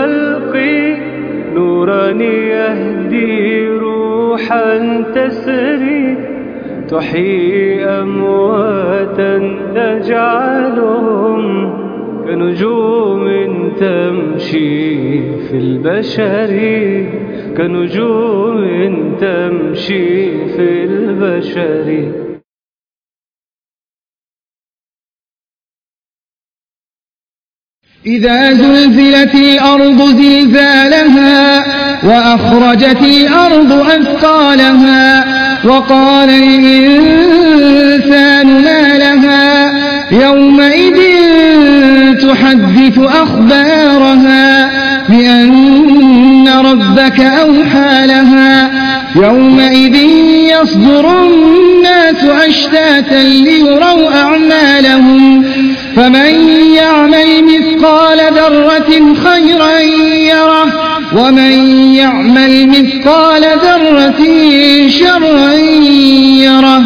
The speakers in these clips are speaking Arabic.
الخلق نورا يهدي روحا تسري تحيي أمواتا تجعلهم كنجوم تمشي في البشر كنجوم تمشي في البشر. إذا زلزلت الأرض زلزالها وأخرجت الأرض أثقالها وقال الإنسان ما لها يومئذ تحدث أخبارها بأن ربك أوحى لها يومئذ يصدر الناس أشتاتا ليروا أعمالهم فمن يعمل مثقال ذرة خيرا يره ومن يعمل مثقال ذرة شرا يره.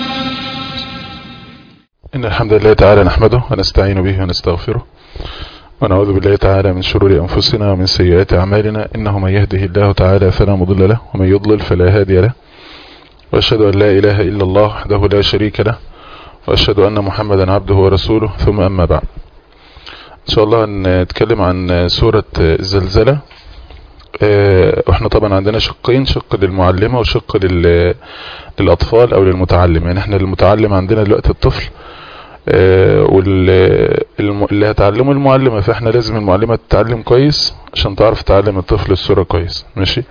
إن الحمد لله تعالى نحمده ونستعين به ونستغفره ونعوذ بالله تعالى من شرور أنفسنا ومن سيئات أعمالنا إنه من يهده الله تعالى فلا مضل له ومن يضلل فلا هادي له وأشهد أن لا إله إلا الله وحده لا شريك له وأشهد أن محمدا عبده ورسوله ثم أما بعد. إن شاء الله نتكلم عن سورة الزلزلة. وإحنا طبعا عندنا شقين، شق للمعلمة وشق للأطفال أو للمتعلم. يعني إحنا المتعلم عندنا دلوقتي الطفل واللي هتعلمه المعلمة، فإحنا لازم المعلمة تتعلم كويس عشان تعرف تعلم الطفل السورة كويس. ماشي.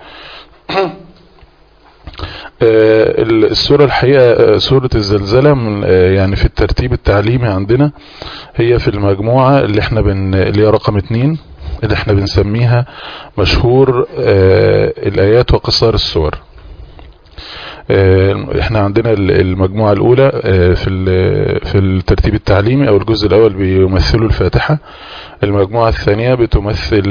السورة الحقيقة سورة الزلزلة من يعني في الترتيب التعليمي عندنا هي في المجموعة اللي احنا اللي هي رقم 2 اللي احنا بنسميها مشهور الآيات وقصار السور. احنا عندنا المجموعة الأولى في الترتيب التعليمي أو الجزء الأول بيمثلوا الفاتحة. المجموعة الثانية بتمثل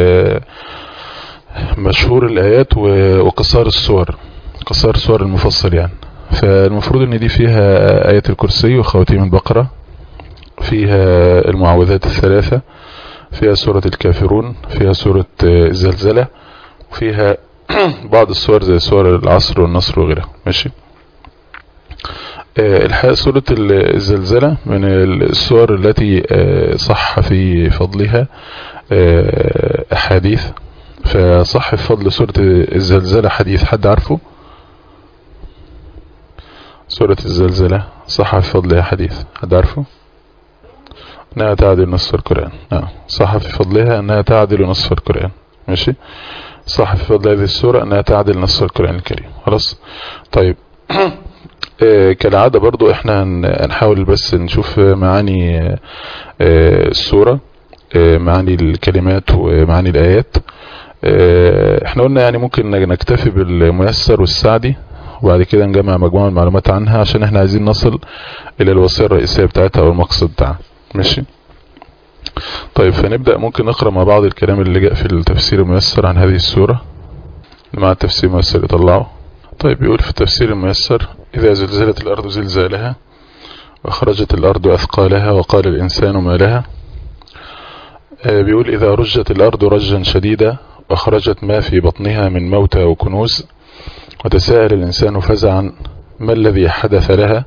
مشهور الآيات وقصار السور، قصار سور المفصل يعني. فالمفروض ان دي فيها آية الكرسي وخواتيم البقرة، فيها المعوذات الثلاثة، فيها سورة الكافرون، فيها سورة الزلزلة، وفيها بعض السور زي سور العصر والنصر وغيرها. ماشي. الحقيقة سورة الزلزلة من السور التي صح في فضلها أحاديث. فصح في فضل سورة الزلزلة حديث حد عارفه؟ سورة الزلزلة صح في فضلها حديث حد عارفه؟ انها تعدل نصف القرآن. صح في فضلها انها تعدل نصف القرآن. ماشي. صح في فضل هذه السورة انها تعدل نصف القرآن الكريم. خلاص. طيب. كالعادة برضو احنا هنحاول بس نشوف معاني السورة، معاني الكلمات ومعاني الآيات. احنا قلنا يعني ممكن نكتفي بالميسر والسعدي وبعد كده نجمع مجموعة المعلومات عنها عشان احنا عايزين نصل الى الوصية الرئيسية بتاعتها او المقصد بتاعها. ماشي. طيب فنبدأ. ممكن نقرأ مع بعض الكلام اللي جاء في التفسير الميسر عن هذه السورة مع التفسير الميسر يطلعه. طيب بيقول في التفسير الميسر: إذا زلزلت الأرض زلزالها وأخرجت الأرض أثقالها وقال الإنسان ما لها. بيقول: إذا رجت الأرض رجا شديدا وأخرجت ما في بطنها من موتى وكنوز وتساءل الإنسان فزعا ما الذي حدث لها.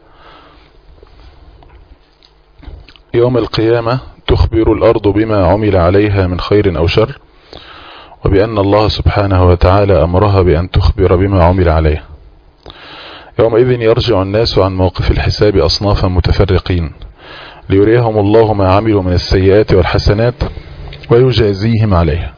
يوم القيامة تخبر الأرض بما عمل عليها من خير أو شر، وبأن الله سبحانه وتعالى أمرها بأن تخبر بما عمل عليها. يومئذ يرجع الناس عن موقف الحساب أصنافا متفرقين ليريهم الله ما عملوا من السيئات والحسنات ويجازيهم عليها.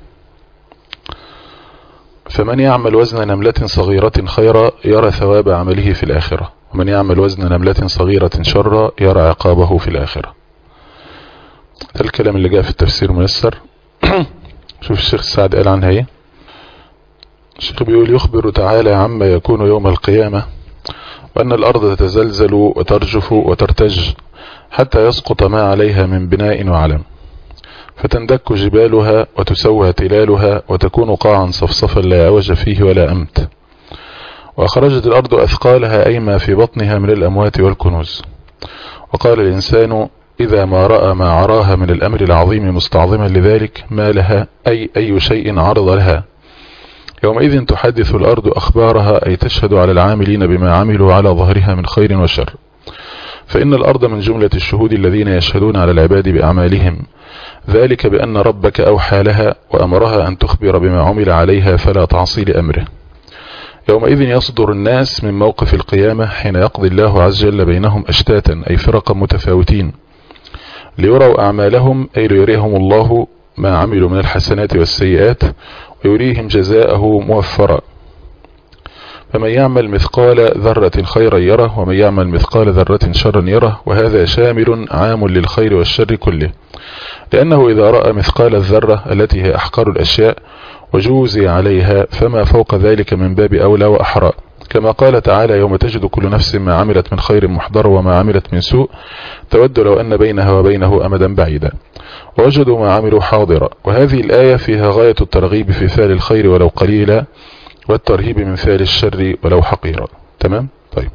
فمن يعمل وزن نملة صغيرة خيرا يرى ثواب عمله في الآخرة، ومن يعمل وزن نملة صغيرة شرا يرى عقابه في الآخرة. ده الكلام اللي جاء في التفسير الميسر. شوف الشيخ السعد قال عنها ايه. الشيخ بيقول: يخبر تعالى عما يكون يوم القيامة وأن الأرض تتزلزل وترجف وترتج حتى يسقط ما عليها من بناء وعلم، فتندك جبالها وتسوى تلالها وتكون قاعا صفصفا لا عوج فيه ولا أمت. وأخرجت الأرض أثقالها أي ما في بطنها من الأموات والكنوز. وقال الإنسان إذا ما رأى ما عراها من الأمر العظيم مستعظما لذلك ما لها أي شيء عرض لها. يومئذ تحدث الأرض أخبارها، أي تشهد على العاملين بما عملوا على ظهرها من خير وشر. فإن الأرض من جملة الشهود الذين يشهدون على العباد بأعمالهم، ذلك بأن ربك أوحى لها وأمرها أن تخبر بما عمل عليها فلا تعصي لأمره. يومئذ يصدر الناس من موقف القيامة حين يقضي الله عز وجل بينهم أشتاتا، أي فرقا متفاوتين، ليروا أعمالهم، أي ليريهم الله ما عملوا من الحسنات والسيئات ويريهم جزاءه موفرا. فمن يعمل مثقال ذرة خيرا يره، ومن يعمل مثقال ذرة شرا يره، وهذا شامل عام للخير والشر كله، لأنه إذا رأى مثقال الذرة التي هي أحقر الأشياء وجوزي عليها فما فوق ذلك من باب أولى وأحرى، كما قال تعالى: يوم تجد كل نفس ما عملت من خير محضر وما عملت من سوء تود لو أن بينها وبينه أمدا بعيدا ووجدوا ما عملوا حاضرا. وهذه الآية فيها غاية الترغيب في فعل الخير ولو قليلا، والترهيب من فعل الشر ولو حقيرا. تمام؟ طيب،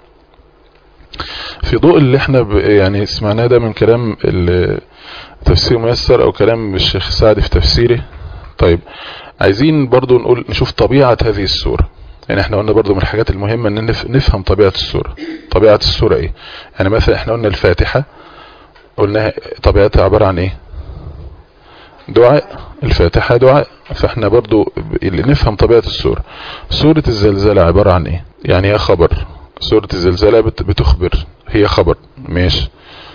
في ضوء اللي احنا يعني سمعناه ده من كلام تفسير ميسر او كلام الشيخ سعد في تفسيره، طيب عايزين برضو نشوف طبيعة هذه السورة. يعني احنا قلنا برضو من الحاجات المهمة ان نفهم طبيعة السورة. طبيعة السورة ايه؟ يعني مثلا احنا قلنا الفاتحة، قلنا طبيعتها عبارة عن ايه؟ دعاء. الفاتحة دعاء. فاحنا برضو نفهم طبيعة السورة. سورة الزلزلة عبارة عن ايه؟ يعني هي خبر. سورة الزلزلة بتخبر، هي خبر، ماشي.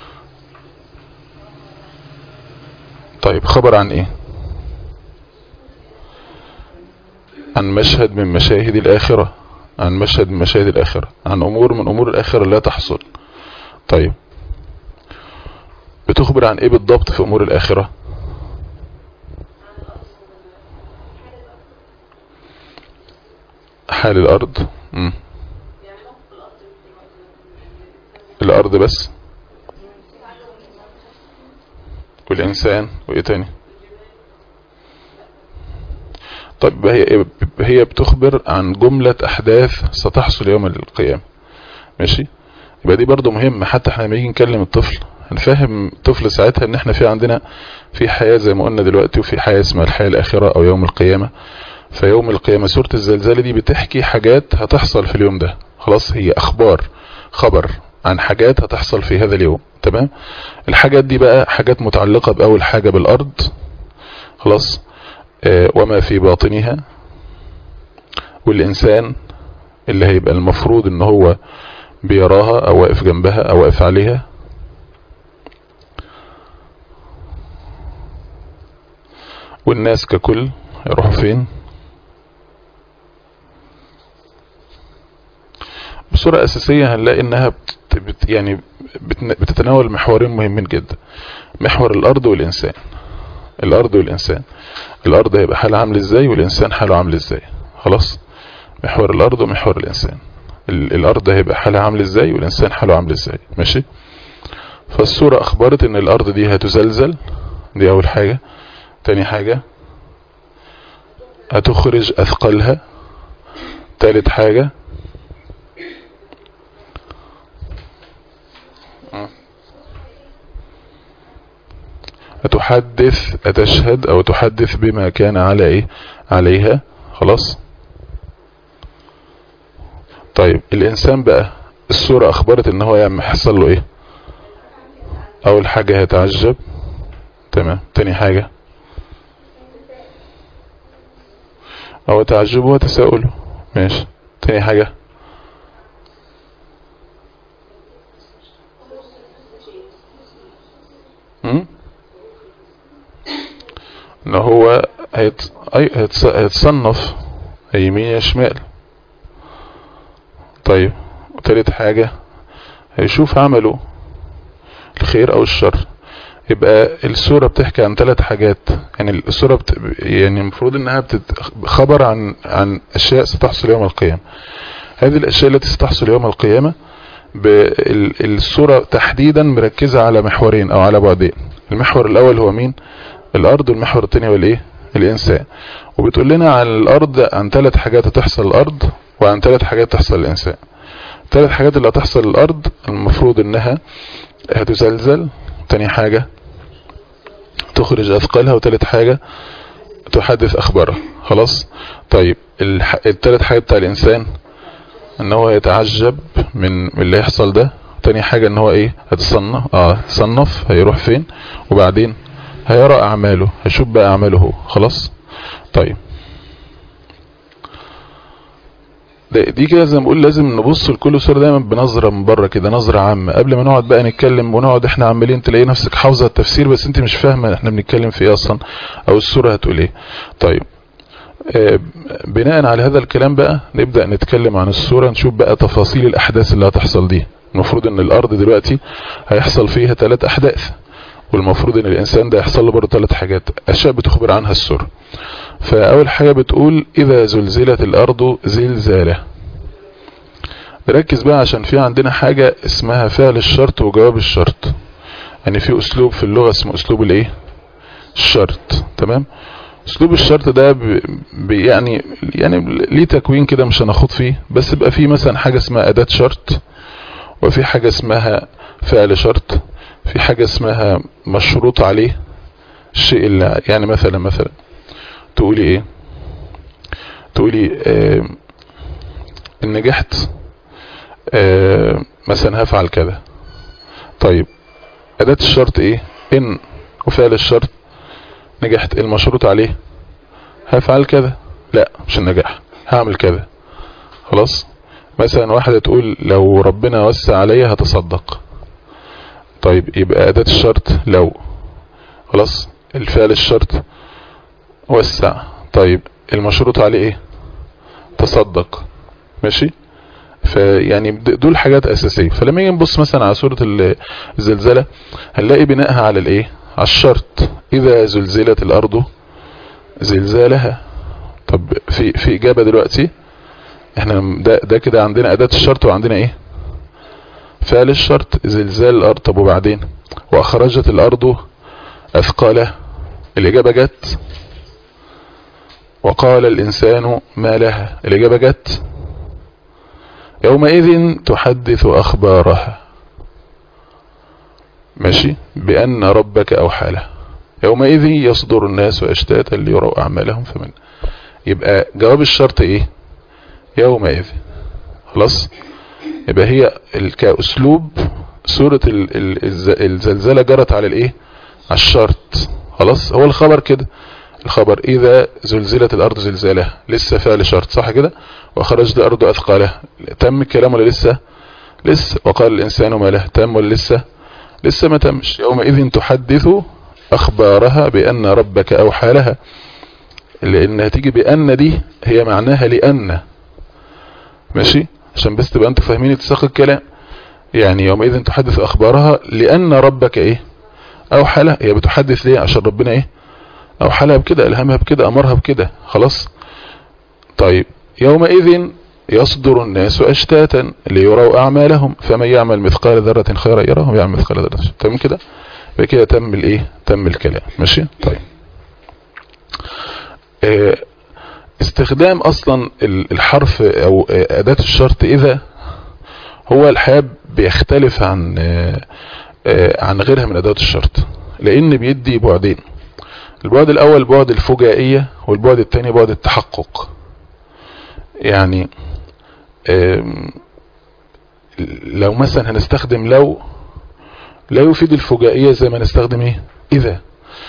طيب خبر عن ايه؟ عن مشهد من مشاهد الآخرة، عن مشهد من مشاهد الآخرة، عن أمور من أمور الآخرة لا تحصل. طيب بتخبر عن ايه بالضبط في أمور الآخرة؟ حال الأرض. الأرض بس، والإنسان، وإيه تاني؟ طيب هي بتخبر عن جملة أحداث ستحصل يوم القيامة، ماشي. يبقى دي برضو مهم، حتى احنا لما يجي نكلم الطفل هنفهم الطفل ساعتها ان احنا عندنا في حياة زي ما قلنا دلوقتي، وفي حياة اسمها الحياة الآخرة أو يوم القيامة. فيوم القيامة سورة الزلزال دي بتحكي حاجات هتحصل في اليوم ده، خلاص، هي خبر عن حاجات هتحصل في هذا اليوم. تمام. الحاجات دي بقى حاجات متعلقة بأول حاجة بالأرض، خلاص، وما في باطنها، والإنسان اللي هيبقى المفروض ان هو بيراها او واقف جنبها او واقف عليها، والناس ككل يروحوا فين. بصورة أساسية هنلاقي انها بتتناول محورين مهمين جدا: محور الأرض والإنسان. الأرض هيبقى حالها عامل ازاي، والإنسان حاله عامل ازاي. خلاص، محور الأرض ومحور الإنسان. الأرض هيبقى حالها عامل ازاي، والإنسان حاله عامل ازاي، ماشي. فالسورة أخبرت ان الأرض دي هتزلزل، دي أول حاجة. تاني حاجة هتخرج أثقلها. تالت حاجة تشهد أو تحدث بما كان على ايه عليها. خلاص. طيب الإنسان بقى السورة أخبرت ان هو يحصل له ايه؟ أول حاجة هيتعجب. تمام. تاني حاجة أو تعجبه وتساؤله، ماشي. تاني حاجة ان هو هيتصنف يمين يا شمال. طيب وتالت حاجة هيشوف عمله الخير او الشر. يبقى السورة بتحكي عن 3 حاجات. يعني السورة يعني المفروض انها خبر عن اشياء ستحصل يوم القيامة. هذه الاشياء التي ستحصل يوم القيامة السورة تحديدا مركزة على محورين او على بعدين. المحور الاول هو مين؟ الارض. والمحور الثاني هو الايه؟ الانسان. وبتقول لنا عن الارض عن 3 حاجات هتحصل الارض، وعن 3 حاجات تحصل الانسان. 3 حاجات اللي هتحصل الارض المفروض انها هتزلزل. تاني حاجة تخرج اثقالها، وتالت حاجة تحدث اخبارها. خلاص. طيب التالت حاجة بتاع الانسان ان هو يتعجب من اللي يحصل ده. تاني حاجة ان هو ايه؟ هيتصنف هيروح فين، وبعدين هيرى اعماله، هيشوف بقى اعماله هو. خلاص. طيب دي كده زي ما بقول لازم نبص لكل سورة دايما بنظرة من بره كده، نظرة عامة، قبل ما نقعد بقى نتكلم ونقعد احنا عمالين تلاقي نفسك حافظة التفسير بس انت مش فاهمة احنا بنتكلم في ايه اصلا او السورة هتقول ايه. طيب بناء على هذا الكلام بقى نبدأ نتكلم عن السورة، نشوف بقى تفاصيل الاحداث اللي هتحصل دي. المفروض ان الارض دلوقتي هيحصل فيها 3 احداث، والمفروض ان الانسان ده يحصل له برضه 3 حاجات اشياء بتخبر عنها السورة. فاول حاجة بتقول اذا زلزلت الارض زلزالها. ركز بقى عشان في عندنا حاجة اسمها فعل الشرط وجواب الشرط. يعني في اسلوب في اللغة اسمه اسلوب الايه؟ الشرط. تمام. اسلوب الشرط ده يعني ليه تكوين كده مش هناخد فيه، بس يبقى فيه مثلا حاجة اسمها اداة شرط، وفي حاجة اسمها فعل شرط، في حاجة اسمها مشروط عليه الشيء اللي يعني مثلا تقولي ايه؟ تقولي ان نجحت مثلا هفعل كذا. طيب اداة الشرط ايه؟ ان. وفعل الشرط نجحت. المشروط عليه هفعل كذا، لا مش النجاح، هعمل كذا. خلاص. مثلا واحدة تقول لو ربنا وسع عليا هتصدق. طيب يبقى اداة الشرط لو. خلاص. الفعل الشرط وسع. طيب المشروط عليه ايه؟ تصدق. ماشي. فيعني دول حاجات اساسية. فلما يجي نبص مثلا على سورة الزلزلة هنلاقي بناءها على الايه؟ على الشرط. اذا زلزلت الارض زلزالها. طب في اجابة دلوقتي. احنا ده كده عندنا اداة الشرط وعندنا ايه؟ فعل الشرط زلزال الارض. طب وبعدين واخرجت الارض اثقالها. الاجابة جت. وقال الانسان ما لها. الاجابة جت. يومئذ تحدث اخبارها. ماشي. بان ربك اوحى لها. يومئذ يصدر الناس اشتاتا ليروا اعمالهم فمن. يبقى جواب الشرط ايه؟ يومئذ. خلاص. يبقى هي كأسلوب سورة الزلزلة جرت على الايه؟ على الشرط. خلاص. هو الخبر كده. الخبر اذا زلزلت الارض زلزالها لسه فعل شرط صح كده. وخرجت الارض اثقالها. تم الكلام ولا لسه؟ لسه. وقال الانسان ما له. تم ولا لسه ما تمش. يومئذ تحدث اخبارها بان ربك اوحى لها. لان هتيجي بان دي هي معناها لان. ماشي. عشان بس تبقى انتوا فاهمين اتساق الكلام. يعني يومئذ تحدث اخبارها لان ربك ايه؟ اوحى لها. هي بتحدث ليه؟ عشان ربنا ايه؟ اوحى لها بكده، الهمها بكده، امرها بكده. خلاص. طيب يومئذ يصدر الناس اشتاتا ليروا اعمالهم فمن يعمل مثقال ذرة خيرا يره ومن يعمل مثقال ذرة. تمام كده. بكده تم الايه؟ تم الكلام. ماشي. طيب استخدام اصلا الحرف او اداة الشرط اذا هو الحقيقة بيختلف عن غيرها من ادوات الشرط، لان بيدي بعدين. البعد الاول بعد الفجائية، والبعد الثاني بعد التحقق. يعني لو مثلا هنستخدم لو لا يفيد الفجائية زي ما نستخدم ايه؟ اذا.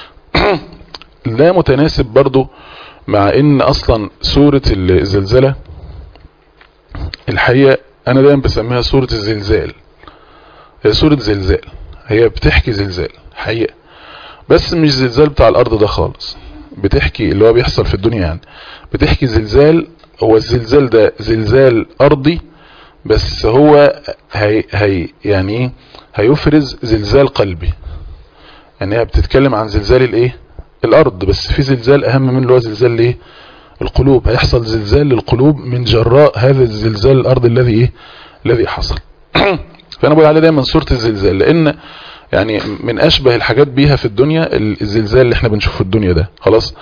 لا متناسب برضو مع ان اصلا سورة الزلزلة الحقيقة انا دايما بسميها سورة الزلزال. هي سورة زلزال، هي بتحكي زلزال حقيقة، بس مش زلزال بتاع الارض ده خالص. بتحكي اللي هو بيحصل في الدنيا. يعني بتحكي زلزال. هو الزلزال ده زلزال ارضي، بس هو هي يعني ايه؟ هيفرز زلزال قلبي. يعني هي بتتكلم عن زلزال الايه؟ الارض، بس في زلزال اهم من اللي هو زلزال الايه؟ القلوب. هيحصل زلزال للقلوب من جراء هذا الزلزال الارض الذي ايه؟ الذي حصل. فانا بقول عليه دايما سورة الزلزال، لان يعني من اشبه الحاجات بيها في الدنيا الزلزال اللي احنا بنشوفه في الدنيا ده. خلاص.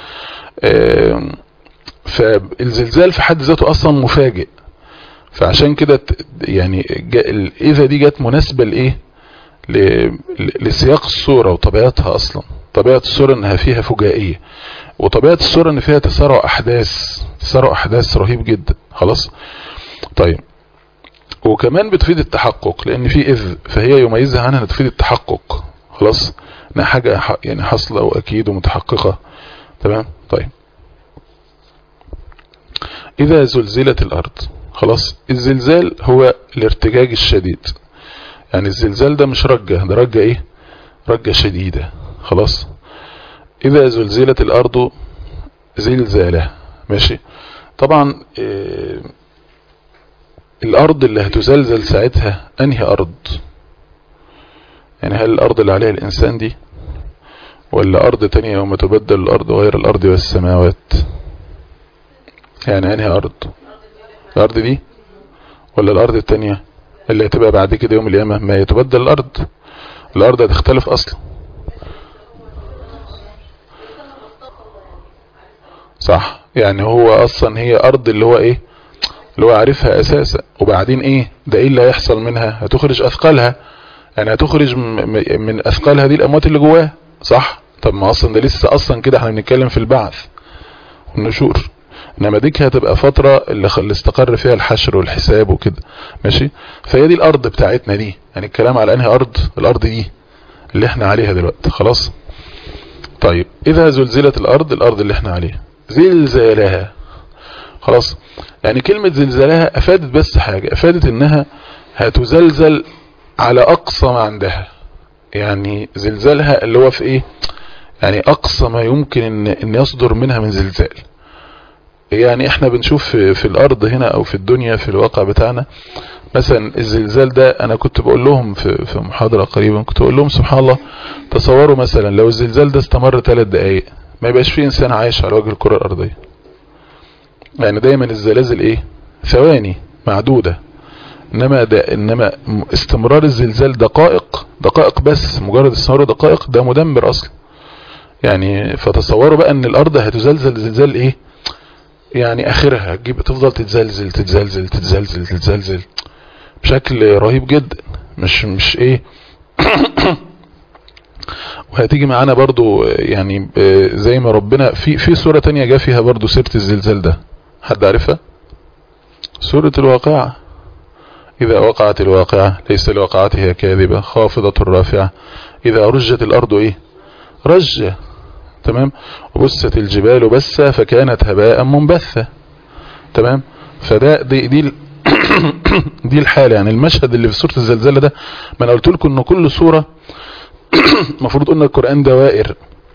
فالزلزال في حد ذاته اصلا مفاجئ. فعشان كده يعني اذا دي جت مناسبة لايه؟ لسياق الصورة وطبيعتها اصلا. طبيعة الصورة انها فيها فجائية، وطبيعة الصورة ان فيها تسارع احداث رهيب جدا. خلاص. طيب، وكمان بتفيد التحقق، لان في اذ فهي يميزها عنها تفيد التحقق. خلاص، انها حاجة يعني حاصلة واكيد ومتحققة. تمام. طيب، اذا زلزلت الارض. خلاص، الزلزال هو الارتجاج الشديد. يعني الزلزال ده مش رجة، ده رجة ايه؟ رجة شديدة. خلاص. اذا زلزلت الارض زلزالها. ماشي. طبعا الارض اللي هتزلزل ساعتها انهي ارض؟ يعني هل الارض اللي عليها الانسان دي، ولا ارض تانية يوم تبدل الارض غير الارض والسماوات؟ يعني انهي ارض؟ الارض دي ولا الارض التانية اللي هتبقى بعد كده يوم القيامة ما يتبدل الارض هتختلف اصلا. صح، يعني هو اصلا هي ارض اللي هو ايه، اللي هو عارفها اساسا. وبعدين ايه ده؟ ايه اللي هيحصل منها؟ هتخرج اثقالها، يعني هتخرج من اثقالها دي الاموات اللي جواها. صح. طب ما اصلا ده لسه اصلا كده احنا بنتكلم في البعث والنشور، انما ديك هتبقى فترة اللي استقر فيها الحشر والحساب وكده. ماشي. فهي دي الارض بتاعتنا دي. يعني الكلام على انهي ارض؟ الارض دي اللي احنا عليها دلوقتي. خلاص. طيب، اذا زلزلت الارض اللي احنا عليها زلزالها. خلاص. يعني كلمة زلزالها افادت بس حاجة، افادت انها هتزلزل على اقصى ما عندها. يعني زلزالها اللي هو في ايه؟ يعني اقصى ما يمكن ان يصدر منها من زلزال. يعني احنا بنشوف في الارض هنا او في الدنيا في الواقع بتاعنا مثلا الزلزال ده. انا كنت بقول لهم في محاضرة قريبا، كنت بقول لهم سبحان الله، تصوروا مثلا لو الزلزال ده استمر 3 دقايق ما يبقاش فيه انسان عايش على وجه الكرة الارضية. يعني دايما الزلازل ايه؟ ثواني معدودة، انما استمرار الزلزال دقائق بس. مجرد استمرار دقائق ده مدمر اصلا. يعني فتصوروا بقى ان الارض هتزلزل زلزال ايه؟ يعني اخرها تفضل تتزلزل بشكل رهيب جدا. مش ايه وهتيجي معانا برضو يعني زي ما ربنا في سورة تانية جاء فيها برضو سيرة الزلزال ده. حد عارفها؟ سورة الواقعة. إذا وقعت الواقعة ليس لوقعتها كاذبة خافضة رافعة إذا رجت الأرض إيه؟ رجة. تمام. وبست الجبال بسة فكانت هباء منبثة. تمام. فده دي الحالة. يعني المشهد اللي في سورة الزلزلة ده، ما انا قلت لكم ان كل سورة المفروض قلنا القرآن دوائر،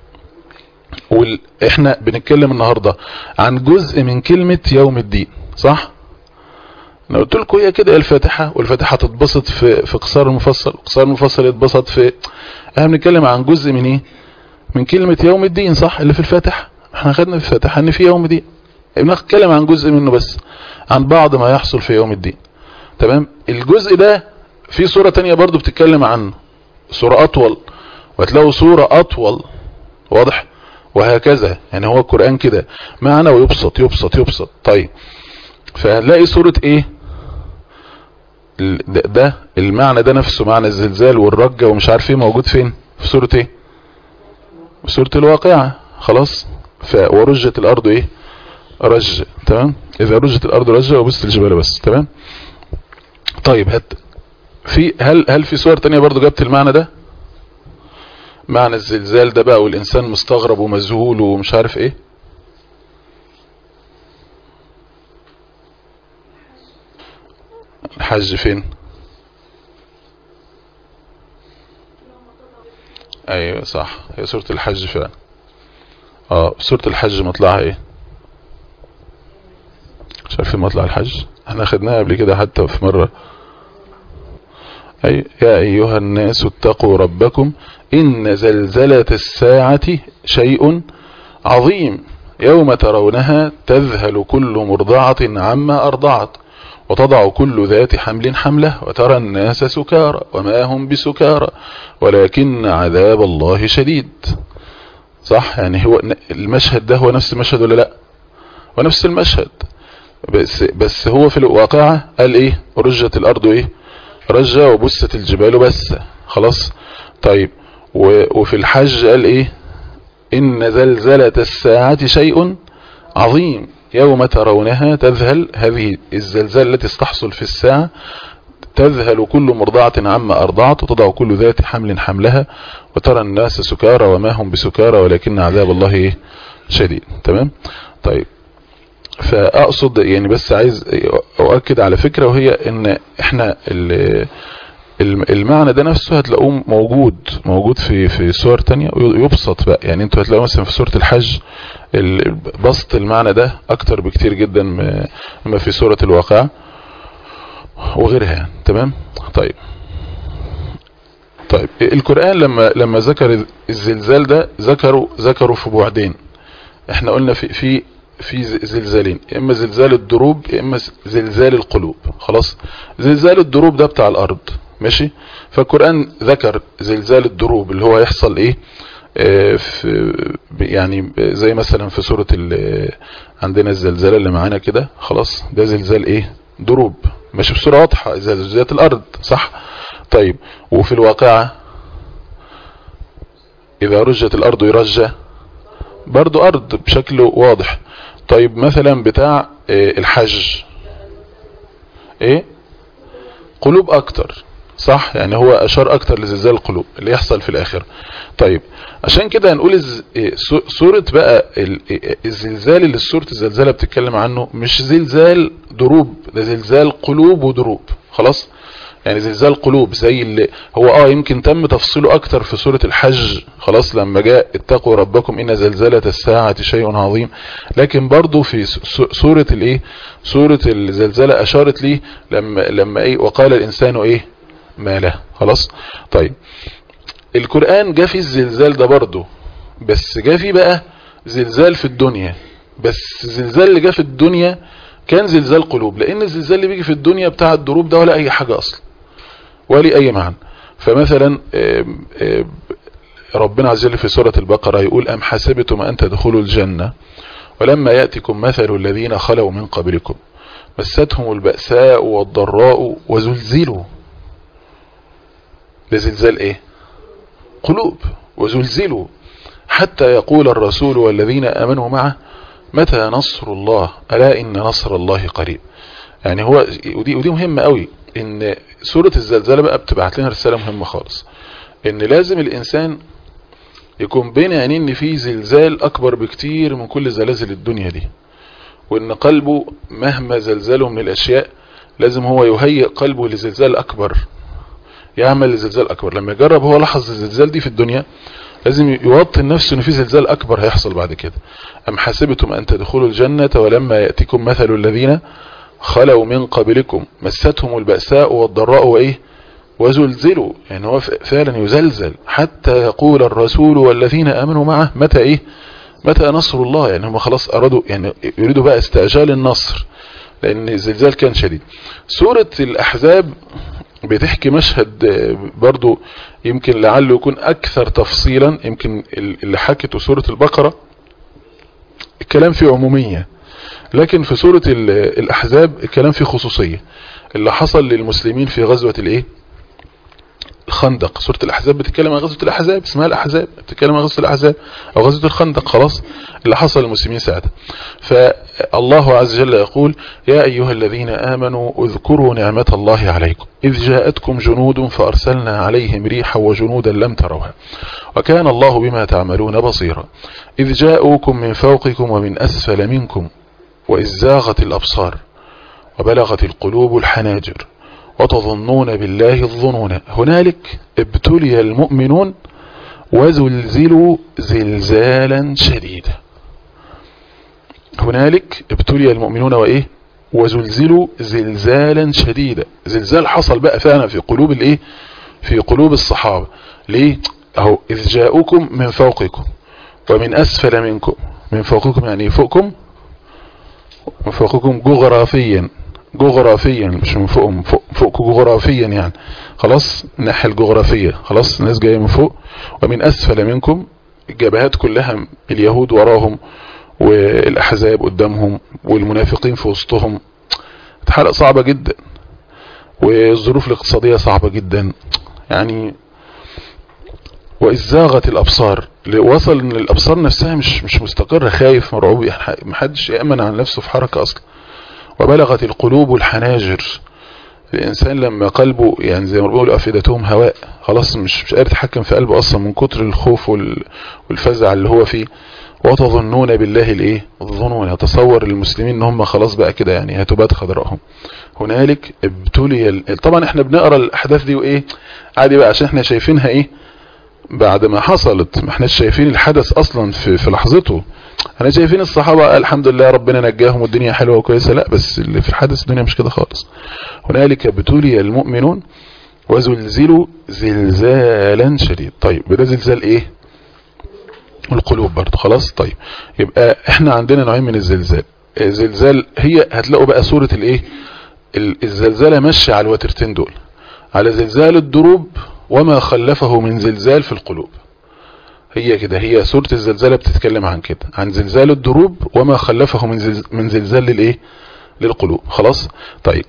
واحنا بنتكلم النهاردة عن جزء من كلمة يوم الدين. صح. انا قلت لكم هي كده الفاتحة، والفاتحة تتبسط في قصار المفصل، وقصار المفصل يتبسط في. احنا بنتكلم عن جزء من ايه؟ من كلمة يوم الدين. صح. اللي في الفاتحة احنا خدنا في الفاتحة ان في يوم الدين، بنتكلم عن جزء منه بس، عن بعض ما يحصل في يوم الدين. تمام. الجزء ده في سورة تانية برضو بتتكلم عنه، سورة اطول، وهتلاقوا سورة اطول. واضح. وهكذا. يعني هو القرآن كده معنى ويبسط يبسط يبسط. طيب، فهنلاقي سورة ايه ده المعنى ده نفسه، معنى الزلزال والرجة ومش عارف ايه، موجود فين؟ في سورة ايه؟ في سورة الواقعة. خلاص. ورجت الارض ايه؟ رج. تمام. اذا رجت الارض رجة وبست الجبال بس. تمام. طيب، هل في سور تانية برضو جابت المعنى ده؟ معنى الزلزال ده بقى، والانسان مستغرب ومذهول ومش عارف ايه. الحج فين؟ ايوه صح، هي سورة الحج فعلا. سورة الحج مطلعها ايه؟ مش عارفين مطلع الحج؟ احنا خدناها قبل كده حتى في مرة. يا ايها الناس اتقوا ربكم ان زلزلة الساعة شيء عظيم يوم ترونها تذهل كل مرضعة عما ارضعت وتضع كل ذات حمل حمله وترى الناس سكارى وما هم بسكارى ولكن عذاب الله شديد. صح. يعني هو المشهد ده هو نفس المشهد ولا لا؟ ونفس المشهد، بس هو في الواقعة قال ايه؟ رجت الارض ايه؟ رجة وبست الجبال بس. خلاص. طيب وفي الحج قال ايه؟ ان زلزلة الساعة شيء عظيم يوم ترونها تذهل، هذه الزلزال التي تحصل في الساعة، تذهل كل مرضعة عما أرضعت وتضع كل ذات حمل حملها وترى الناس سكارى وما هم بسكارى ولكن عذاب الله ايه شديد. تمام. طيب فأقصد يعني بس عايز أؤكد على فكرة، وهي ان احنا المعنى ده نفسه هتلاقوه موجود في سور تانية ويبسط بقى. يعني انتوا هتلاقوا مثلا في سورة الحج بسط المعنى ده اكتر بكتير جدا مما في سورة الواقعة وغيرها يعني. تمام. طيب القرآن لما ذكر الزلزال ده ذكروا في بعدين. احنا قلنا في زلزالين، اما زلزال الدروب اما زلزال القلوب. خلاص. زلزال الدروب ده بتاع الارض، ماشي. فالقرآن ذكر زلزال الدروب اللي هو يحصل ايه يعني زي مثلا في سورة عندنا الزلزال اللي معانا كده، خلاص ده زلزال ايه دروب، ماشي بصورة واضحة زلزال الارض، صح. طيب وفي الواقعة اذا رجت الارض يرجى برضو ارض بشكل واضح. طيب مثلا بتاع الحج ايه قلوب اكتر، صح. يعني هو اشار اكتر لزلزال القلوب اللي يحصل في الاخر. طيب عشان كده هنقول سورة بقى الزلزال اللي سورة الزلزال بتتكلم عنه مش زلزال دروب، ده زلزال قلوب ودروب. خلاص. يعني زلزال قلوب زي اللي هو يمكن تم تفصيله اكتر في سورة الحج، خلاص لما جاء اتقوا ربكم ان زلزلة الساعة شيء عظيم. لكن برضو في سورة الايه سورة الزلزلة اشارت ليه لما ايه وقال الانسان ايه ما له. خلاص. طيب القرآن جاء في الزلزال ده برضو، بس جاء في بقى زلزال في الدنيا، بس الزلزال اللي جاء في الدنيا كان زلزال قلوب، لان الزلزال اللي بيجي في الدنيا بتاع الدروب ده ولا اي حاجة اصلا ولا اي معنى. فمثلا ربنا عز وجل في سورة البقرة يقول ام حسبتم ان تدخلوا الجنة ولما يأتكم مثل الذين خلوا من قبلكم مستهم البأساء والضراء وزلزلوا. ده زلزال ايه قلوب. وزلزلوا حتى يقول الرسول والذين آمنوا معه متى نصر الله ألا إن نصر الله قريب. يعني هو ودي مهمة قوي، ان سورة الزلزال بقى بتبعت لنا رسالة مهمة خالص، ان لازم الانسان يكون بين عينين ان في زلزال اكبر بكتير من كل زلازل الدنيا دي، وان قلبه مهما زلزله من الاشياء لازم هو يهيئ قلبه لزلزال اكبر، يعمل لزلزال اكبر. لما يجرب هو لحظ الزلزال دي في الدنيا لازم يوطن نفسه ان في زلزال اكبر هيحصل بعد كده. ام حسبتم ان تدخلوا الجنة ولما يأتكم مثل الذين خلوا من قبلكم مستهم البأساء والضراء وايه وزلزلوا. يعني هو فعلا يزلزل حتى يقول الرسول والذين آمنوا معه متى ايه متى نصر الله. يعني هم خلاص ارادوا يعني يريدوا بقى استعجال النصر لان الزلزال كان شديد. سورة الاحزاب بتحكي مشهد برضو يمكن لعله يكون اكثر تفصيلا، يمكن اللي حكته سورة البقرة الكلام فيه عمومية، لكن في سورة الاحزاب الكلام فيه خصوصية. اللي حصل للمسلمين في غزوة الايه الخندق. سورة الاحزاب بتتكلم عن غزوة الاحزاب، اسمها الاحزاب، بتتكلم عن غزوة الاحزاب او غزوة الخندق. خلاص. اللي حصل للمسلمين ساعتها، فالله عز وجل يقول يا ايها الذين امنوا اذكروا نعمة الله عليكم اذ جاءتكم جنود فارسلنا عليهم ريحا وجنودا لم تروها وكان الله بما تعملون بصيرا اذ جاءوكم من فوقكم ومن اسفل منكم واذ زاغت الابصار وبلغت القلوب الحناجر وتظنون بالله الظنون هنالك ابتلي المؤمنون وزلزلوا زلزالا شديدا. هنالك ابتلي المؤمنون وايه وزلزلوا زلزالا شديدا. زلزال حصل بقى فعلا في قلوب الايه في قلوب الصحابة. ليه اهو اذ جاءوكم من فوقكم ومن اسفل منكم. من فوقكم يعني فوقكم، من فوقكم جغرافيا مش من فوقهم، فوقكم جغرافيا يعني خلاص الناحية الجغرافية، خلاص الناس جاية من فوق. ومن اسفل منكم الجبهات كلها اليهود وراهم والاحزاب قدامهم والمنافقين في وسطهم. حالة صعبة جدا والظروف الاقتصادية صعبة جدا. يعني وإذ زاغت الأبصار، وصل ان الأبصار نفسها مش مستقرة، خايف مرعوب، محدش يأمن عن نفسه في حركة أصلا. وبلغت القلوب الحناجر، الإنسان لما قلبه يعني زي ما بيقولوا أفئدتهم هواء، خلاص مش قادر يتحكم في قلبه أصلا من كتر الخوف والفزع اللي هو فيه. وتظنون بالله الايه الظنون، يتصور المسلمين ان هم خلاص بقى كده يعني هتبات خضراءهم. هنالك ابتلي طبعا احنا بنقرا الاحداث دي وايه عادي بقى عشان احنا شايفينها ايه بعد ما حصلت، ما احنا شايفين الحدث اصلا في لحظته. احنا شايفين الصحابه الحمد لله ربنا نجاهم والدنيا حلوه وكويسه، لا بس اللي في الحدث الدنيا مش كده خالص. هنالك ابتلي المؤمنون وزلزلوا زلزالا شديد. طيب ده زلزال ايه؟ القلوب برضه. خلاص طيب يبقى احنا عندنا نوعين من الزلزال. زلزال هي هتلاقوا بقى صورة الايه الزلزال ماشي على الوترتين دول، على زلزال الدروب وما خلفه من زلزال في القلوب. هي كده، هي سورة الزلزال بتتكلم عن كده، عن زلزال الدروب وما خلفه من زلزال للايه للقلوب. خلاص طيب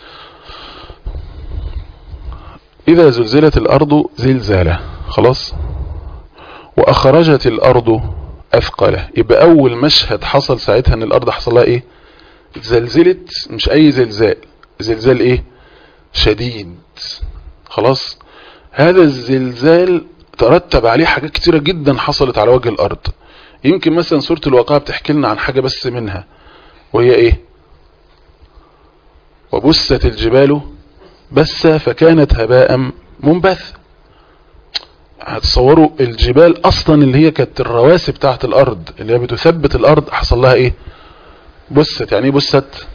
اذا زلزلت الارض زلزالة، خلاص، واخرجت الارض اثقالها. يبقى اول مشهد حصل ساعتها ان الارض حصل لها ايه؟ زلزلت، مش اي زلزال، زلزال ايه؟ شديد. خلاص هذا الزلزال ترتب عليه حاجات كتيرة جدا حصلت على وجه الارض. يمكن مثلا سورة الواقعة بتحكي لنا عن حاجة بس منها، وهي ايه؟ وبست الجبال بس فكانت هباء منبث. هتصوروا الجبال اصلا اللي هي كانت الرواسي بتاعت الارض اللي هي بتثبت الارض حصل لها ايه؟ بست. يعني ايه بست؟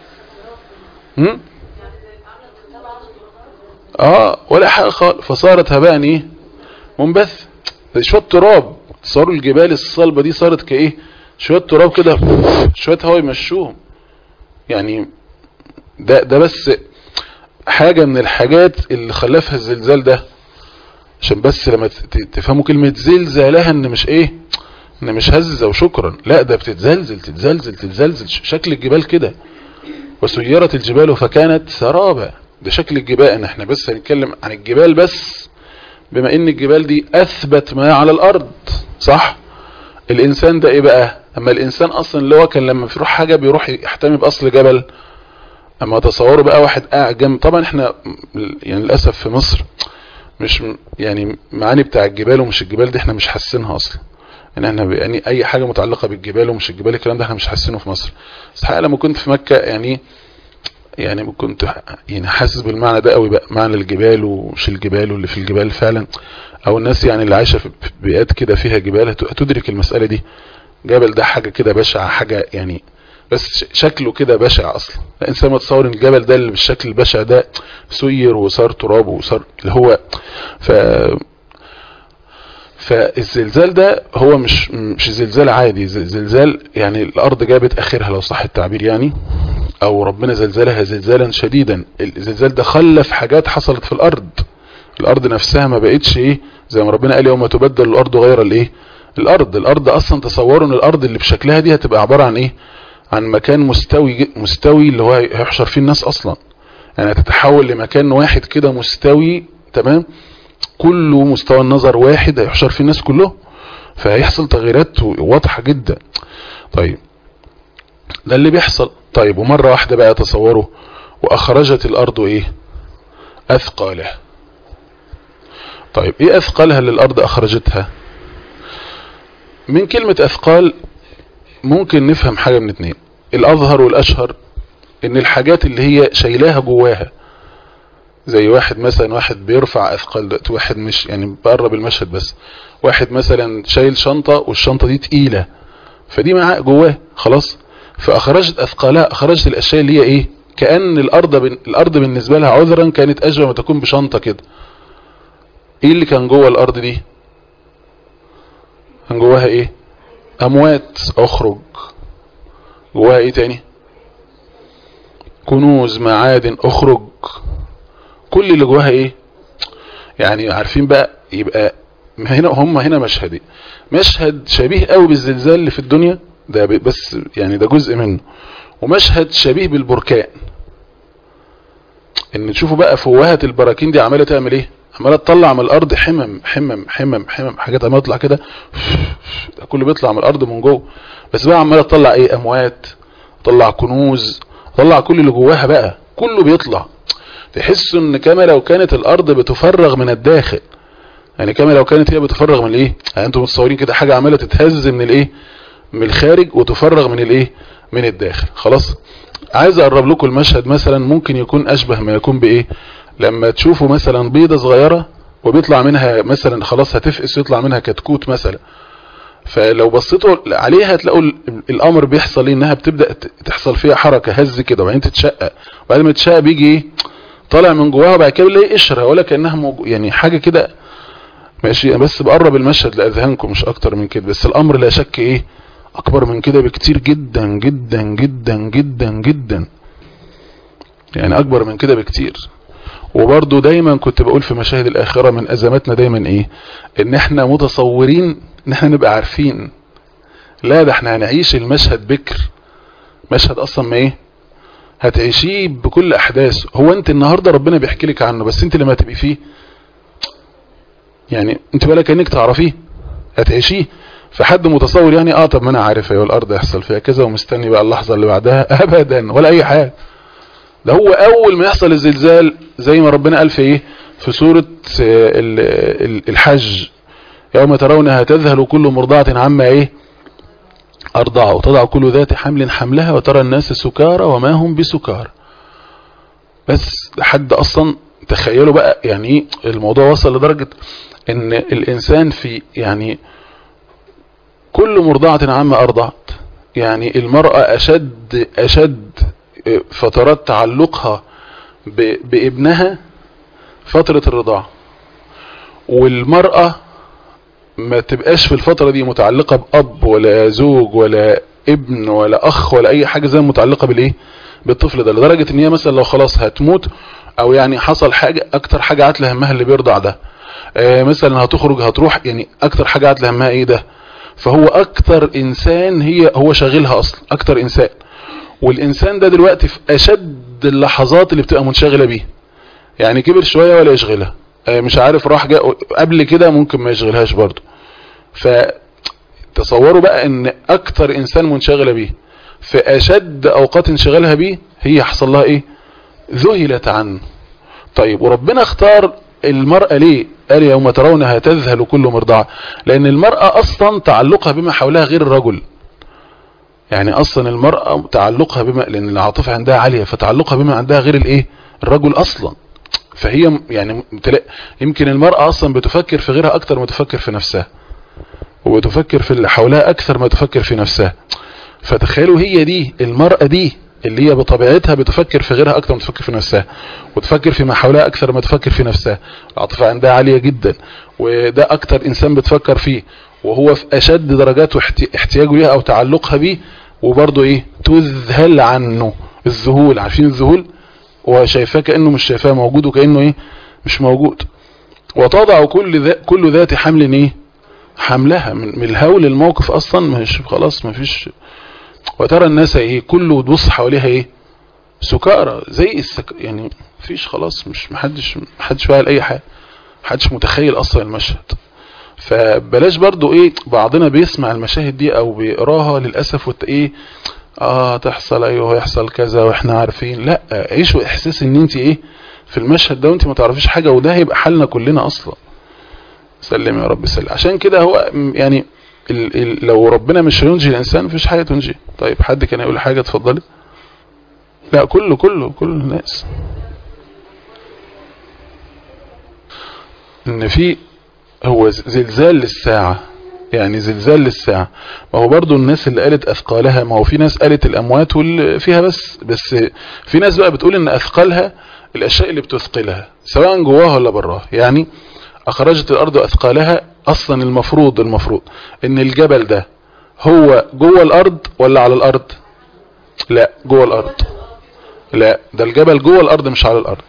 ولا حاجة خالص، فصارت هباء ايه؟ منبث. شوية تراب، تصوروا الجبال الصلبة دي صارت كايه؟ شوية تراب كده، شوية هواء يمشوهم. يعني ده بس حاجة من الحاجات اللي خلفها الزلزال ده، عشان بس لما تفهموا كلمة زلزالها ان مش ايه، ان مش هزة وشكرا، لا ده بتتزلزل تتزلزل تتزلزل. شكل الجبال كده، وسيرت الجبال فكانت سرابا. ده شكل الجبال. ان احنا بس هنتكلم عن الجبال بس، بما ان الجبال دي اثبت ما على الارض، صح؟ الانسان ده ايه بقى؟ اما الانسان اصلا اللي هو كان لما بيروح حاجة بيروح يحتمي باصل جبل. اما تصوروا بقى واحد قاعد جنب، طبعا احنا يعني للاسف في مصر مش يعني معاني بتاع الجبال ومش الجبال دي احنا مش حاسينها اصلا. يعني اي حاجة متعلقة بالجبال ومش الجبال الكلام ده احنا مش حاسينه في مصر. بس حقيقة لما كنت في مكة يعني كنت يعني حاسس بالمعنى ده قوي بقى، معنى الجبال ومش الجبال واللي في الجبال فعلا، او الناس يعني اللي عايشة في بيئات كده فيها جبال هتدرك المسألة دي. جبل ده حاجة كده بشعة، حاجة يعني بس شكله كده بشع اصلا. الانسان متصور ان الجبل ده اللي بالشكل البشع ده سير وصار تراب وصار اللي هو فالزلزال ده هو مش زلزال عادي، زلزال يعني الارض جابت اخرها لو صح التعبير يعني، او ربنا زلزلها زلزالا شديدا. الزلزال ده خلف حاجات حصلت في الارض. الارض نفسها ما بقتش ايه زي ما ربنا قال يوم تبدل الارض غير الايه الارض اصلا تصوروا ان الارض اللي بشكلها دي هتبقى عبارة عن ايه؟ عن مكان مستوي اللي هو هيحشر فيه الناس اصلا. يعني هتتحول لمكان واحد كده مستوي تمام، كله مستوى النظر واحد هيحشر فيه الناس كله، فهيحصل تغييرات واضحة جدا. طيب ده اللي بيحصل. طيب ومرة واحدة بقى تصوروا واخرجت الارض ايه؟ اثقالها. طيب ايه اثقالها اللي الارض اخرجتها؟ من كلمة اثقال ممكن نفهم حاجة من اتنين، الاظهر والاشهر ان الحاجات اللي هي شايلاها جواها، زي واحد مثلا واحد بيرفع اثقال دلوقتي، واحد مش يعني بقرب المشهد بس، واحد مثلا شايل شنطة والشنطة دي تقيلة فدي معاه جواه خلاص، فاخرجت اثقالها، اخرجت الاشياء اللي هي ايه كأن الارض بالنسبة لها عذرا كانت اجرى ما تكون بشنطة كده. ايه اللي كان جوه الارض دي؟ كان جواها ايه؟ اموات اخرج. جواها ايه تاني؟ كنوز معادن اخرج. كل اللي جواها ايه؟ يعني عارفين بقى. يبقى هنا مشهدين، مشهد شبيه قوي بالزلزال اللي في الدنيا ده بس يعني ده جزء منه، ومشهد شبيه بالبركان. ان تشوفوا بقى فوهة البراكين دي عمالة تعمل ايه؟ عماله تطلع من الارض حمم حمم حمم حمم، حاجات عماله تطلع كده، كله بيطلع من الارض من جوه. بس بقى عماله تطلع ايه؟ اموات، تطلع كنوز، تطلع كل اللي جواها بقى، كله بيطلع. تحس ان كما لو كانت الارض بتفرغ من الداخل، يعني كما لو كانت هي بتفرغ من الايه، يعني انتم متصورين كده حاجه عماله تتهز من الايه، من الخارج، وتفرغ من الايه، من الداخل. خلاص. عايز اقرب لكم المشهد مثلا، ممكن يكون اشبه ما يكون بايه، لما تشوفوا مثلا بيضه صغيره وبيطلع منها مثلا خلاص هتفقس ويطلع منها كتكوت مثلا، فلو بصيتوا عليها تلاقوا الامر بيحصل ايه، انها بتبدا تحصل فيها حركه هز كده، وبعدين تتشقق، وبعد ما تتشقق بيجي ايه، طالع من جواها، وبعد كده بيلاقي قشره ولا كانها يعني حاجه كده. ماشي، بس بقرب المشهد لاذهانكم مش اكتر من كده، بس الامر لا شك ايه، اكبر من كده بكتير جدا جدا جدا جدا جدا، يعني اكبر من كده بكتير. وبرضو دايما كنت بقول في مشاهد الاخرة من ازماتنا دايما ايه، ان احنا متصورين ان احنا نبقى عارفين، لا ده احنا هنعيش المشهد بكر، مشهد اصلا ما ايه، هتعيشيه بكل احداثه. هو انت النهاردة ربنا بيحكي لك عنه، بس انت لما تبقي فيه، يعني انت بقى كأنك تعرفيه، هتعيشيه. فحد متصور يعني طب ما انا عارف ايوه الارض يحصل فيها كذا ومستني بقى اللحظة اللي بعدها، ابدا ولا اي حاجة. ده هو اول ما يحصل الزلزال زي ما ربنا قال في ايه، في سورة الحج، يوم ترونها تذهل كل مرضعة عما ايه ارضعه، وتضع كل ذات حمل حملها، وترى الناس سكارى وما هم بسكارى. بس لحد اصلا تخيلوا بقى يعني ايه الموضوع وصل لدرجة ان الانسان في يعني كل مرضعة عما ارضعت، يعني المرأة اشد فترات تعلقها بابنها فترة الرضاعة، والمرأة ما تبقاش في الفترة دي متعلقة بأب ولا زوج ولا ابن ولا أخ ولا أي حاجة زي متعلقة بالإيه، بالطفل ده، لدرجة إن هي مثلا لو خلاص هتموت أو يعني حصل حاجة، أكتر حاجة عاتلة همها اللي بيرضع ده، مثلا هتخرج هتروح، يعني أكتر حاجة عاتلة همها إيه ده. فهو أكتر إنسان هو شاغلها أصلا، أكتر إنسان. والإنسان ده دلوقتي في أشد اللحظات اللي بتبقى منشغلة بيه، يعني كبر شوية ولا يشغلها، مش عارف راح جاء قبل كده ممكن ما يشغلهاش برضه. فتصوروا بقى ان اكتر انسان منشغلة بيه في اشد اوقات انشغالها بيه، هي حصل لها ايه، ذهلت عنه. طيب وربنا اختار المرأة ليه؟ قال يوم ترونها تذهل كل مرضعة، لان المرأة اصلا تعلقها بما حولها غير الرجل. يعني اصلا المرأة تعلقها بما، لان العاطفة عندها عالية، فتعلقها بما عندها غير الايه، الرجل اصلا. فهي يعني يمكن المرأة اصلا بتفكر في غيرها اكتر ما تفكر في نفسها، وتفكر في اللي حولها اكثر ما تفكر في نفسها. فتخيلوا هي دي المرأة دي اللي هي بطبيعتها بتفكر في غيرها اكثر ما تفكر في نفسها، وتفكر في ما حولها اكثر ما تفكر في نفسها، العاطفة عندها عالية جدا، وده اكتر انسان بتفكر فيه، وهو في اشد درجات احتياجه ليها او تعلقها بيه، وبرضه ايه، تذهل عنه. الذهول، عارفين الذهول، وشايفاه كأنه مش شايفاه، موجود وكأنه ايه، مش موجود. وتضع كل ذات حمل ايه، حملها، من الهول الموقف اصلا مش خلاص ما فيش. وترى الناس ايه، كله تبص حواليها ايه، سكارى زي يعني مفيش خلاص، مش محدش فاهم اي حاجه، محدش متخيل اصلا المشهد. فبلاش برضو ايه، بعضنا بيسمع المشاهد دي او بيقراها للاسف ايه، تحصل ايوه يحصل كذا واحنا عارفين. لا، عيشوا احساس ان انت ايه في المشهد ده وانت ما تعرفيش حاجه، وده هيبقى حالنا كلنا اصلا. سلم يا رب سلم. عشان كده هو يعني لو ربنا مش هينجي الانسان مفيش حاجه تنجي. طيب حد كان يقول حاجه؟ اتفضلي. لا، كل الناس، ان في هو زلزال للساعه، يعني زلزال للساعه. ما هو برضو الناس اللي قالت اثقالها، ما هو في ناس قالت الاموات واللي فيها، بس في ناس بقى بتقول ان اثقالها الاشياء اللي بتثقلها سواء جواها ولا براها. يعني اخرجت الارض اثقالها، اصلا المفروض ان الجبل ده هو جوه الارض ولا على الارض؟ لا، جوه الارض. لا، ده الجبل جوه الارض مش على الارض.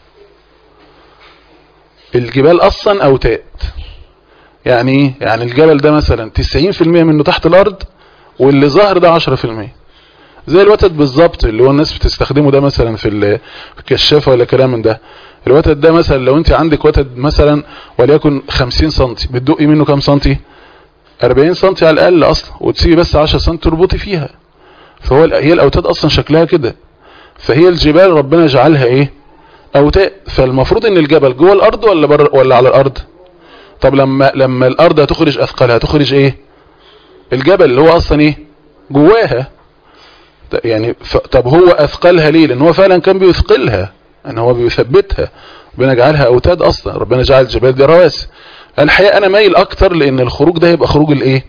الجبال اصلا اوتاد، يعني ايه؟ يعني الجبل ده مثلا 90% منه تحت الارض، واللي ظاهر ده 10%، زي الوتد بالظبط اللي هو الناس بتستخدمه ده مثلا في الكشافة ولا كلام من ده. الوتد ده مثلا لو انت عندك وتد مثلا وليكن 50 سنتي، بتدقي منه كام سنتي؟ 40 سنتي على الاقل اصلا، وتسيبي بس 10 سنتي تربطي فيها. هي الاوتاد اصلا شكلها كده. فهي الجبال ربنا جعلها ايه؟ اوتاد. فالمفروض ان الجبل جوه الارض ولا على الارض؟ طب لما الارض هتخرج اثقالها هتخرج ايه؟ الجبل اللي هو اصلا ايه؟ جواها. يعني طب هو اثقلها ليه؟ لان هو فعلا كان بيثقلها، ان هو بيثبتها. ربنا جعلها اوتاد اصلا، ربنا جعل الجبال دي رواسي. الحقيقه انا مايل اكتر لان الخروج ده يبقى خروج الايه؟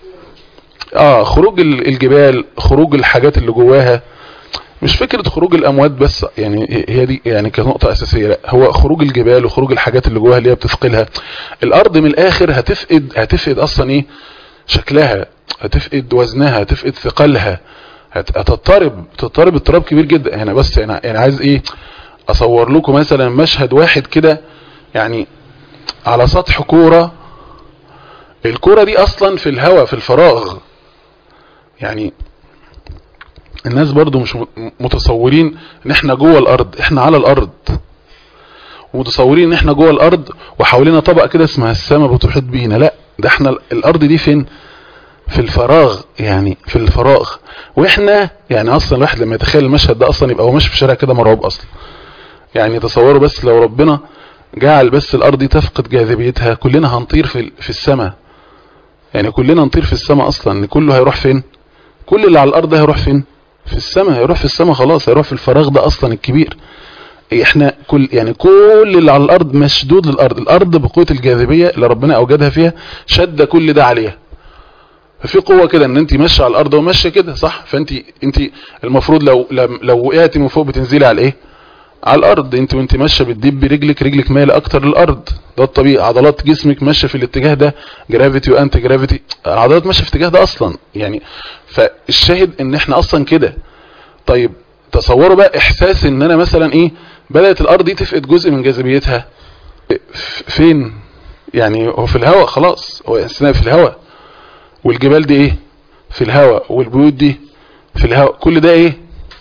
خروج الجبال، خروج الحاجات اللي جواها، مش فكرة خروج الاموات بس، يعني هي دي يعني كنقطة اساسية. لا، هو خروج الجبال وخروج الحاجات اللي جواها اللي هي بتثقلها. الارض من الاخر هتفقد اصلا ايه؟ شكلها، هتفقد وزنها، هتفقد ثقلها، تضطرب اضطراب كبير جدا. هنا بس يعني عايز ايه؟ اصور لكم مثلا مشهد واحد كده، يعني على سطح كورة، الكورة دي اصلا في الهواء في الفراغ. يعني الناس برضو مش متصورين ان احنا جوه الارض، احنا على الارض، ومتصورين ان احنا جوه الارض وحوالينا طبقة كده اسمها السماء بتحيط بينا. لا، ده احنا الارض دي فين؟ في الفراغ، يعني في الفراغ. واحنا يعني اصلا الواحد لما يتخيل المشهد ده اصلا يبقى هو ماشي في شارع كده مرعوب اصلا. يعني تصوروا بس لو ربنا جعل بس الارض دي تفقد جاذبيتها، كلنا هنطير في السماء. يعني كلنا نطير في السماء اصلا. كله هيروح فين؟ كل اللي على الارض ده هيروح فين؟ في السماء. هيروح في السماء خلاص، هيروح في الفراغ ده اصلا الكبير. احنا كل اللي على الارض مشدود للارض. الارض بقوة الجاذبية اللي ربنا اوجدها فيها شد كل ده عليها. ففي قوة كده ان انت ماشية على الارض وماشية كده صح. فانت المفروض لو وقعتي من فوق بتنزلي على ايه؟ على الارض. انت وانت ماشية بتدب رجلك مايلة اكتر للارض، ده الطبيعي. عضلات جسمك ماشية في الاتجاه ده، جرافيتي وانتي جرافيتي، العضلات ماشية في الاتجاه ده اصلا. يعني فالشاهد ان احنا اصلا كده. طيب تصوروا بقى احساس ان انا مثلا ايه؟ بدأت الارض دي تفقد جزء من جاذبيتها. فين؟ يعني هو في الهواء خلاص، هو انسان في الهواء، والجبال دي ايه؟ في الهواء، والبيوت دي في الهواء. كل ده ايه؟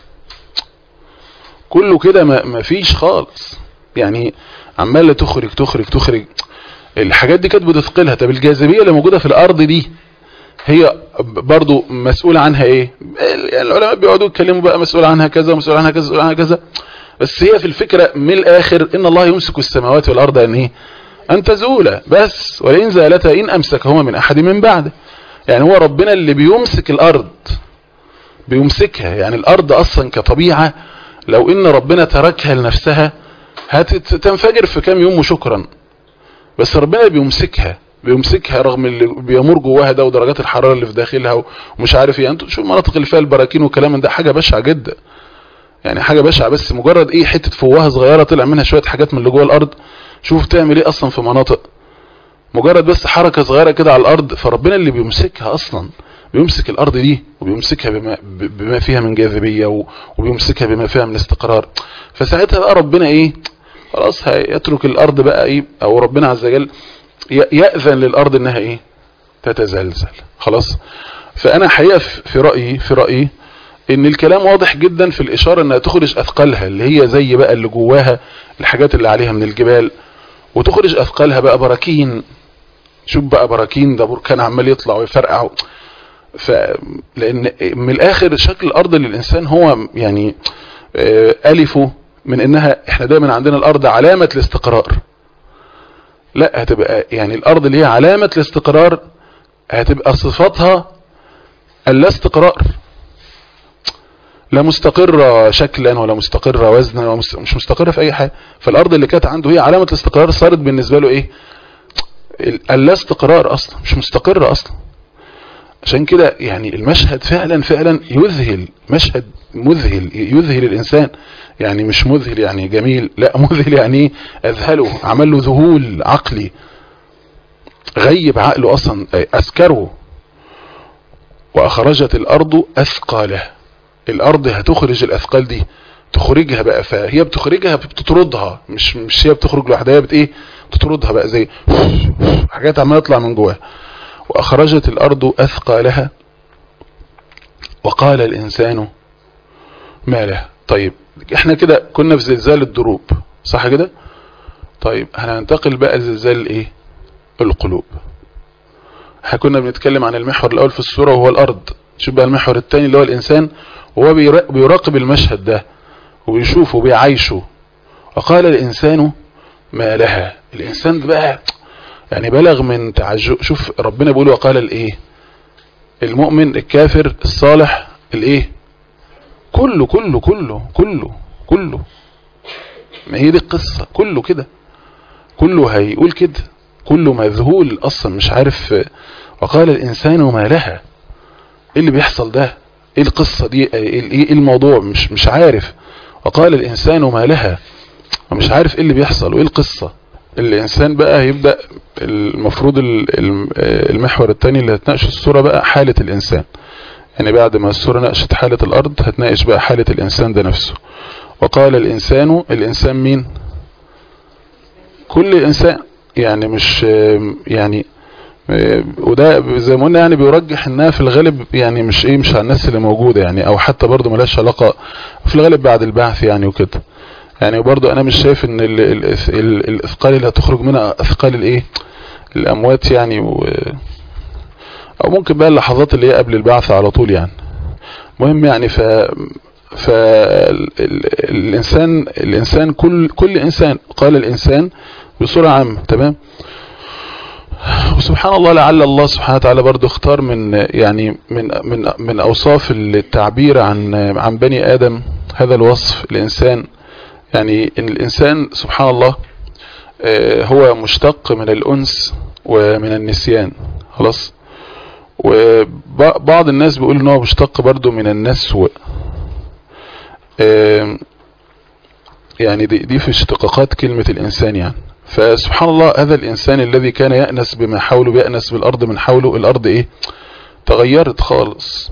كله كده ما فيش خالص. يعني عماله تخرج. الحاجات دي كانت بتثقلها. طب الجاذبيه اللي موجوده في الارض دي هي برضو مسؤول عنها ايه؟ يعني العلماء بيقعدوا يتكلموا بقى مسؤول عنها كذا ومسؤول عنها كذا ومسؤول عنها كذا. بس هي في الفكره من الاخر ان الله يمسك السماوات والارض ان ايه؟ ان تزولا بس، ولئن زالتا ان امسكهما من احد من بعده. يعني هو ربنا اللي بيمسك الارض، بيمسكها. يعني الارض اصلا كطبيعة لو ان ربنا تركها لنفسها هتنفجر في كام يوم وشكرا. بس ربنا بيمسكها رغم اللي بيمر جواها ده ودرجات الحرارة اللي في داخلها ومش عارف ايه. انتوا شوفوا المناطق اللي فيها البراكين والكلام من ده، حاجة بشعة جدا. يعني حاجة بشعة. بس مجرد ايه؟ حتة فوهة صغيرة طلع منها شوية حاجات من اللي جوه الارض. شوف تعمل ايه اصلا في مناطق. مجرد بس حركة صغيرة كده على الارض. فربنا اللي بيمسكها اصلا، بيمسك الارض دي وبيمسكها بما فيها من جاذبية، وبيمسكها بما فيها من استقرار. فساعتها بقى ربنا ايه؟ خلاص هيترك الارض بقى ايه، او ربنا عز وجل يأذن للارض انها ايه؟ تتزلزل خلاص. فانا حقيقة في رأيي ان الكلام واضح جدا في الاشارة انها تخرج اثقالها اللي هي زي بقى اللي جواها الحاجات اللي عليها من الجبال، وتخرج اثقالها بقى براكين. شوف بقى براكين، ده بركان عمال يطلع ويفرقع. لان من الاخر شكل الارض للانسان هو يعني الفه من انها احنا دايما عندنا الارض علامة الاستقرار. لا، هتبقى يعني الارض اللي هي علامة الاستقرار هتبقى صفاتها اللا استقرار، لا مستقرة شكلا ولا مستقرة وزنا ولا مش مستقرة في اي حاجة. فالارض اللي كانت عنده هي علامة الاستقرار صارت بالنسبة له ايه؟ اللا استقرار اصلا، مش مستقرة اصلا. عشان كده يعني المشهد فعلا يذهل، مشهد مذهل يذهل الانسان. يعني مش مذهل يعني جميل، لا مذهل يعني اذهله، عمل له ذهول عقلي، غيب عقله اصلا، اسكره. واخرجت الارض اثقالها. الارض هتخرج الاثقال دي، تخرجها بقى. فهي بتخرجها بتطردها، مش هي بتخرج لوحدها، بتطردها بقى زي حاجات عماله تطلع من جواها. واخرجت الارض اثقالها وقال الانسان ما لها. طيب احنا كده كنا في زلزال الدروب صح كده؟ طيب هننتقل بقى لزلزال الايه؟ القلوب. احنا كنا بنتكلم عن المحور الاول في الصورة وهو الارض. شوف بقى المحور الثاني اللي هو الانسان، وهو بيراقب المشهد ده وبيشوفه وبيعيشه. وقال الانسان ما لها. الانسان بقى يعني بلغ من تعجب. شوف ربنا بيقول وقال الايه؟ المؤمن، الكافر، الصالح، الايه؟ كله كله كله كله كله. ما هي دي القصة، كله كده، كله هيقول كده، كله مذهول اصلا مش عارف. وقال الانسان ما لها. ايه اللي بيحصل ده؟ ايه القصة دي؟ ايه الموضوع؟ مش عارف. وقال الانسان ما لها، ومش عارف ايه اللي بيحصل وايه القصة. الانسان بقى هيبدأ المفروض المحور الثاني اللي هتناقش الصورة بقى حالة الانسان. يعني بعد ما الصورة ناقشت حالة الارض هتناقش بقى حالة الانسان ده نفسه. وقال الانسان، الانسان مين؟ كل انسان، يعني مش يعني، وده زي ما قلنا يعني بيرجح انها في الغالب يعني مش على الناس اللي موجودة يعني، او حتى برضو ملاش علاقة في الغالب بعد البعث يعني وكده. يعني برضو انا مش شايف ان الاثقال اللي هتخرج منها اثقال الايه؟ الاموات يعني، او ممكن بقى اللحظات اللي هي قبل البعث على طول يعني. مهم يعني الانسان كل انسان. قال الانسان بصورة عامة. تمام. وسبحان الله لعل الله سبحانه وتعالى برضو اختار من اوصاف التعبير عن بني ادم هذا الوصف الانسان. يعني ان الانسان سبحان الله هو مشتق من الانس ومن النسيان. خلاص. وبعض الناس بيقول ان هو مشتق برضو من النسو. يعني دي في اشتقاقات كلمة الانسان يعني. فسبحان الله هذا الانسان الذي كان يأنس بما حوله، بيأنس بالارض من حوله، الارض ايه؟ تغيرت خالص.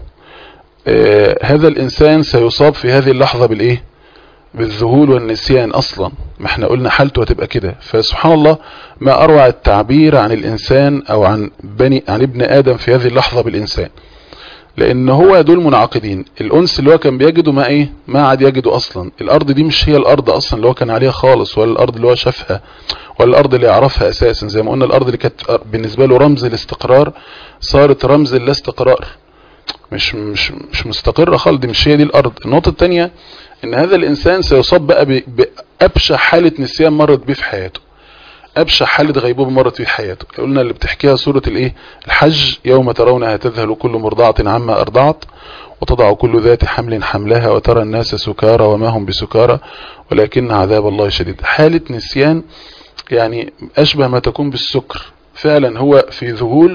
هذا الانسان سيصاب في هذه اللحظة بالايه؟ بالذهول والنسيان اصلا. ما احنا قلنا حالته هتبقى كده. فسبحان الله ما اروع التعبير عن الانسان او عن ابن ادم في هذه اللحظة بالانسان. لان هو دول منعقدين. الانس اللي هو كان بيجده ما عاد يجده اصلا. الارض دي مش هي الارض اصلا اللي هو كان عليها خالص، ولا الارض اللي هو شافها، ولا الارض اللي يعرفها اساسا. زي ما قلنا الارض اللي كانت بالنسبة له رمز الاستقرار صارت رمز اللا استقرار. مش مستقرة خالص. دي مش هي دي الارض. النقطة الثانية ان هذا الانسان سيصاب بقى بأبشع حالة نسيان مرت بيه في حياته، أبشع حالة غيبوبة مرت في حياته. قلنا اللي بتحكيها سورة الايه؟ الحج. يوم ترونها تذهل كل مرضعة عما أرضعت وتضع كل ذات حمل حملها وترى الناس سكارى وما هم بسكارى ولكن عذاب الله شديد. حالة نسيان يعني أشبه ما تكون بالسكر فعلا. هو في ذهول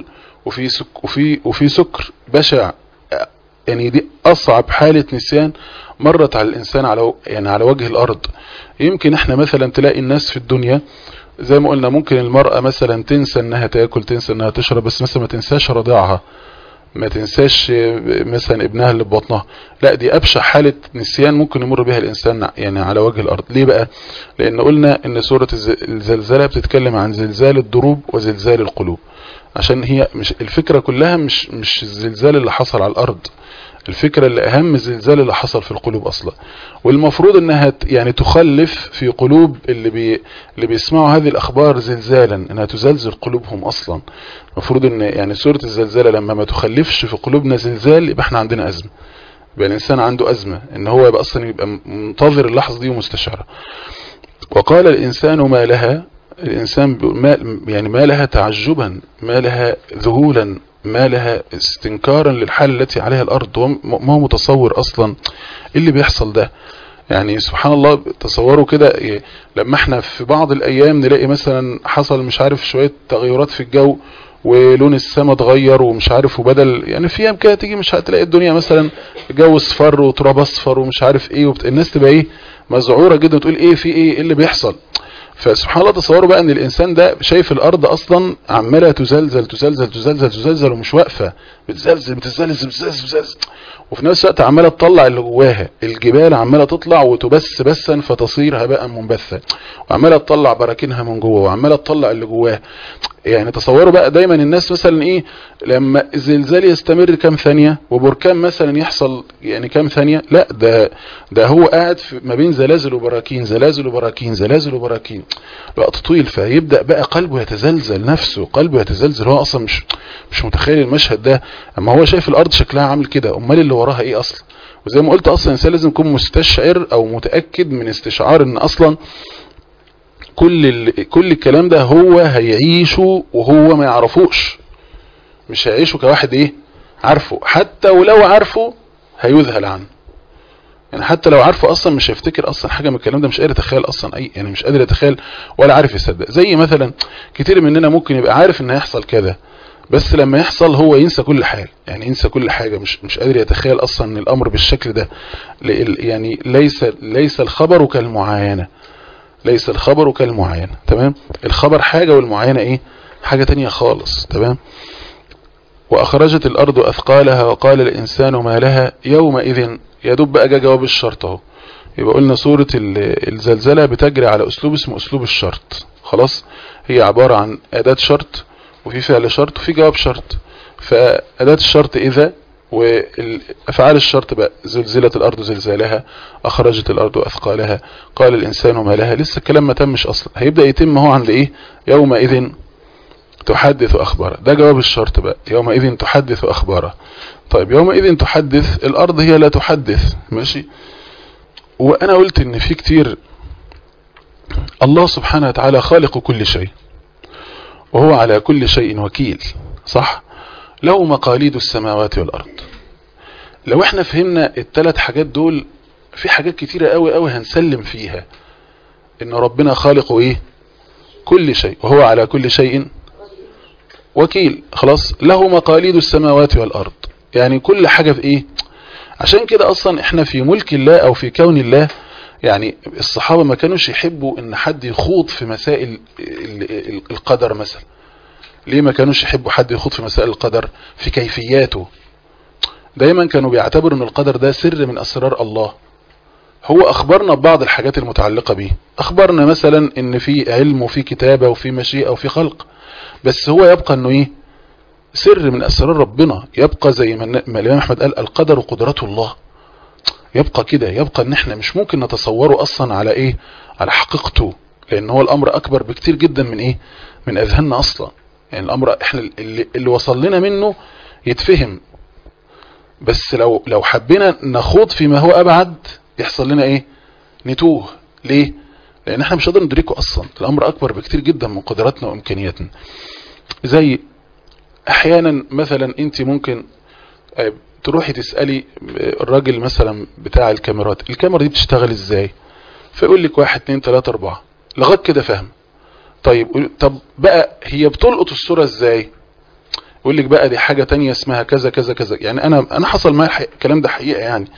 وفي سكر بشع. يعني دي أصعب حالة نسيان مرت على الإنسان على وجه الأرض. يمكن احنا مثلا تلاقي الناس في الدنيا زي ما قلنا ممكن المرأة مثلا تنسى انها تاكل، تنسى انها تشرب، بس مثلا ما تنساش رضاعها، ما تنساش مثلا ابنها اللي ببطنها. لا، دي ابشع حالة نسيان ممكن يمر بها الانسان يعني على وجه الارض. ليه بقى؟ لان قلنا ان سورة الزلزلة بتتكلم عن زلزال الضروب وزلزال القلوب. عشان هي مش الفكرة كلها مش الزلزال اللي حصل على الارض. الفكرة اللي اهم الزلزال اللي حصل في القلوب اصلا. والمفروض انها يعني تخلف في قلوب اللي بيسمعوا هذه الاخبار زلزالا، انها تزلزل قلوبهم اصلا. المفروض ان يعني سورة الزلزلة لما ما تخلفش في قلوبنا زلزال يبقى احنا عندنا ازمة، يبقى الانسان عنده ازمة ان هو يبقى اصلا يبقى منتظر اللحظة دي ومستشعرها. وقال الانسان ما لها. الانسان يعني ما لها تعجبا، ما لها ذهولا، ما لها استنكارا للحال التي عليها الارض. ما هو متصور اصلا اللي بيحصل ده. يعني سبحان الله تصوروا كده لما احنا في بعض الايام نلاقي مثلا حصل مش عارف شوية تغيرات في الجو ولون السماء اتغير ومش عارف، وبدل يعني في ايام كده تيجي مش هتلاقي الدنيا مثلا جو اصفر وتراب اصفر ومش عارف ايه الناس تبقى ايه مذعوره جدا وتقول ايه في ايه اللي بيحصل. فسبحان الله تصوروا بقى ان الانسان ده شايف الارض اصلا عماله تزلزل تزلزل تزلزل تزلزل ومش واقفه، بتزلزل بتزلزل بتزلزل بتزلزل. وفي نفس الوقت عماله تطلع اللي جواها. الجبال عماله تطلع وتبث بثا فتصير هباء منبثا، وعماله تطلع براكينها من جوه، وعماله تطلع اللي جواها. يعني تصوروا بقى دايما الناس مثلا ايه لما الزلزال يستمر كام ثانيه وبركان مثلا يحصل يعني كام ثانيه، لا ده هو قاعد ما بين زلازل وبراكين، زلازل وبراكين، زلازل وبراكين، وقت طويل. فيبدا بقى قلبه يتزلزل، نفسه قلبه يتزلزل. هو اصلا مش متخيل المشهد ده، اما هو شايف الارض شكلها عامل كده، امال اللي وراها ايه اصلا؟ وزي ما قلت اصلا الانسان لازم يكون مستشعر او متاكد من استشعار ان اصلا كل الكلام ده هو هيعيشه وهو ما يعرفوش، مش هيعيشه كواحد ايه عارفه. حتى ولو عارفه هيذهل عنه، يعني حتى لو عارفه اصلا مش هيفتكر اصلا حاجه من الكلام ده، مش قادر يتخيل اصلا يعني مش قادر يتخيل ولا عارف يصدق. زي مثلا كتير مننا ممكن يبقى عارف ان هيحصل كذا، بس لما يحصل هو ينسى كل حاجه، يعني ينسى كل حاجه، مش قادر يتخيل اصلا ان الامر بالشكل ده. يعني ليس الخبر كالمعاينه، ليس الخبر كالمعاينة. تمام؟ الخبر حاجة والمعاينة ايه حاجة تانية خالص. تمام؟ واخرجت الارض اثقالها وقال الانسان ما لها يومئذ. يدب بقى جواب الشرط اهو. يبقى قلنا سورة الزلزلة بتجري على اسلوب اسمه اسلوب الشرط. خلاص؟ هي عبارة عن اداة شرط وفي فعل شرط وفي جواب شرط. فاداة الشرط اذا، وافعال الشرط بقى زلزلت الارض زلزالها، اخرجت الارض اثقالها، قال الانسان ما لها. لسه الكلام ما تمش اصلا، هيبدا يتم هو عند ايه يومئذ تحدث اخبارها. ده جواب الشرط بقى، يومئذ تحدث اخبارها. طيب يومئذ تحدث، الارض هي لا تحدث. ماشي؟ وانا قلت ان في كتير الله سبحانه وتعالى خالق كل شيء وهو على كل شيء وكيل، صح؟ له مقاليد السماوات والارض. لو احنا فهمنا الثلاث حاجات دول، في حاجات كتيرة قوي قوي هنسلم فيها ان ربنا خالق ايه كل شيء وهو على كل شيء وكيل. خلاص؟ له مقاليد السماوات والارض، يعني كل حاجة في ايه. عشان كده اصلا احنا في ملك الله او في كون الله، يعني الصحابة ما كانوش يحبوا ان حد يخوض في مسائل القدر مثلا. ليه ما كانوش يحبوا حد يخوض في مسائل القدر؟ في كيفياته. دايما كانوا بيعتبروا ان القدر ده سر من اسرار الله. هو اخبرنا ببعض الحاجات المتعلقة به، اخبرنا مثلا ان في علم وفي كتابة وفي مشيئة وفي خلق، بس هو يبقى انه ايه سر من اسرار ربنا. يبقى زي ما الامام احمد قال القدر قدرته الله. يبقى كده، يبقى ان احنا مش ممكن نتصوره اصلا على ايه على حقيقته، لان هو الامر اكبر بكتير جدا من ايه من اذهاننا اصلا. يعني الامر احنا اللي وصل لنا منه يتفهم، بس لو حبينا نخوض فيما هو ابعد يحصل لنا ايه نتوه. ليه؟ لان احنا مش قادرين ندركه اصلا. الامر اكبر بكتير جدا من قدراتنا وامكانياتنا. زي احيانا مثلا انت ممكن تروحي تسألي الراجل مثلا بتاع الكاميرات، الكاميرا دي بتشتغل ازاي؟ فيقول لك 1 2 3 4 لغايه كده فاهم. طب بقى هي بتلقط الصورة ازاي؟ يقول لك بقى دي حاجة تانية اسمها كذا كذا كذا. يعني انا حصل معايا الكلام ده حقيقة. يعني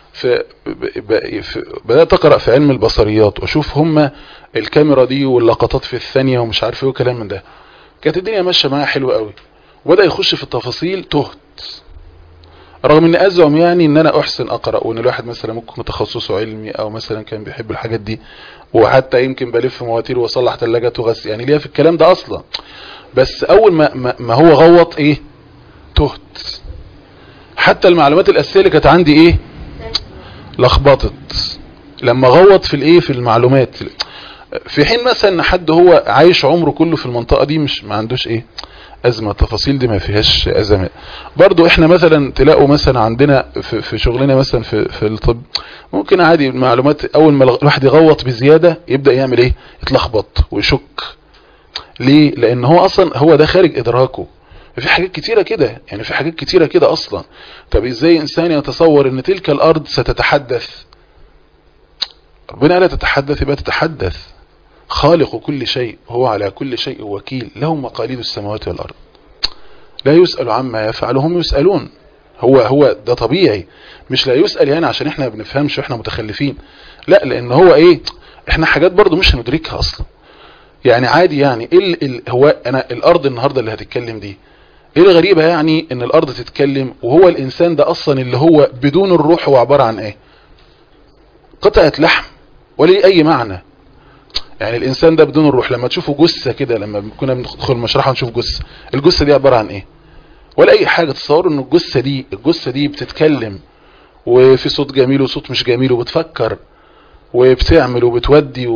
بدأت اقرأ في علم البصريات واشوف هما الكاميرا دي واللقطات في الثانية ومش عارف ايه وكلام من ده. كانت الدنيا ماشية معايا حلوة قوي، وبدأ يخش في التفاصيل تهت. رغم ان ازعم يعني ان انا احسن اقرأ، وان الواحد مثلا ممكن تخصصه علمي او مثلا كان بيحب الحاجات دي، وحتى يمكن بلف مواتير واصلح ثلاجات وغسل، يعني ليا في الكلام ده اصلا. بس اول ما هو غوط ايه تهت. حتى المعلومات الاساسيه اللي كانت عندي ايه لخبطت لما غوط في الايه في المعلومات. في حين مثلا ان حد هو عايش عمره كله في المنطقه دي مش ما عندوش ايه ازمه. التفاصيل دي ما فيهاش ازمات. برضو احنا مثلا تلاقوا مثلا عندنا في شغلنا مثلا في الطب ممكن عادي المعلومات اول ما الواحد يغوط بزياده يبدا يعمل ايه يتلخبط ويشك. ليه؟ لان هو اصلا هو ده خارج ادراكه. في حاجات كتيرة كده، يعني في حاجات كتيرة كده اصلا. طب ازاي انسان يتصور ان تلك الارض ستتحدث؟ ربنا لا تتحدث يبقى تتحدث. خالق كل شيء هو على كل شيء وكيل، له مقاليد السماوات والارض، لا يسأل عما يفعل هم يسألون. هو ده طبيعي، مش لا يسأل يعني عشان احنا ما بنفهمش واحنا متخلفين، لا، لان هو ايه احنا حاجات برضو مش هندركها اصلا. يعني عادي، يعني هو انا الارض النهاردة اللي هتتكلم دي ايه الغريبة يعني ان الارض تتكلم وهو الانسان ده اصلا اللي هو بدون الروح هو عبارة عن ايه؟ قطعة لحم ولا ليه اي معنى. يعني الانسان ده بدون الروح لما تشوفوا جثة كده، لما كنا بندخل المشرحة ونشوف جثة، الجثة دي عبارة عن ايه؟ ولا اي حاجة. تصوروا ان الجثة دي بتتكلم وفي صوت جميل وصوت مش جميل وبتفكر وبتعمل وبتودي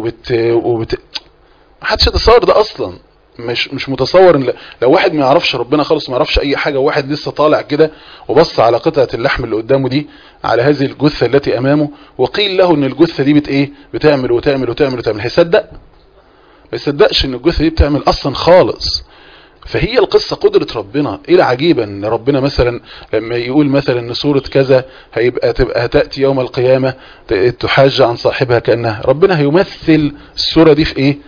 محدش يتصور ده اصلا. مش متصور ان لو واحد ما يعرفش ربنا خالص، ما يعرفش اي حاجة، وواحد لسه طالع كده وبص على قطعة اللحم اللي قدامه دي، على هذه الجثة التي امامه، وقيل له ان الجثة دي بتعمل وتعمل وتعمل وتعمل، هيصدق؟ ما يصدقش ان الجثة دي بتعمل اصلا خالص. فهي القصة قدرة ربنا. ايه العجيبة ان ربنا مثلا لما يقول مثلا ان سورة كذا تبقى هتأتي يوم القيامة تحاج عن صاحبها كأنها، ربنا هيمثل السورة دي في ايه؟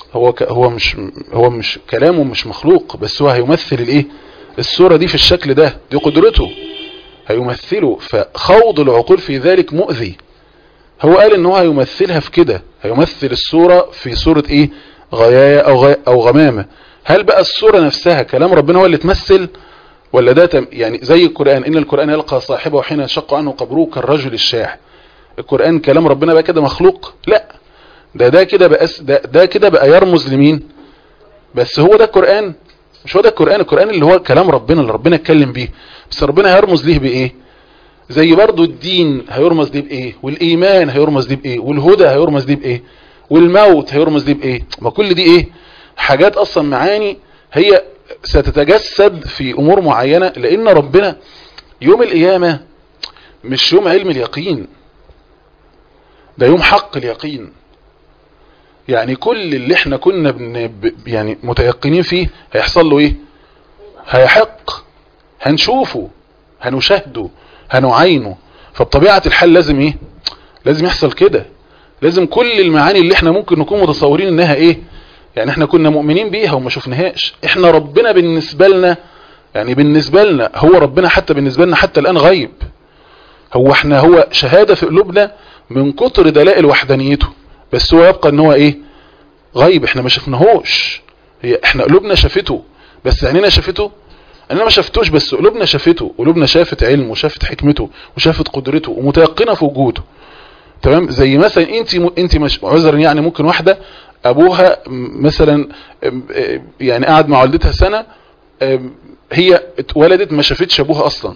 هو مش كلامه مش مخلوق، بس هو هيمثل الايه؟ السورة دي في الشكل ده، دي قدرته هيمثله. فخوض العقول في ذلك مؤذي. هو قال ان هو هيمثلها في كده، هيمثل السورة في صورة ايه؟ غياية او غمامة. هل بقى السورة نفسها كلام ربنا هو اللي تمثل، ولا ده يعني زي القرآن، ان القرآن يلقى صاحبه حين يشق عنه قبره كالرجل الشاح، القرآن كلام ربنا بقى كده مخلوق؟ لا، ده كده بقى، ده كده بقى يرمز لمين؟ بس هو ده القرآن؟ مش هو ده القرآن. القرآن اللي هو كلام ربنا اللي ربنا اتكلم بيه، بس ربنا هيرمز ليه بايه؟ زي برضو الدين هيرمز ليه بايه، والايمان هيرمز ليه بايه، والهدى هيرمز ليه بايه، والموت هيرمز ليه بايه. ما كل دي ايه؟ حاجات اصلا معاني هي ستتجسد في امور معينة، لان ربنا يوم القيامة مش يوم علم اليقين، ده يوم حق اليقين. يعني كل اللي احنا كنا يعني متيقنين فيه هيحصل له ايه؟ هيحق، هنشوفه، هنشاهده، هنعينه. فبطبيعة الحال لازم ايه؟ لازم يحصل كده. لازم كل المعاني اللي احنا ممكن نكون متصورين انها ايه، يعني احنا كنا مؤمنين بيها وما شفناهاش. احنا ربنا بالنسبة لنا، يعني بالنسبة لنا هو ربنا حتى بالنسبة لنا حتى الان غيب. هو شهادة في قلوبنا من كتر دلائل وحدانيته، بس هو يبقى ان هو ايه؟ غيب، احنا ما شفناهوش. احنا قلوبنا شافته، بس عينينا شافته؟ انا ما شفتوش، بس قلوبنا شافته. قلوبنا شافت علمه وشافت حكمته وشافت قدرته ومتيقنة في وجوده. تمام. زي مثلا انت مش عذرا، يعني ممكن واحدة ابوها مثلا يعني قاعد مع والدتها سنة، هي اتولدت ما شافتش ابوها اصلا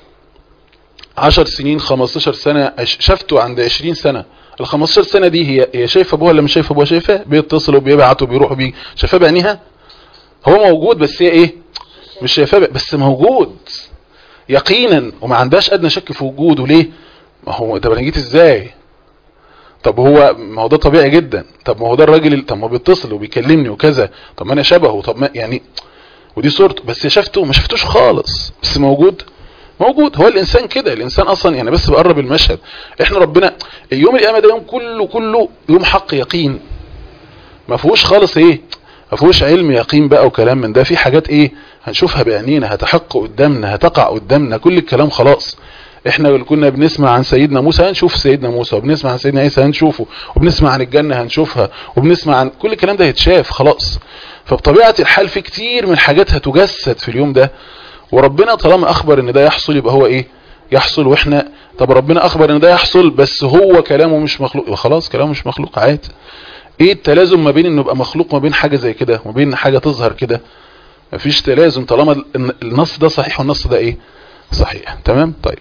10 سنين 15 سنة، شافته عند 20 سنة. ال 15 سنة دي هي شايفه ابوها ولا مش شايفه ابوها؟ شايفاه، بيتصلوا وبيبعتوا بيروحوا بيجي، شايفاه بعينيها. هو موجود بس هي ايه؟ مش شايفاه، بس موجود يقينا وما عندهاش ادنى شك في وجوده. ليه؟ ما هو طب انا جيت ازاي؟ طب ما هو ده طبيعي جدا. طب ما هو ده الراجل، طب ما بيتصل وبيكلمني وكذا، طب ما انا شبهه، طب ما يعني، ودي صورته. بس شافته؟ ما شفتوش خالص، بس موجود. هو الانسان كده. الانسان اصلا يعني بس بقرب المشهد، احنا ربنا يوم القيامه ده يوم كله يوم حق يقين، ما فيهوش خالص ايه، ما فيهوش علم يقين بقى وكلام من ده. في حاجات ايه هنشوفها بعينينا، هتحق قدامنا، هتقع قدامنا. كل الكلام خلاص. احنا كنا بنسمع عن سيدنا موسى هنشوف سيدنا موسى، وبنسمع عن سيدنا عيسى هنشوفه، وبنسمع عن الجنة هنشوفها، وبنسمع عن كل الكلام ده هيتشاف خلاص. فبطبيعة الحال في كتير من الحاجات هتجسد في اليوم ده، وربنا طالما اخبر ان ده يحصل يبقى هو ايه؟ يحصل. واحنا طب ربنا اخبر ان ده يحصل بس هو كلامه مش مخلوق، يبقى خلاص كلامه مش مخلوق عادي. ايه التلازم ما بين انه يبقى مخلوق، ما بين حاجة زي كده، وما بين حاجة تظهر كده؟ مفيش تلازم طالما النص ده صحيح والنص ده ايه؟ صحيح. تمام. طيب،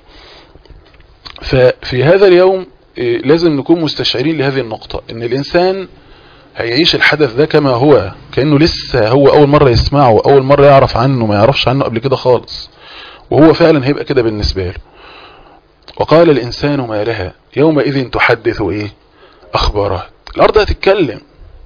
ففي هذا اليوم لازم نكون مستشعرين لهذه النقطة، ان الانسان هيعيش الحدث ده كما هو، كأنه لسه هو اول مرة يسمعه، اول مرة يعرف عنه، ما يعرفش عنه قبل كده خالص. وهو فعلا هيبقى كده بالنسبة له. وقال الانسان ما لها يومئذ تحدث ايه؟ اخبارها. الارض هتتكلم،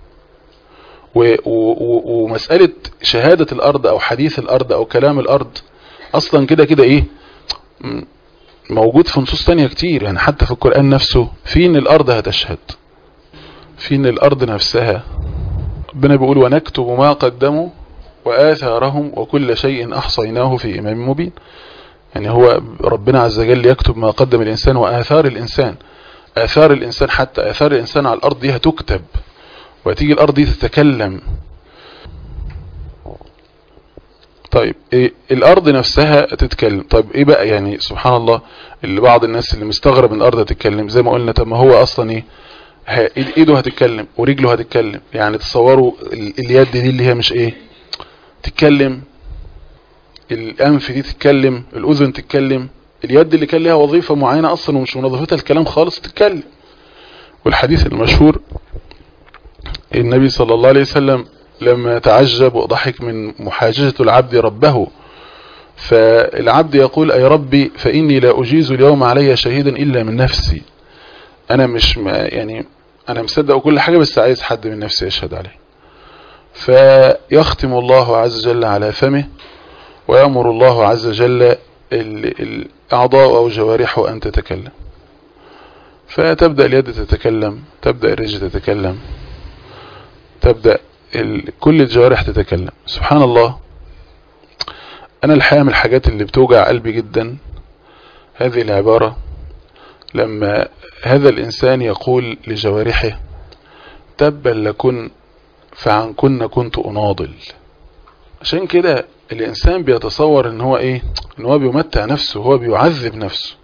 ومسألة شهادة الارض او حديث الارض او كلام الارض اصلا كده ايه؟ موجود في نصوص تانية كتير. يعني حتى في القرآن نفسه في ان الارض هتشهد، في ان الارض نفسها ربنا بيقول ونكتب ما قدموا وآثارهم وكل شيء احصيناه في امام مبين. يعني هو ربنا عز وجل يكتب ما قدم الانسان واثار الانسان. اثار الانسان، حتى اثار الانسان على الارض دي هتكتب، وهتيجي الارض دي تتكلم. طيب إيه الارض نفسها تتكلم. طيب ايه بقى يعني سبحان الله، اللي بعض الناس اللي مستغرب ان الارض تتكلم زي ما قلنا، طب ما هو اصلا ايه، ايده هتتكلم ورجله هتتكلم. يعني تصوروا اليد دي اللي هي مش ايه تتكلم، الانف دي تتكلم، الاذن تتكلم، اليد اللي كان لها وظيفة معينة اصلا ومش من وظيفتها الكلام خالص تتكلم. والحديث المشهور النبي صلى الله عليه وسلم لما تعجب وضحك من محاججة العبد ربه، فالعبد يقول أي ربي فإني لا أجيز اليوم علي شهيدا إلا من نفسي. أنا مش يعني أنا مصدق كل حاجة بس عايز حد من نفسي يشهد عليه. فيختم الله عز وجل على فمه ويأمر الله عز وجل الأعضاء أو جوارحه أن تتكلم، فتبدأ اليد تتكلم، تبدأ الرجل تتكلم، تبدأ كل الجوارح تتكلم. سبحان الله. أنا الحقيقة من الحاجات اللي بتوجع قلبي جدا هذه العبارة لما هذا الإنسان يقول لجوارحه تبا لكن فعنكن كنت أناضل. عشان كده الإنسان بيتصور إن هو إيه، إن هو بيمتع نفسه، هو بيعذب نفسه.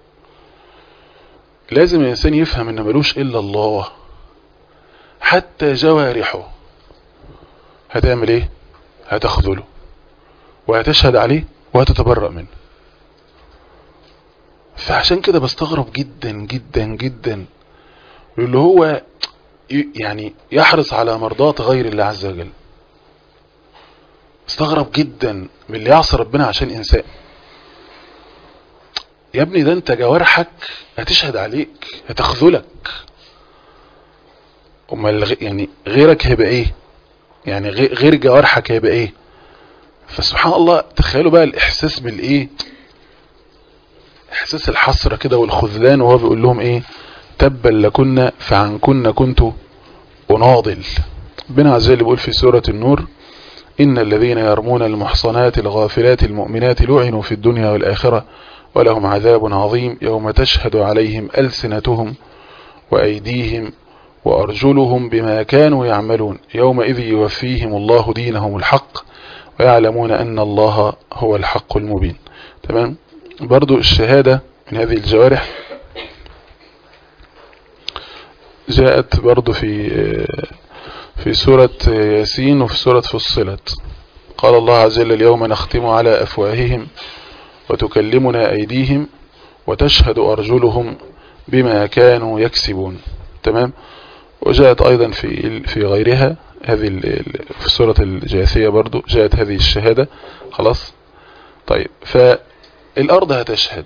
لازم الإنسان يفهم إن ملوش إلا الله. حتى جوارحه هتعمل إيه؟ هتخذله وهتشهد عليه وهتتبرأ منه. فعشان كده بستغرب جدا جدا جدا اللي هو يعني يحرص على مرضاة غير الله عز وجل. استغرب جدا من اللي يعصي ربنا عشان إنسان. يا ابني ده انت جوارحك هتشهد عليك، هتخذلك. يعني غيرك هيبقى ايه؟ يعني غير جوارحك هيبقى ايه؟ فسبحان الله تخيلوا بقى الاحساس بالايه، احساس الحسرة كده والخذلان، وهو بيقول لهم ايه، تبا لكن فعنكن كنت أناضل. ربنا عز وجل بيقول في سورة النور إن الذين يرمون المحصنات الغافلات المؤمنات لعنوا في الدنيا والآخرة ولهم عذاب عظيم يوم تشهد عليهم ألسنتهم وأيديهم وأرجلهم بما كانوا يعملون يومئذ يوفيهم الله دينهم الحق ويعلمون أن الله هو الحق المبين. تمام. برضو الشهادة من هذه الجوارح جاءت برضو في سورة ياسين وفي سورة فصلت. قال الله عز وجل اليوم نختم على أفواههم وتكلمنا أيديهم وتشهد أرجلهم بما كانوا يكسبون. تمام. وجاءت أيضا في غيرها هذه في سورة الجاثية برضو جاءت هذه الشهادة. خلاص. طيب فالأرض هتشهد،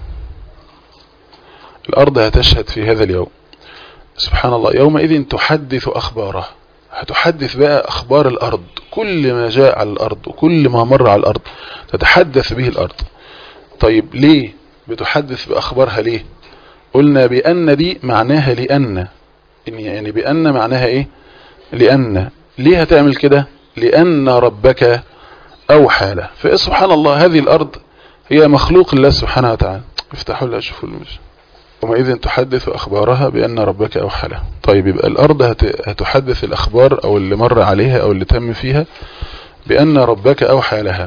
الأرض هتشهد في هذا اليوم. سبحان الله. يومئذ تحدث أخبارها، هتحدث بقى أخبار الأرض، كل ما جاء على الأرض وكل ما مر على الأرض تتحدث به الأرض. طيب ليه بتحدث بأخبارها؟ ليه قلنا بأن دي معناها لأن، يعني بأن معناها إيه؟ لأن. ليه هتعمل كده؟ لأن ربك أوحى له. فسبحان الله هذه الأرض هي مخلوق الله سبحانه وتعالى. افتحوا لها شوفوا المجد. ومئذ تحدث أخبارها بأن ربك أوحى له. طيب يبقى الأرض هتحدث الأخبار أو اللي مر عليها أو اللي تم فيها بأن ربك أوحى لها.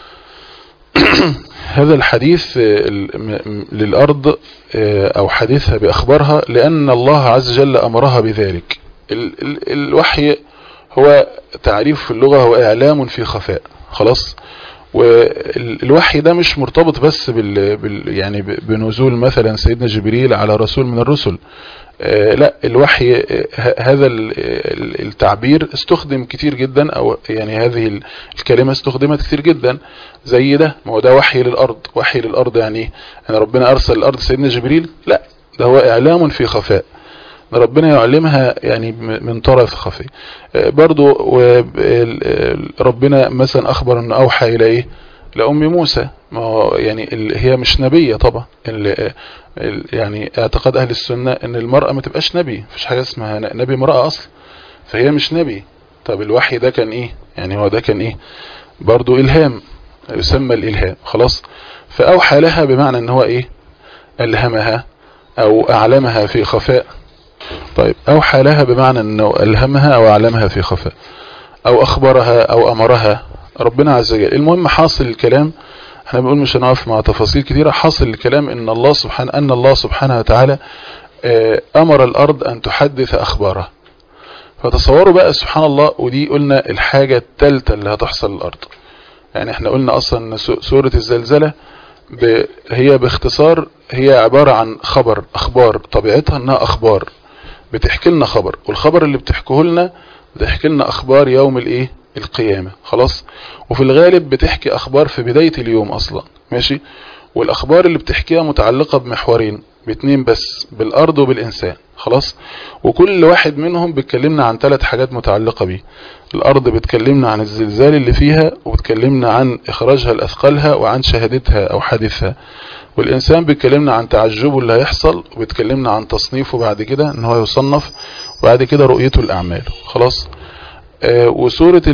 هذا الحديث للأرض أو حديثها بأخبارها لأن الله عز وجل أمرها بذلك. الوحي هو تعريف في اللغة هو إعلام في خفاء. خلاص. والوحي ده مش مرتبط بس يعني بنزول مثلا سيدنا جبريل على رسول من الرسل. لا، الوحي هذا التعبير استخدم كتير جدا، او يعني هذه الكلمة استخدمت كتير جدا زي ده. ما هو ده وحي للأرض. وحي للأرض يعني أن ربنا أرسل الأرض سيدنا جبريل؟ لا، ده هو إعلام في خفاء، ربنا يعلمها يعني من طرف خفي. برضو ربنا مثلا أخبر أنه أوحى إلى إيه؟ لأم موسى. ما هو يعني هي مش نبية طبعا. يعني اعتقاد أهل السنة أن المرأة ما تبقاش نبي، مفيش حاجة اسمها نبي مرأة أصلا، فهي مش نبي. طب الوحي ده كان إيه؟ يعني هو ده كان إيه؟ برضو إلهام، يسمى الإلهام. خلاص. فأوحى لها بمعنى أن هو إيه؟ ألهمها أو أعلمها في خفاء. طيب أوحى لها بمعنى أنه ألهمها أو أعلمها في خفاء، أو أخبرها أو أمرها ربنا عز وجل. المهم حاصل الكلام، احنا بنقول مش هنقف مع تفاصيل كثيرة، حاصل الكلام ان الله سبحانه وتعالى امر الارض ان تحدث اخبارها. فتصوروا بقى سبحان الله، ودي قلنا الحاجة الثالثة اللي هتحصل للارض. يعني احنا قلنا اصلا ان سورة الزلزلة هي باختصار هي عبارة عن اخبار، طبيعتها انها اخبار بتحكي لنا خبر، والخبر اللي بتحكيه لنا بتحكي لنا اخبار يوم القيامة خلاص. وفي الغالب بتحكي اخبار في بداية اليوم اصلا، ماشي. والاخبار اللي بتحكيها متعلقة بمحورين، باتنين بس، بالارض وبالانسان خلاص. وكل واحد منهم بتكلمنا عن 3 حاجات متعلقة بيه. الارض بتكلمنا عن الزلزال اللي فيها، وبتكلمنا عن اخراجها لاثقالها وعن شهادتها او حادثها. والانسان بيتكلمنا عن تعجبه اللي هيحصل، وبيتكلمنا عن تصنيفه بعد كده ان هو يصنف، وبعد كده رؤيته الاعمال خلاص. وسورة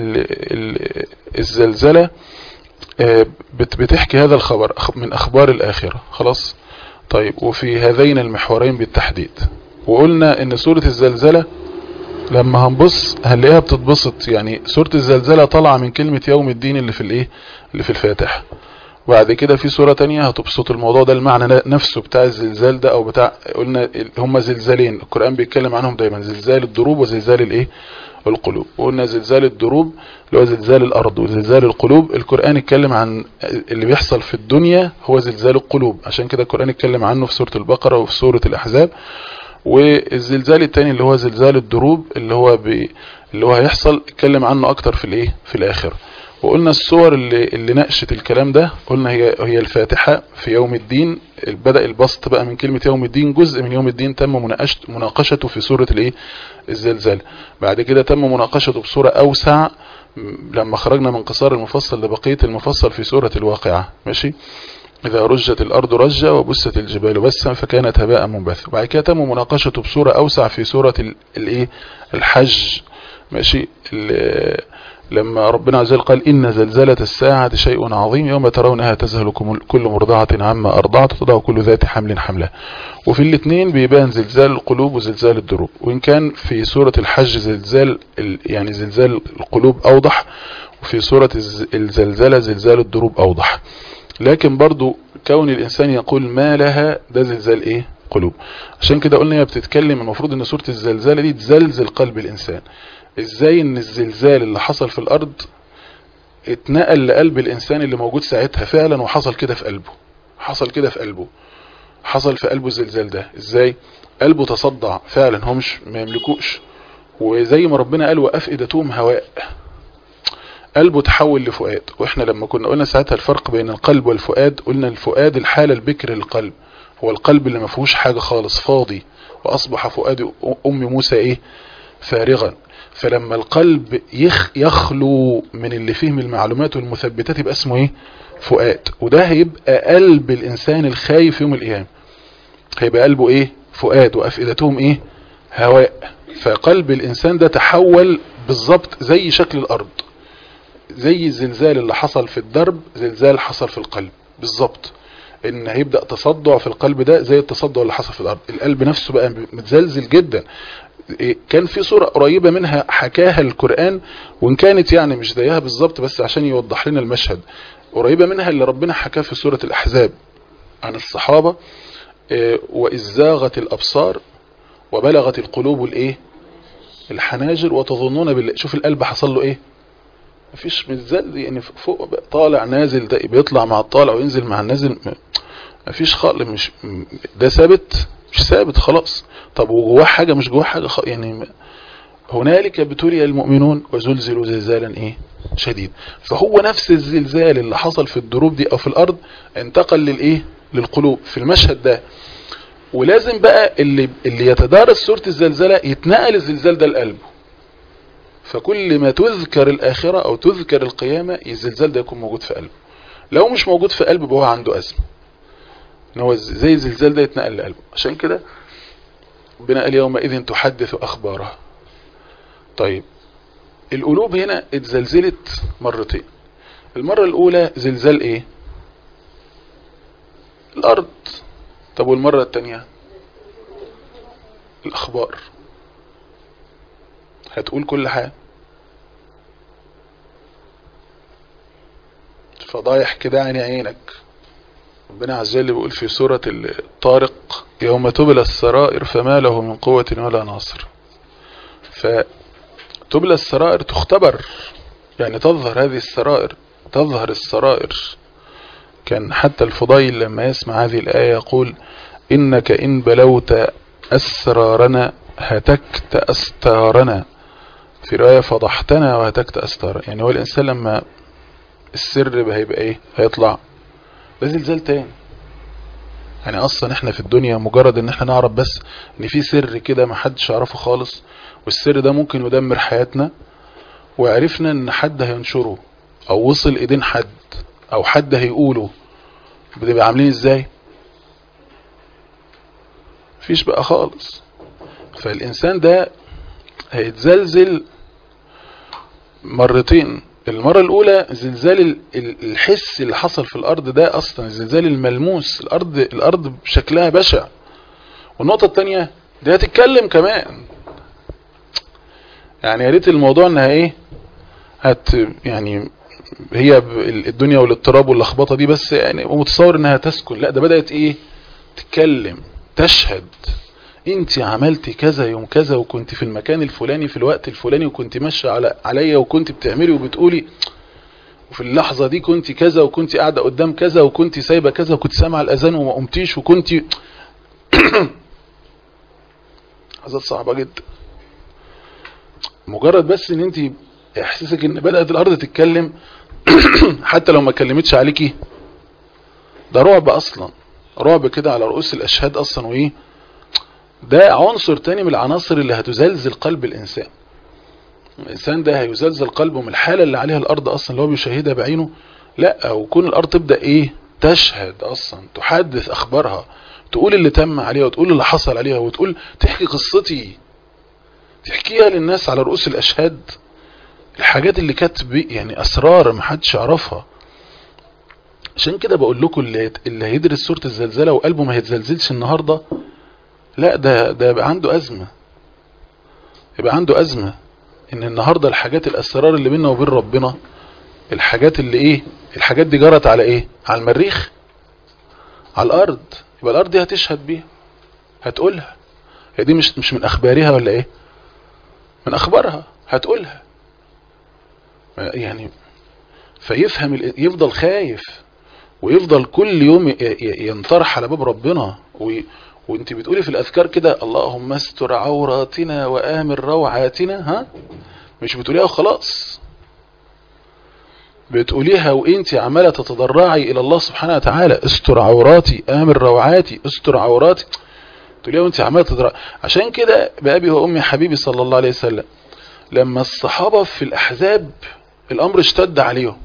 الزلزلة بتحكي هذا الخبر من اخبار الاخرة خلاص. طيب، وفي هذين المحورين بالتحديد. وقلنا ان سورة الزلزلة لما هنبص هنلاقيها بتتبسط، يعني سورة الزلزلة طالعة من كلمة يوم الدين اللي في الفاتحة. وبعد كده في سورة تانية هتبسط الموضوع ده، المعنى نفسه بتاع الزلزال ده، او بتاع، قلنا هما زلزالين القرآن بيتكلم عنهم دايما، زلزال الضروب وزلزال القلوب. وقلنا زلزال الضروب اللي هو زلزال الارض، وزلزال القلوب القرآن اتكلم عن اللي بيحصل في الدنيا هو زلزال القلوب، عشان كده القرآن اتكلم عنه في سورة البقرة وفي سورة الاحزاب. والزلزال التاني اللي هو زلزال الضروب اللي هو هيحصل اتكلم عنه اكتر في الاخر. وقلنا الصور اللي ناقشت الكلام ده، قلنا هي الفاتحة في يوم الدين، بدأ البسط بقى من كلمة يوم الدين، جزء من يوم الدين تم مناقشته في سورة الزلزال. بعد كده تم مناقشته بصورة اوسع لما خرجنا من قصار المفصل لبقية المفصل في سورة الواقعة، ماشي. إذا رجت الأرض رجة وبست الجبال بسا فكانت هباء منبثا. بعد كده تم مناقشته بصورة أوسع في سورة الحج، ماشي. لما ربنا عز وجل قال إن زلزلة الساعة شيء عظيم يوم ترونها تذهل كل مرضعة عما أرضعت وتضع كل ذات حمل حملها. وفي الاثنين بيبان زلزال القلوب وزلزال الضروب، وإن كان في سورة الحج زلزال القلوب أوضح، وفي سورة الزلزلة زلزال الضروب أوضح. لكن برضو كون الإنسان يقول ما لها، ده زلزال قلوب. عشان كده قلنا هي بتتكلم، المفروض ان سورة الزلزال دي تزلزل قلب الإنسان. ازاي ان الزلزال اللي حصل في الأرض اتنقل لقلب الإنسان اللي موجود ساعتها فعلا، وحصل كده في قلبه، حصل في قلبه الزلزال ده. ازاي قلبه تصدع فعلا، هو مش ما يملكوش. وزي ما ربنا قال وأفئدتهم هواء، قلبه تحول لفؤاد. واحنا لما كنا قلنا ساعتها الفرق بين القلب والفؤاد، قلنا الفؤاد الحالة البكر للقلب، هو القلب اللي ما فيهوش حاجة خالص، فاضي. وأصبح فؤاد أم موسى فارغا. فلما القلب يخلو من اللي فيه من المعلومات والمثبتات يبقى اسمه فؤاد. وده هيبقى قلب الإنسان الخايف يوم القيامة، هيبقى قلبه فؤاد. وأفئدتهم هواء. فقلب الإنسان ده تحول بالضبط زي شكل الأرض، زي الزلزال اللي حصل في الدرب، زلزال حصل في القلب بالضبط. ان هيبدأ تصدع في القلب ده زي التصدع اللي حصل في الارض. القلب نفسه بقى متزلزل جدا. كان في صورة قريبة منها حكاها القرآن، وان كانت يعني مش زيها بالضبط، بس عشان يوضح لنا المشهد، قريبة منها اللي ربنا حكاه في سورة الأحزاب عن الصحابة. وإذ زاغت الأبصار وبلغت القلوب الحناجر وتظنون بالله. شوف القلب حصل له مفيش متزل، يعني فوق طالع نازل، ده بيطلع مع الطالع وينزل مع النازل، مفيش خالص. مش ده ثابت، مش ثابت خلاص. طب وجواه حاجة مش جواه حاجة يعني هنالك ابتلي المؤمنون وزلزلوا زلزالا شديد. فهو نفس الزلزال اللي حصل في الدروب دي او في الارض انتقل للقلوب في المشهد ده. ولازم بقى اللي يتدارس سورة الزلزلة يتنقل الزلزال ده لقلبه. فكل ما تذكر الآخرة أو تذكر القيامة الزلزال ده يكون موجود في قلبه. لو مش موجود في قلبه هو عنده أزمة، إن هو زي الزلزال ده يتنقل لقلبه. عشان كده ربنا قال يومئذ تحدث أخبارها. طيب القلوب هنا اتزلزلت مرتين. المرة الأولى زلزال الأرض. طب والمرة الثانية الأخبار. هتقول كل حاجة. فضايح كده عيني عينك. ربنا عز وجل بيقول في سورة الطارق يوم تبلى السرائر فما له من قوة ولا ناصر. فتبلى السرائر تختبر، يعني تظهر هذه السرائر، تظهر السرائر. كان حتى الفضيل لما يسمع هذه الآية يقول إنك إن بلوت أسرارنا هتكت أستارنا، في رواية فضحتنا وهتكت أستارنا. يعني هو الإنسان لما السر هيبقى إيه؟ هيطلع ده زلزال تاني. يعني أصلا إحنا في الدنيا مجرد إن إحنا نعرف بس إن في سر كده ما حدش يعرفه خالص، والسر ده ممكن يدمر حياتنا، وعرفنا إن حد هينشره أو وصل إيدين حد أو حد هيقوله، بتبقى عاملين إزاي؟ مفيش بقى خالص. فالإنسان ده هيتزلزل مرتين. المرة الأولى زلزال الحس اللي حصل في الأرض، ده أصلا الزلزال الملموس، الأرض بشكلها بشع. والنقطة الثانية دي هتتكلم كمان. يعني يا ريت الموضوع انها ايه، يعني هي الدنيا والاضطراب واللخبطة دي بس، يعني ومتصور انها تسكن. لا، ده بدأت ايه، تتكلم، تشهد. انت عملتي كذا يوم كذا، وكنت في المكان الفلاني في الوقت الفلاني، وكنت ماشيه عليا، وكنت بتعملي وبتقولي، وفي اللحظة دي كنت كذا، وكنت قاعدة قدام كذا، وكنت سايبة كذا، وكنت سامعة الأذان وما قمتيش، وكنت حاجات صعبة جدا. مجرد بس ان انت احساسك ان بدأت الأرض تتكلم حتى لو ما كلمتش عليكي، ده رعب أصلا، رعب كده على رؤوس الأشهاد أصلا. وإيه ده عنصر تاني من العناصر اللي هتزلزل قلب الإنسان. الإنسان ده هيزلزل قلبه من الحالة اللي عليها الأرض أصلا اللي هو بيشاهدها بعينه. لا، وكون الأرض تبدأ إيه، تشهد أصلا، تحدث أخبارها، تقول اللي تم عليها، وتقول اللي حصل عليها، وتقول تحكي قصتي، تحكيها للناس على رؤوس الأشهاد. الحاجات اللي كانت يعني أسرار ما حدش يعرفها. عشان كده بقول لكم اللي هيدرس سورة الزلزلة وقلبه ما هيتزلزلش النهاردة، لا ده يبقى عنده أزمة. يبقى عنده أزمة ان النهاردة الحاجات الأسرار اللي بيننا وبين ربنا، الحاجات اللي ايه، الحاجات دي جرت على ايه، على المريخ، على الأرض. يبقى الأرض دي هتشهد بيها، هتقولها. هي دي مش من أخبارها ولا ايه، من أخبارها، هتقولها. يعني فيفهم، يفضل خايف، ويفضل كل يوم ينطرح على باب ربنا. وانت بتقولي في الأذكار كده اللهم استر عوراتنا وآمن روعاتنا، ها، مش بتقوليها وخلاص، بتقوليها وانت عمالة تتضرعي إلى الله سبحانه وتعالى. استر عوراتي، آمن روعاتي، استر عوراتي، تقوليها وانت عمالة تتضرعي. عشان كده بأبي وأمي حبيبي صلى الله عليه وسلم، لما الصحابة في الأحزاب الأمر اشتد عليهم،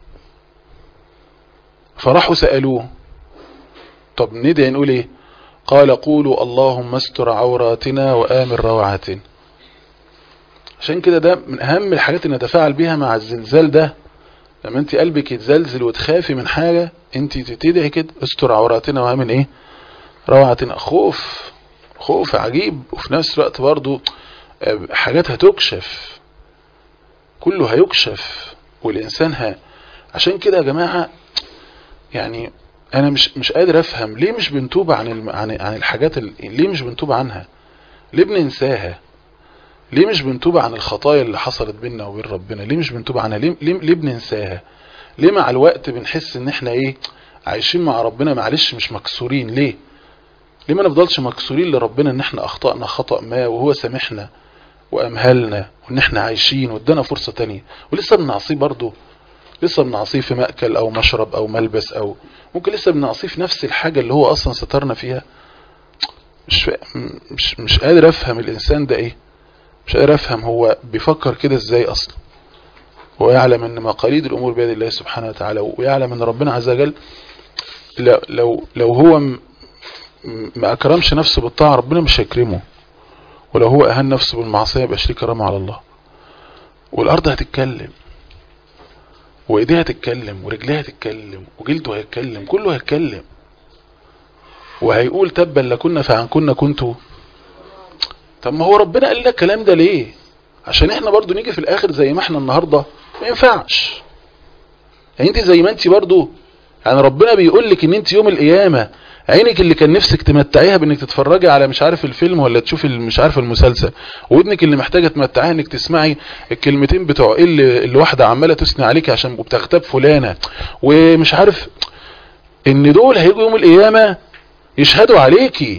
فراحوا سألوه طب ندعي نقول ايه؟ قال قولوا اللهم استر عوراتنا وآمن روعاتنا. عشان كده ده من أهم الحاجات اللي نتفاعل بيها مع الزلزال ده. لما انت قلبك يتزلزل وتخافي من حاجة، انت تدعي كده استر عوراتنا وآمن ايه روعاتنا. خوف عجيب، وفي نفس الوقت برضو حاجات هتكشف، كله هيكشف والإنسان عشان كده يا جماعة، يعني انا مش قادر افهم ليه مش بنتوب عن الحاجات ليه مش بنتوب عنها، ليه بننساها، ليه مش بنتوب عن الخطايا اللي حصلت بيننا وبين ربنا، ليه مش بنتوب عنها، ليه بننساها، ليه مع الوقت بنحس ان احنا ايه عايشين مع ربنا معلش مش مكسورين، ليه ما نفضلش مكسورين لربنا ان احنا اخطأنا خطأ ما وهو سامحنا وامهلنا، وان احنا عايشين وادانا فرصة تانية، ولسه بنعصيه برضه، لسه بنعصيه في مأكل او مشرب او ملبس، او ممكن لسه بنعصيه في نفس الحاجة اللي هو اصلا سترنا فيها. مش قادر افهم الانسان ده ايه، مش قادر افهم هو بيفكر كده ازاي اصلا. هو يعلم ان مقاليد الامور بيد الله سبحانه وتعالى، ويعلم ان ربنا عز وجل لو هو ما اكرمش نفسه بالطاعة ربنا مش هيكرمه، ولو هو اهان نفسه بالمعصية يبقى شريك كرامة على الله. والارض هتتكلم، وايديها هتتكلم، ورجليها هتتكلم، وجلده هيتكلم، كله هيتكلم، وهيقول تبا لكنا فعنكنا كنتوا. طب ما هو ربنا قال لك الكلام ده ليه؟ عشان احنا برضو نيجي في الاخر زي ما احنا النهاردة؟ ما ينفعش. يعني انت زي ما انت برضو، يعني ربنا بيقول لك ان انت يوم القيامة عينك اللي كان نفسك تمتعيها بانك تتفرجي على مش عارف الفيلم ولا تشوفي مش عارف المسلسل، ودنك اللي محتاجة تمتعيها انك تسمعي الكلمتين بتوع اللي واحدة عمالة تثني عليك عشان بتغتاب فلانة ومش عارف، ان دول هيجوا يوم القيامة يشهدوا عليكي.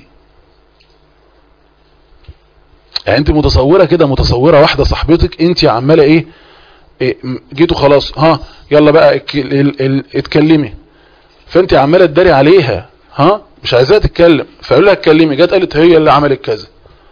يعني انت متصورة كده، متصورة واحدة صاحبتك انت عمالة ايه جيتوا خلاص ها يلا بقى اتكلمي، فانت عمالة تداري عليها ها مش عايزاها تتكلم، فقال لها اتكلمي، جت قالت هي اللي عملت كذا.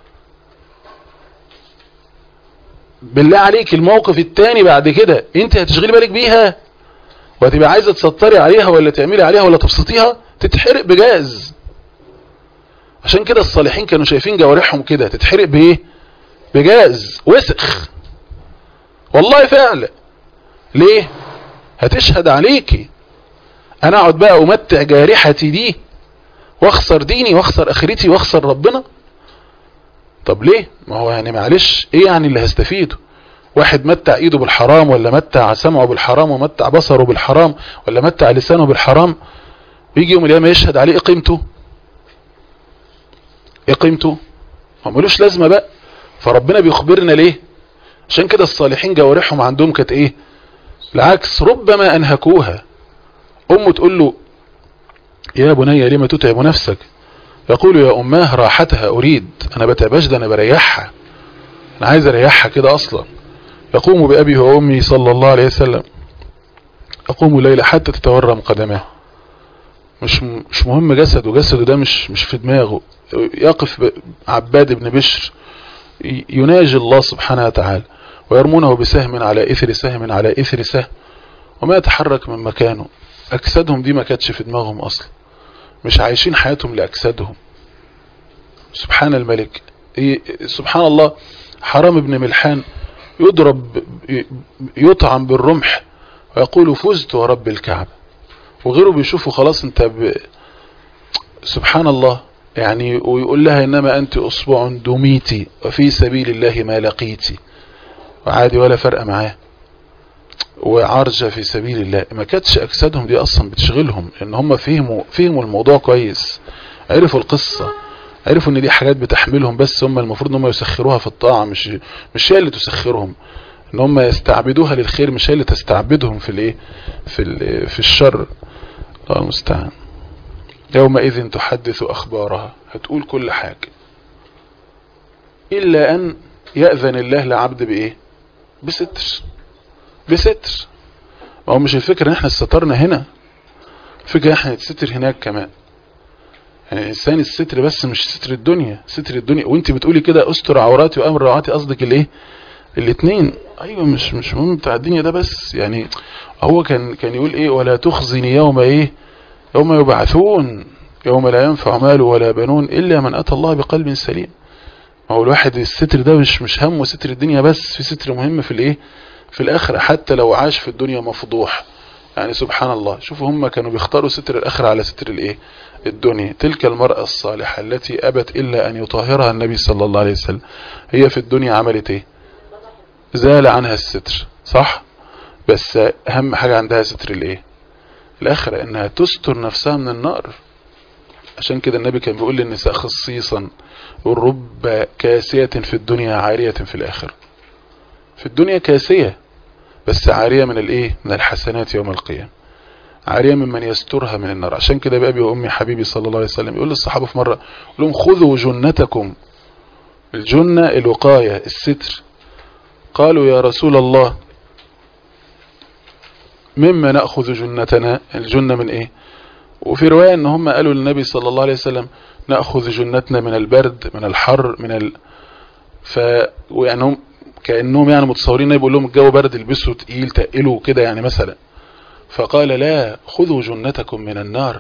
بالله عليك الموقف التاني بعد كده انت هتشغلي بالك بيها وهتبقى عايزة تسطري عليها ولا تعملي عليها ولا تبسطيها، تتحرق بجاز. عشان كده الصالحين كانوا شايفين جوارحهم كده تتحرق بايه؟ بجاز وسخ، والله فعلا. ليه؟ هتشهد عليكي. انا اقعد بقى امتع جارحتي دي واخسر ديني واخسر اخرتي واخسر ربنا؟ طب ليه؟ ما هو يعني معلش ايه يعني اللي هستفيده؟ واحد متع ايده بالحرام ولا متع سمعه بالحرام ومتع بصره بالحرام ولا متع لسانه بالحرام، ويجي يوم القيامة يشهد عليه، ايه قيمته؟ ايه قيمته؟ ما ملوش لازمة بقى. فربنا بيخبرنا ليه؟ عشان كده الصالحين جوارحهم عندهم كانت ايه؟ العكس، ربما انهكوها. امه تقول له يا بني لما تتعب نفسك، يقول يا اماه راحتها اريد، انا بتعبش ده انا بريحها، انا عايز اريحها كده اصلا. يقوم بأبيه وأمي صلى الله عليه وسلم، يقوم الليل حتى تتورم قدماه. مش مهم جسده ده مش في دماغه. يقف عباد بن بشر يناجي الله سبحانه وتعالى ويرمونه بسهم على إثر سهم على إثر سهم وما يتحرك من مكانه. أجسادهم دي ما كانتش في دماغهم أصلا، مش عايشين حياتهم لأجسادهم. سبحان الملك. سبحان الله. حرام بن ملحان يضرب يطعم بالرمح ويقول فزت ورب الكعبة، وغيره بيشوفه خلاص انت سبحان الله. يعني ويقول لها انما انت اصبع دميتي وفي سبيل الله ما لقيتي، وعادي ولا فرق معاه، وعرجة في سبيل الله. ما كانتش اجسادهم دي اصلا بتشغلهم، لان هم فهموا الموضوع كويس، عرفوا القصة، عرفوا ان دي حاجات بتحملهم، بس هم المفروض ان هم يسخروها في الطاعة، مش هي اللي تسخرهم، ان هم يستعبدوها للخير، مش هي اللي تستعبدهم في الايه في الشر. الله المستعان. يومئذ تحدث اخبارها، هتقول كل حاجة الا ان يأذن الله لعبد بايه؟ بستر. ما هو مش الفكرة ان احنا استطرنا هنا، الفكرة احنا نتستر هناك كمان. يعني انسان الستر بس مش ستر الدنيا، ستر الدنيا وانت بتقولي كده استر عوراتي وامر روعاتي، قصدك الايه؟ الاثنين. ايوه مش مهم بتاع الدنيا ده بس. يعني هو كان يقول ايه؟ ولا تخزني يوم ايه؟ يوم يبعثون يوم لا ينفع مال ولا بنون الا من اتى الله بقلب سليم. هو الواحد الستر ده مش همه ستر الدنيا بس، في ستر مهم في الايه؟ في الاخره، حتى لو عاش في الدنيا مفضوح. يعني سبحان الله، شوفوا هم كانوا بيختاروا ستر الاخره على ستر الايه؟ الدنيا. تلك المرأة الصالحة التي أبت إلا أن يطهرها النبي صلى الله عليه وسلم، هي في الدنيا عملت إيه؟ زال عنها الستر، صح؟ بس أهم حاجة عندها ستر الإيه؟ الآخرة، إنها تستر نفسها من النار. عشان كده النبي كان بيقول للنساء خصيصا والرب كاسية في الدنيا عارية في الآخرة. في الدنيا كاسية بس عارية من الإيه؟ من الحسنات يوم القيامة، عارية ممن يسترها من النار. عشان كده بأبي وأمي حبيبي صلى الله عليه وسلم يقول للصحابة في مرة، يقول لهم خذوا جنتكم. الجنة الوقاية، الستر. قالوا يا رسول الله مما نأخذ جنتنا؟ الجنة من ايه؟ وفي رواية ان هم قالوا للنبي صلى الله عليه وسلم نأخذ جنتنا من البرد من الحر ويعني هم كأنهم يعني متصورين يقول لهم الجو برد البسوا تقيل تقلوا كده يعني مثلا. فقال لا، خذوا جنتكم من النار.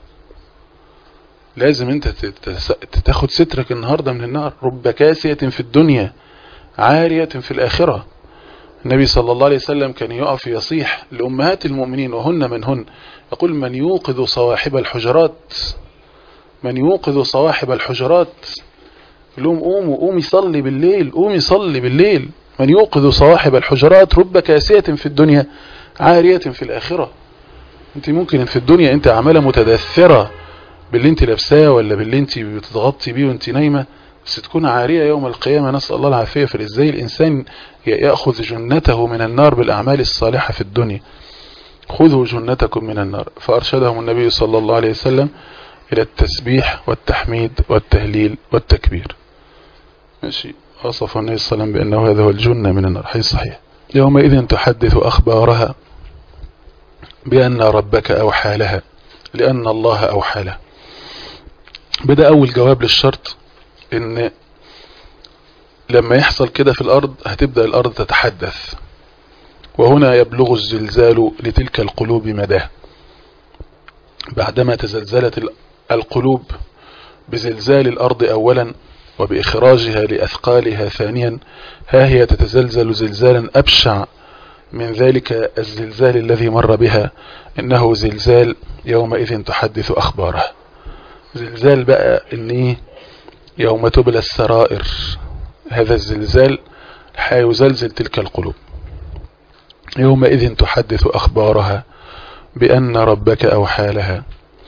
لازم انت تاخد سترك النهاردة من النار. رب كاسية في الدنيا عارية في الآخرة. النبي صلى الله عليه وسلم كان يقف يصيح لأمهات المؤمنين وهن منهن، يقول من يوقظ صواحب الحجرات، من يوقظ صواحب الحجرات. يقول لهم قومي صلي بالليل، قومي صلي بالليل. من يوقظ صواحب الحجرات رب كاسية في الدنيا عارية في الآخرة. انت ممكن في الدنيا انت عمالة متدثرة باللي انت لابساه ولا باللي انت بتتغطي بيه وانت نايمة، بس تكون عارية يوم القيامة، نسأل الله العافية. فازاي الإنسان يأخذ جنته من النار بالأعمال الصالحة في الدنيا؟ خذوا جنتكم من النار. فأرشدهم النبي صلى الله عليه وسلم إلى التسبيح والتحميد والتهليل والتكبير. ماشي. وصف النبي صلى الله عليه وسلم بأنه هذا هو الجنة من النار، حديث صحيح. يومئذ تحدث أخبارها بأن ربك أوحى لها، لأن الله أوحى لها. بدأ أول جواب للشرط، إن لما يحصل كده في الأرض هتبدأ الأرض تتحدث، وهنا يبلغ الزلزال لتلك القلوب مداه. بعدما تزلزلت القلوب بزلزال الأرض أولا وبإخراجها لأثقالها ثانيا، ها هي تتزلزل زلزالا أبشع من ذلك الزلزال الذي مر بها. إنه زلزال يومئذ تحدث أخبارها. زلزال بقى إنه يوم تبلى السرائر، هذا الزلزال حيزلزل تلك القلوب. يومئذ تحدث أخبارها بأن ربك أوحى لها.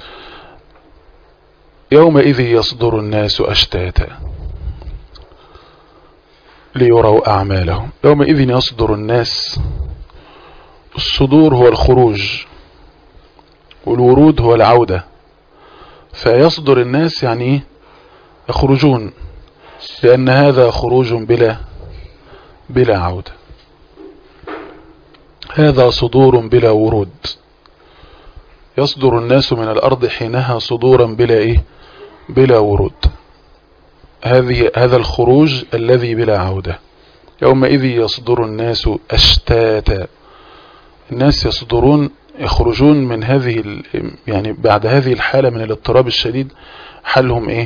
يومئذ يصدر الناس أشتاتا ليروا أعمالهم. يومئذ يصدر الناس، الصدور هو الخروج والورود هو العودة. فيصدر الناس يعني يخرجون، لأن هذا خروج بلا عودة، هذا صدور بلا ورود. يصدر الناس من الأرض حينها صدورا بلا ورود. هذا الخروج الذي بلا عودة. يومئذ يصدر الناس أشتاتا، الناس يخرجون من هذه يعني بعد هذه الحالة من الاضطراب الشديد، حالهم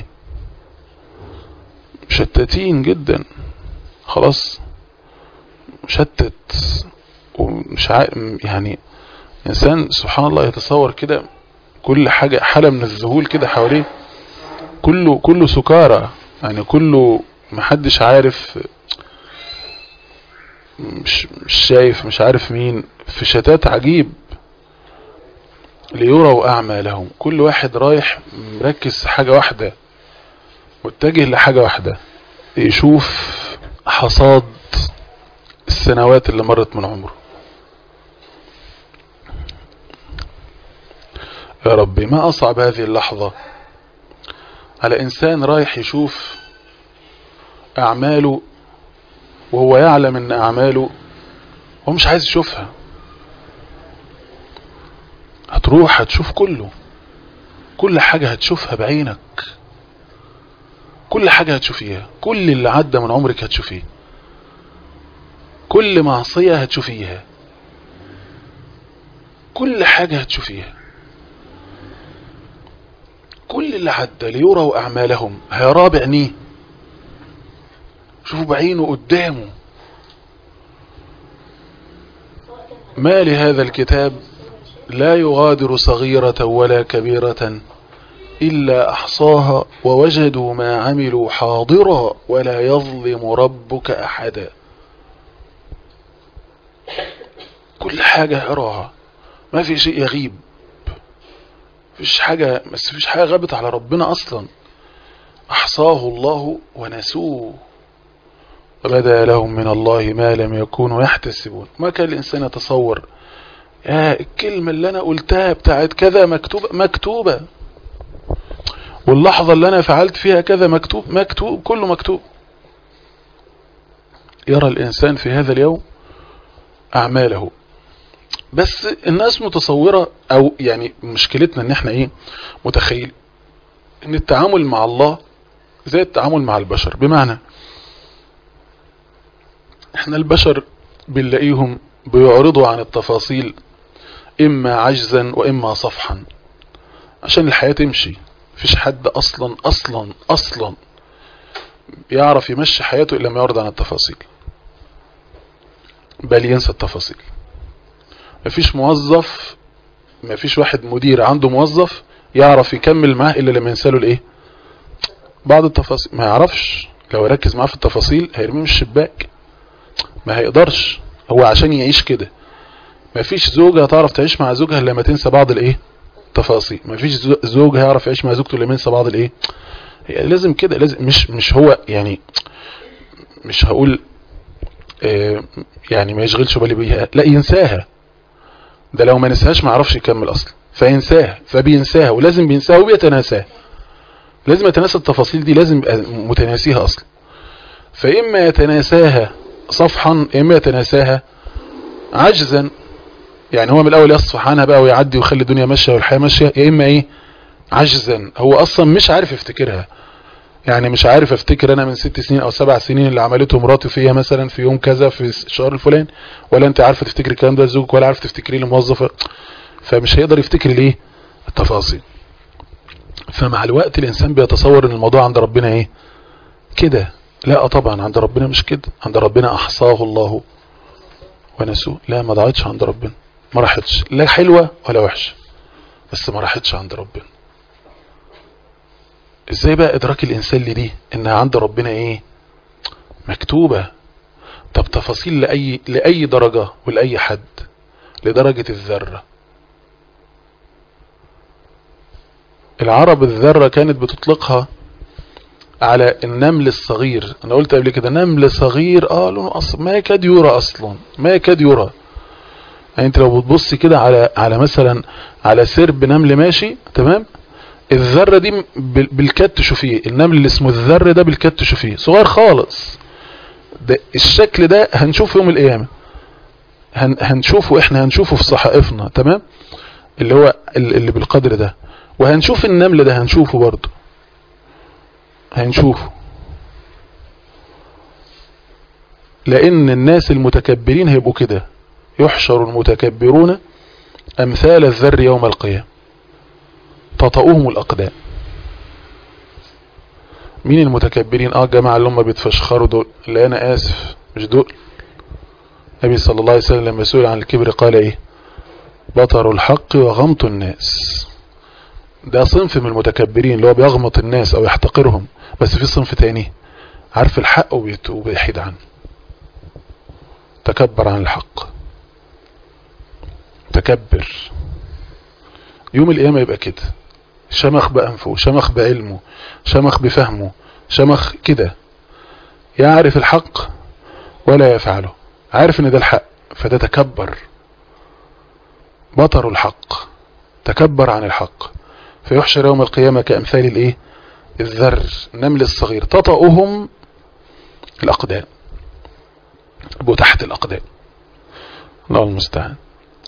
مشتتين جدا، خلاص مشتت ومش يعني إنسان سبحان الله يتصور كده كل حاجة حالة من الذهول كده حواليه، كله سكارى، يعني كله محدش عارف، مش شايف، مش عارف مين، في شتات عجيب. ليروا أعمالهم، كل واحد رايح مركز حاجة واحدة، متجه لحاجة واحدة، يشوف حصاد السنوات اللي مرت من عمره. يا ربي ما أصعب هذه اللحظة على إنسان رايح يشوف أعماله، وهو يعلم أن أعماله هو مش عايز يشوفها. هتروح هتشوف كل حاجة هتشوفها بعينك، كل حاجة هتشوفيها، كل اللي عدى من عمرك هتشوفيه، كل معصية هتشوفيها، كل حاجة هتشوفيها، كل اللي عدى. ليروا أعمالهم، هيراه بعينيه، شوفوا بعينه قدامه. ما لهذا الكتاب لا يغادر صغيرة ولا كبيرة إلا أحصاها ووجدوا ما عملوا حاضرا ولا يظلم ربك أحدا. كل حاجة يراها، ما في شيء يغيب، فيش حاجة غابت على ربنا أصلا. أحصاه الله ونسوه وبدا لهم من الله ما لم يكونوا يحتسبون. ما كان الإنسان يتصور الكلمة اللي أنا قلتها بتاعت كذا مكتوبة، واللحظة اللي أنا فعلت فيها كذا مكتوب، كله مكتوب. يرى الإنسان في هذا اليوم أعماله. بس الناس متصورة، أو يعني مشكلتنا إن احنا متخيل إن التعامل مع الله زي التعامل مع البشر. بمعنى احنا البشر بنلاقيهم بيعرضوا عن التفاصيل إما عجزا وإما صفحا عشان الحياة تمشي. مفيش حد أصلا يعرف يمشي حياته إلا ما يعرض عن التفاصيل، بل ينسى التفاصيل. مفيش موظف، مفيش واحد مدير عنده موظف يعرف يكمل معاه إلا لما ينساله بعض التفاصيل. ما يعرفش، لو ركز معاه في التفاصيل هيرميه من الشباك، ما هيقدرش. هو عشان يعيش كده مفيش زوجة هتعرف تعيش مع زوجها لما تنسى بعض الايه تفاصيل. مفيش زوج هيعرف يعيش مع زوجته لما ينسى بعض الايه. لازم كده، لازم مش هو يعني مش هقول يعني ما يشغلش بالي بيها، لا ينساها. ده لو ما نساهاش ما يعرفش يكمل اصلا، فينساها، فبينساها ولازم بينساها وبيتناساها. لازم يتناسى التفاصيل دي، لازم يبقى متناسيها اصلا. فاما يتناساها صفحا، اما يتناساها عجزا. يعني هو من الاول يصفح عنها بقى ويعدي ويخلي الدنيا ماشيه والحياه ماشيه، يا اما ايه عجزا، هو اصلا مش عارف يفتكرها. يعني مش عارف افتكر انا من 6 سنين او 7 سنين اللي عملته مراتي فيها مثلا في يوم كذا في الشهر الفلاني، ولا انت عارفه تفتكري الكلام ده زوجك، ولا عارفه تفتكريه الموظفه. فمش هيقدر يفتكر الايه التفاصيل. فمع الوقت الانسان بيتصور ان الموضوع عند ربنا ايه كده. لا طبعا عند ربنا مش كده. عند ربنا احصاه الله ونسوه. لا ما ضاعتش عند ربنا، ما راحتش، لا حلوه ولا وحشه، بس ما راحتش عند ربنا. ازاي بقى ادراك الانسان لدي انها عند ربنا ايه مكتوبة؟ طب تفاصيل لأي درجة ولأي حد، لدرجة الذرة. العرب الذرة كانت بتطلقها على النمل الصغير. انا قلت قبل كده نمل صغير لونه اصلا ما يكاد يرى، اصلا ما يكاد يرى. يعني انت لو بتبص كده على مثلا على سرب نمل ماشي تمام، الذرة دي بالكاد تشوفيه. النمل اللي اسمه الذر ده بالكاد تشوفيه صغير خالص. ده الشكل ده هنشوفه يوم القيامة، هنشوفه احنا، هنشوفه في صحائفنا تمام، اللي هو اللي بالقدر ده. وهنشوف النمل ده، هنشوفه برضه، هنشوفه. لان الناس المتكبرين هيبقوا كده، يحشر المتكبرون امثال الذر يوم القيامة تطأهم الأقدام. مين المتكبرين؟ جماعة اللي هم بيتفشخروا دول، اللي أنا آسف مش دول. النبي صلى الله عليه وسلم لما سئل عن الكبر قال إيه؟ بطر الحق وغمط الناس. ده صنف من المتكبرين اللي هو بيغمط الناس أو يحتقرهم. بس في صنف تاني عارف الحق وبيحيد عنه، تكبر عن الحق، تكبر. يوم القيامة يبقى كده، شمخ بأنفه، شمخ بعلمه، شمخ بفهمه، شمخ كده، يعرف الحق ولا يفعله، عارف ان ده الحق فده تكبر. بطر الحق، تكبر عن الحق، فيحشر يوم القيامة كأمثال الايه الذر، النمل الصغير، تطأهم الأقدام، يبقوا تحت الأقدام. الله المستعان.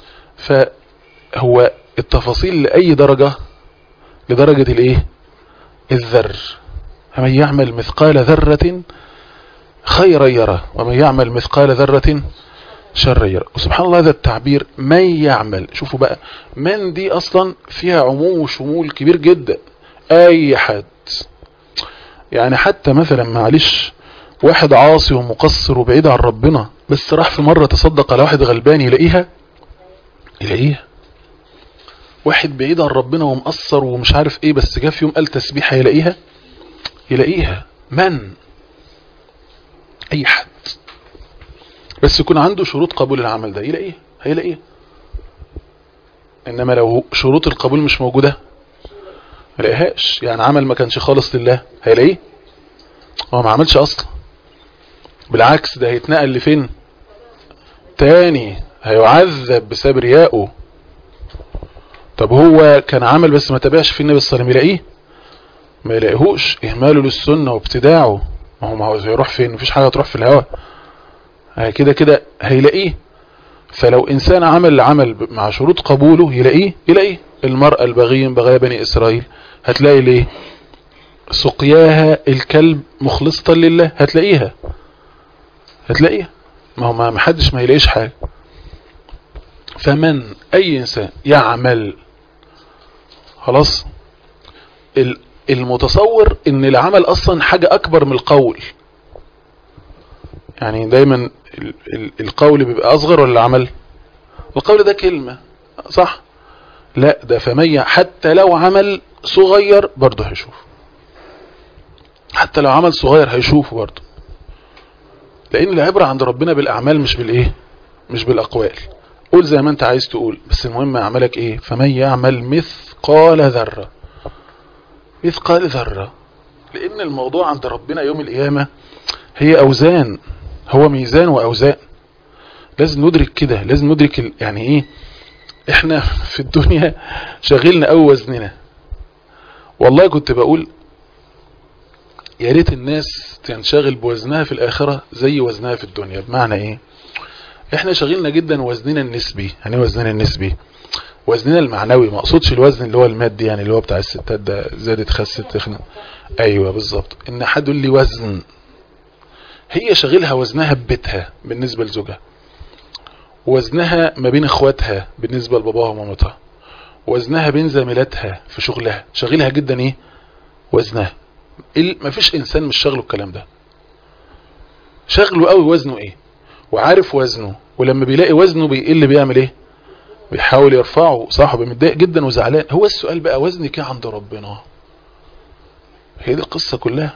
فهو التفاصيل لأي درجة، لدرجة الايه الذر. ومن يعمل مثقال ذرة خيرا يره ومن يعمل مثقال ذرة شرا يره. وسبحان الله هذا التعبير من يعمل، شوفوا بقى من دي اصلا فيها عموم وشمول كبير جدا. اي حد، يعني حتى مثلا معلش واحد عاصي ومقصر وبعيد عن ربنا بس راح في مرة تصدق على واحد غلبان يلاقيها. واحد بعيد عن ربنا ومقصر ومش عارف ايه بس جاء في يوم قال تسبيحة يلاقيها. من؟ اي حد بس يكون عنده شروط قبول العمل ده هيلاقيها. انما لو شروط القبول مش موجودة ما يلاقيهاش. يعني عمل ما كانش خالص لله هيلاقيه؟ هو ما عملش اصلا، بالعكس ده هيتنقل لفين تاني، هيعذب بسبب رياءه. طب هو كان عمل بس ما تابعش في النبي صلى الله عليه وسلم يلاقيه؟ ما يلاقيهوش. اهماله للسنة وابتداعه. ما هو هيروح فين؟ مفيش حاجة تروح في الهواء، كده هيلاقيه. فلو انسان عمل مع شروط قبوله يلاقيه. المرأة البغية بغايا بني اسرائيل هتلاقي ليه سقياها الكلب مخلصة لله، هتلاقيها. ما هو ما حدش ما يلاقيش حاجة. فمن اي انسان يعمل خلاص، المتصور ان العمل اصلا حاجة اكبر من القول. يعني دايما القول بيبقى اصغر ولا العمل؟ القول ده كلمة صح؟ لا ده فمية حتى لو عمل صغير برضه هيشوف، حتى لو عمل صغير هيشوفه برضه. لان العبرة عند ربنا بالاعمال مش بالايه، مش بالاقوال. قول زي ما انت عايز تقول، بس المهم اعمالك ايه. فمن يعمل مثقال ذرة، مثقال ذرة. لان الموضوع عند ربنا يوم القيامة هي اوزان، هو ميزان واوزان. لازم ندرك كده، لازم ندرك يعني ايه. احنا في الدنيا شغلنا او وزننا. والله كنت بقول يا ريت الناس تنشغل بوزنها في الاخرة زي وزنها في الدنيا. بمعنى ايه؟ احنا شغلنا جدا وزننا النسبي. يعني وزننا النسبي وزننا المعنوي، ما اقصدش الوزن اللي هو المادي يعني اللي هو بتاع الستات ده زادت خست تخنت. ايوه بالظبط. ان حد يقول لي وزن، هي شغلها وزنها ببيتها بالنسبة لزوجها، وزنها ما بين اخواتها بالنسبة لباباها ومامتها، وزنها بين زميلاتها في شغلها. شغلها جدا ايه؟ وزنها. ما فيش انسان مش شغله الكلام ده، شغله قوي وزنه ايه وعارف وزنه. ولما بيلاقي وزنه بيقل بيعمل ايه؟ بيحاول يرفعه. صاحبه متضايق جدا وزعلان. هو السؤال بقى وزنك ايه عند ربنا؟ هي دي القصة كلها.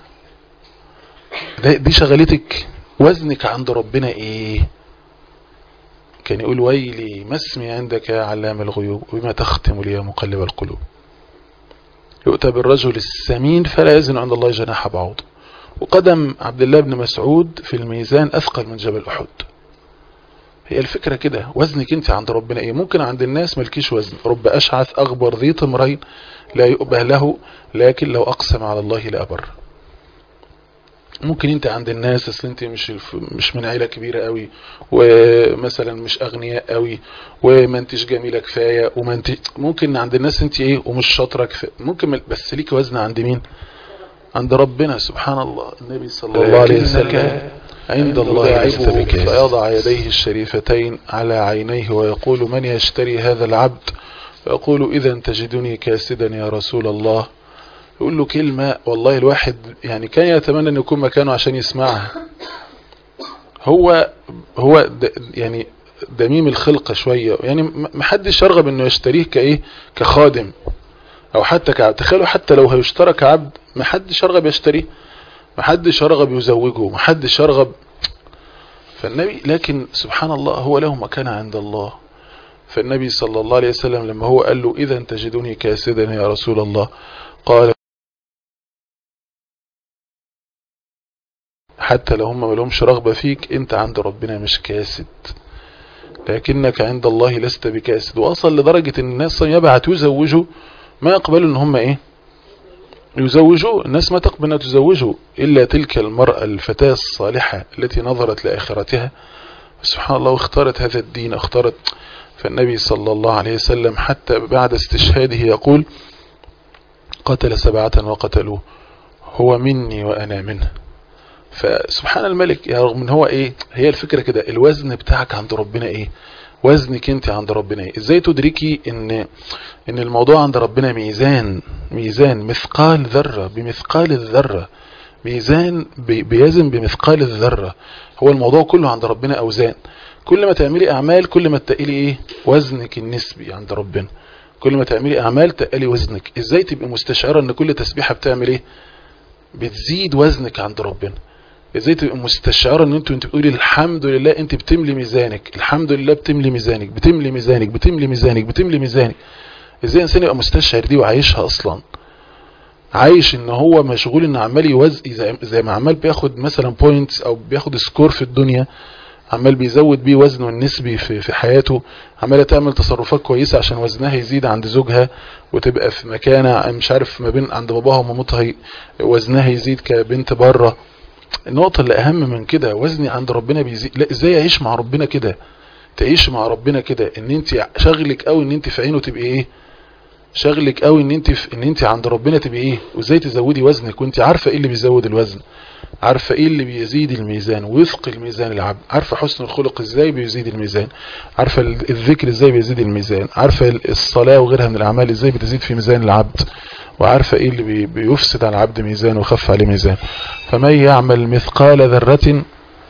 دي شغلتك. وزنك عند ربنا ايه؟ كان يقول ويلي ما اسمي عندك يا علام الغيوب وبما تختم لي يا مقلب القلوب. يؤتى بالرجل السمين فلا يزن عند الله جناح بعوض، وقدم عبد الله بن مسعود في الميزان أثقل من جبل أحد. هي الفكرة كده. وزنك انت عند ربنا ايه؟ ممكن عند الناس ملكيش وزن. رب أشعث أغبر ذي طمرين لا يؤبه له لكن لو أقسم على الله لأبر. ممكن انت عند الناس اصل انت مش من عيلة كبيرة قوي، ومثلا مش اغنياء قوي، وما انتش جميلة كفاية، وما انت ممكن عند الناس انت ايه ومش شاطرة كفاية. ممكن بس ليك وزن عند مين؟ عند ربنا سبحان الله. النبي صلى الله عليه وسلم عند الله عيبه فيضع يديه الشريفتين على عينيه ويقول من يشتري هذا العبد؟ فيقول إذا تجدني كاسدا يا رسول الله. يقول له كلمة والله الواحد يعني كان يتمنى أن يكون مكانه عشان يسمعها. هو يعني دميم الخلقة شوية، يعني محدش يرغب أنه يشتريه كإيه كخادم أو حتى كعبد. تخيلوا حتى لو هيشترى كعبد محدش يرغب يشتريه، محدش يرغب يزوجه، محدش يرغب. فالنبي لكن سبحان الله هو له مكان عند الله. فالنبي صلى الله عليه وسلم لما هو قال له إذا تجدني كاسدا يا رسول الله قال حتى لو هم ملهمش رغبة فيك انت عند ربنا مش كاسد، لكنك عند الله لست بكاسد. وأصل لدرجة ان الناس يبعت يزوجوا ما يقبلوا ان هم ايه يزوجوا. الناس ما تقبل ان تزوجوا الا تلك المرأة الفتاة الصالحة التي نظرت لآخرتها سبحان الله واختارت هذا الدين اختارت. فالنبي صلى الله عليه وسلم حتى بعد استشهاده يقول قتل 7 وقتلوه هو مني وأنا منه. فسبحان الملك يا رغم من هو ايه. هي الفكرة كده. الوزن بتاعك عند ربنا ايه؟ وزنك انت عند ربنا ايه؟ ازاي تدركي ان الموضوع عند ربنا ميزان مثقال ذرة بمثقال الذرة، ميزان بيزن بمثقال الذرة. هو الموضوع كله عند ربنا اوزان. كل ما تعملي اعمال كل ما تقلي ايه وزنك النسبي عند ربنا. كل ما تعملي اعمال تقلي وزنك. ازاي تبقى مستشعرة ان كل تسبيحة بتعمل ايه بتزيد وزنك عند ربنا؟ ازاي تبقى مستشعرة ان انت بتقولي الحمد لله انت بتملي ميزانك، الحمد لله بتملي ميزانك بتملي ميزانك بتملي ميزانك بتملي ميزانك. ازاي انسان يبقى مستشعر دي وعايشها اصلا؟ عايش ان هو مشغول ان عمال يوزن زي ما عمال بياخد مثلا بوينتس او بياخد سكور في الدنيا، عمال بيزود بيه وزنه النسبي في حياته، عماله تعمل تصرفات كويسة عشان وزنها يزيد عند زوجها وتبقى في مكانة مش عارف ما بين عند باباها ومامتها وزنها يزيد كبنت بره. النقطة اللي اهم من كده وزني عند ربنا بيزيد. لا ازاي اعيش مع ربنا كده؟ تعيش مع ربنا كده ان انت شغلك قوي ان انت في عينه تبقى ايه، شغلك قوي ان انت عند ربنا تبقى ايه. وازاي تزودي وزنك وانت عارفة ايه اللي بيزود الوزن، عارفة ايه اللي بيزيد الميزان ويثقل الميزان العبد، عارفة حسن الخلق ازاي بيزيد الميزان، عارفة الذكر ازاي بيزيد الميزان، عارفة الصلاة وغيرها من الاعمال ازاي بتزيد في ميزان العبد، وعارفة ايه اللي بيفسد على العبد ميزان وخف عليه ميزان. فمن يعمل مثقال ذرة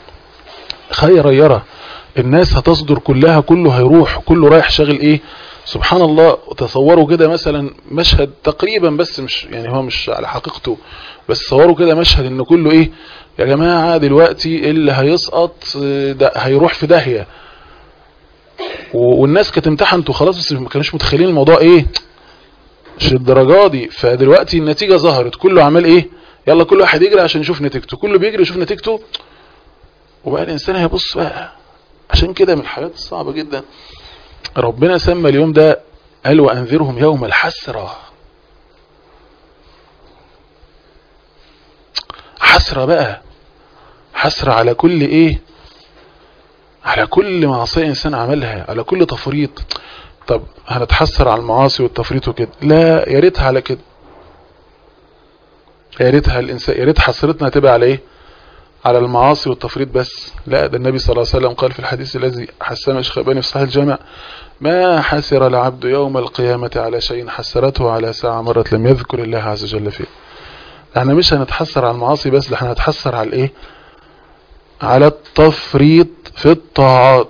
خيرا يرى. الناس هتصدر كلها، كله هيروح، كله رايح شغل ايه سبحان الله. تصوروا كده مثلا مشهد تقريبا بس مش يعني هو مش على حقيقته، بس تصوروا كده مشهد ان كله ايه يا جماعة دلوقتي اللي هيسقط ده هيروح في داهية. والناس كانت امتحنت وخلاص، بس ما كانوش متخيلين الموضوع ايه، مش الدرجه دي. فدلوقتي النتيجه ظهرت، كله عمال ايه، يلا كل واحد يجري عشان يشوف نتيجته، كله بيجري يشوف نتيجته، وبقى الانسان هيبص بقى. عشان كده من الحاجات الصعبه جدا ربنا سمى اليوم ده، قال وانذرهم يوم الحسره. حسره بقى، حسره على كل ايه، على كل معصيه انسان عملها، على كل تفريط. طب هنتحسر على المعاصي والتفريط وكده؟ لا، يا ريتها على كده، يا ريتها الانسان، يا ريت حسرتنا تبقى على ايه، على المعاصي والتفريط بس. لا، ده النبي صلى الله عليه وسلم قال في الحديث الذي حسنه الشيخ في صحيح الجامع: ما حسر العبد يوم القيامة على شيء حسرته على ساعة مرت لم يذكر الله عز وجل فيه. احنا مش هنتحسر على المعاصي بس، احنا هنتحسر على الايه، على التفريط في الطاعات.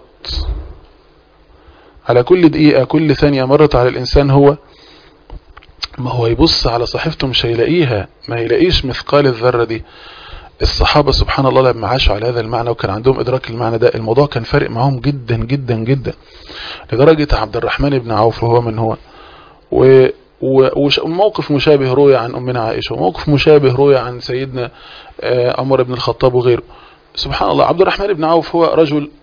على كل دقيقة، كل ثانية مرت على الانسان، هو ما هو يبص على صحيفته مش هيلاقيها، ما يلاقيش مثقال الذرة دي. الصحابة سبحان الله لما عاشوا على هذا المعنى وكان عندهم ادراك المعنى ده، الموضوع كان فارق معهم جدا جدا جدا، لدرجة عبد الرحمن بن عوف وهو من هو، وموقف مشابه روي عن أمنا عائشة، وموقف مشابه روي عن سيدنا عمر بن الخطاب وغيره. سبحان الله، عبد الرحمن بن عوف هو رجل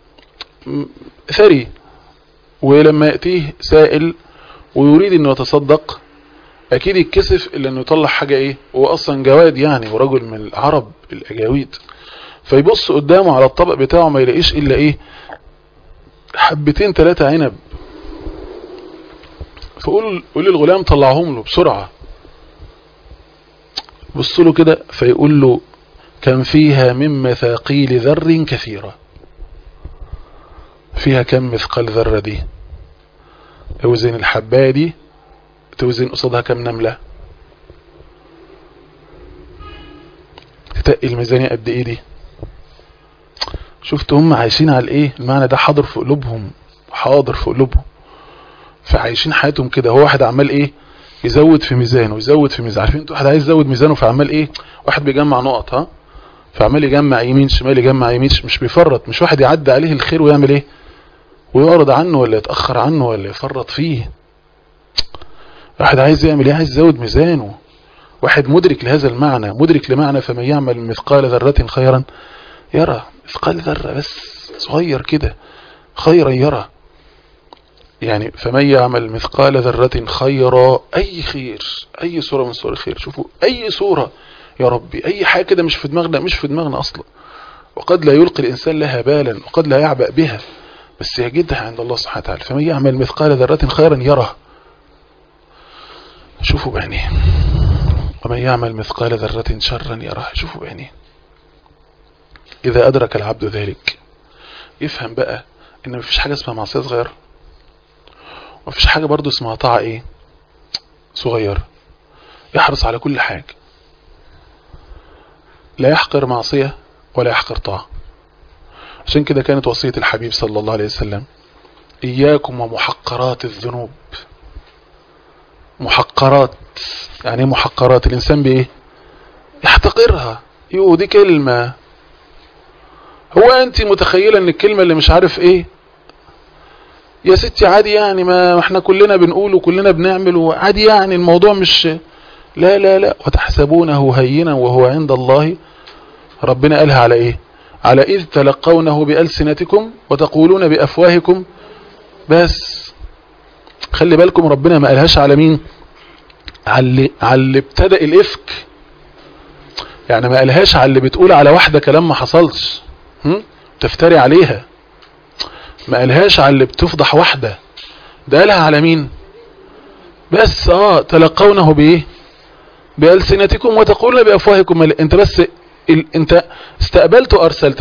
ثري، ولما يأتيه سائل ويريد انه يتصدق اكيد يتكسف الا انه يطلع حاجة ايه، هو اصلا جواد يعني، ورجل من العرب الاجاويد، فيبص قدامه على الطبق بتاعه ما يلاقيش الا ايه، حبتين 3 عنب، فقول للغلام طلعهم له بسرعة. بص له كده فيقول له: كان فيها من مثاقيل ذر كثيرة. فيها كم مثقال ذرة دي؟ اوزن الحباية دي توزن قصادها كم نملة؟ تتقي الميزانية قد ايه دي؟ شفت هم عايشين على ايه، المعنى ده حاضر في قلوبهم، حاضر في قلوبهم، فعايشين حياتهم كده. هو واحد عمال ايه، يزود في ميزانه، يزود في ميزانه. عارفين انتوا واحد عايز يزود ميزانه فعمال ايه، واحد بيجمع نقط، ها، فعمال يجمع يمين شمال، يجمع يمين، مش بيفرط، مش واحد يعدي عليه الخير ويعمل ايه، ويعرض عنه ولا يتأخر عنه ولا يفرط فيه. واحد عايز يعمل ايه، عايز يزود ميزانه. واحد مدرك لهذا المعنى، مدرك لمعنى فمن يعمل مثقال ذرة خيرا يرى. مثقال ذرة بس صغير كده، خيرا يرى. يعني فمن يعمل مثقال ذرة خيرا، اي خير، اي صورة من صور الخير. شوفوا اي صورة يا ربي، اي حاجة كده مش في دماغنا، مش في دماغنا اصلا، وقد لا يلقي الانسان لها بالا، وقد لا يعبأ بها، بس يجدها عند الله سبحانه وتعالى. فمن يعمل مثقال ذرة خيرا يره. شوفوا بعينيه. ومن يعمل مثقال ذرة شرا يره. شوفوا بعينيه. اذا ادرك العبد ذلك يفهم بقى ان مفيش حاجة اسمها معصية صغيرة، ومفيش حاجة برضو اسمها طاعة ايه، صغيرة. يحرص على كل حاجة، لا يحقر معصية ولا يحقر طاعة. عشان كده كانت وصية الحبيب صلى الله عليه وسلم: إياكم ومحقرات الذنوب. محقرات يعني محقرات، الإنسان بإيه، يحتقرها. دي كلمة، هو أنت متخيلة أن الكلمة اللي مش عارف إيه يا ستي عادي يعني، ما احنا كلنا بنقول وكلنا بنعمل وعادي يعني، الموضوع مش، لا لا لا. وتحسبونه هينا وهو عند الله. ربنا قالها على إيه، على إذ تلقونه بألسنتكم وتقولون بأفواهكم. بس خلي بالكم ربنا ما قالهاش على مين، على اللي ابتدأ الإفك، يعني ما قالهاش على اللي بتقول على واحدة كلام ما حصلش تفتري عليها. ما قالهاش على اللي بتفضح واحدة، ده قالها على مين بس. تلقونه بإيه، بألسنتكم وتقولون بأفواهكم. انت بس انت استقبلت وارسلت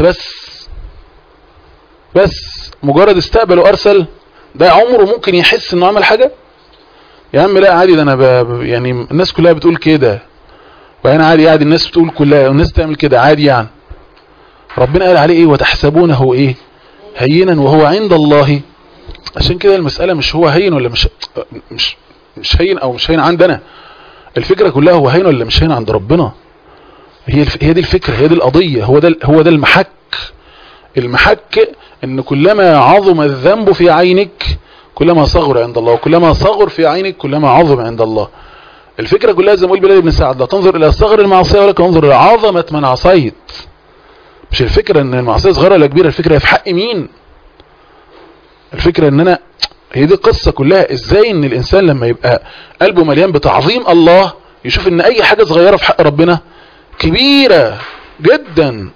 بس مجرد استقبل وارسل، ده عمره ممكن يحس انه عمل حاجة يا عم؟ لا عادي، ده انا يعني الناس كلها بتقول كده، وانا عادي الناس بتقول كلها، والناس تعمل كده عادي يعني. ربنا قال عليه ايه، وتحسبونه ايه هينا وهو عند الله. عشان كده المسألة مش هو هين ولا مش هين، او مش هين عندنا. الفكرة كلها هو هين ولا مش هين عند ربنا. هي دي الفكرة، هي دي القضية، هو ده المحك. المحك ان كلما عظم الذنب في عينك كلما صغر عند الله، وكلما صغر في عينك كلما عظم عند الله. الفكرة كلها زي ما يقول بلال بن سعد: لا تنظر الى صغر المعصية ولكن انظر الى عظمة من عصيت. مش الفكرة ان المعصية صغيرة ولا كبيرة، الفكرة في حق مين. الفكرة ان انا، هي دي القصة كلها، ازاي ان الانسان لما يبقى قلبه مليان بتعظيم الله يشوف ان اي حاجة صغيرة في حق ربنا كبيرة جدا.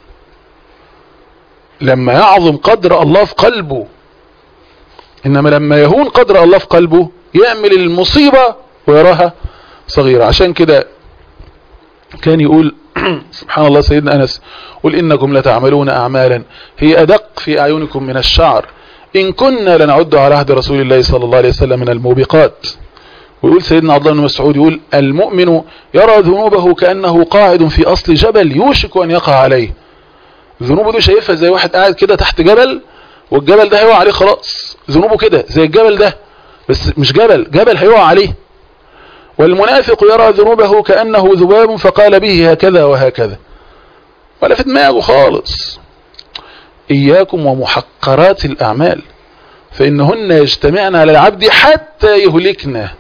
لما يعظم قدر الله في قلبه، انما لما يهون قدر الله في قلبه يعمل المصيبة ويراها صغيرة. عشان كده كان يقول سبحان الله سيدنا أنس: قل إنكم لتعملون أعمالا هي أدق في أعينكم من الشعر إن كنا لنعد على عهد رسول الله صلى الله عليه وسلم من الموبقات. ويقول سيدنا عبد الله بن مسعود يقول: المؤمن يرى ذنوبه كأنه قاعد في أصل جبل يوشك أن يقع عليه. ذنوبه دي شايفها زي واحد قاعد كده تحت جبل، والجبل ده هيقع عليه خلاص. ذنوبه كده زي الجبل ده، بس مش جبل هيقع عليه. والمنافق يرى ذنوبه كأنه ذباب فقال به هكذا وهكذا، ولا في دماغه خالص. إياكم ومحقرات الأعمال فإنهن يجتمعن على العبد حتى يهلكنا.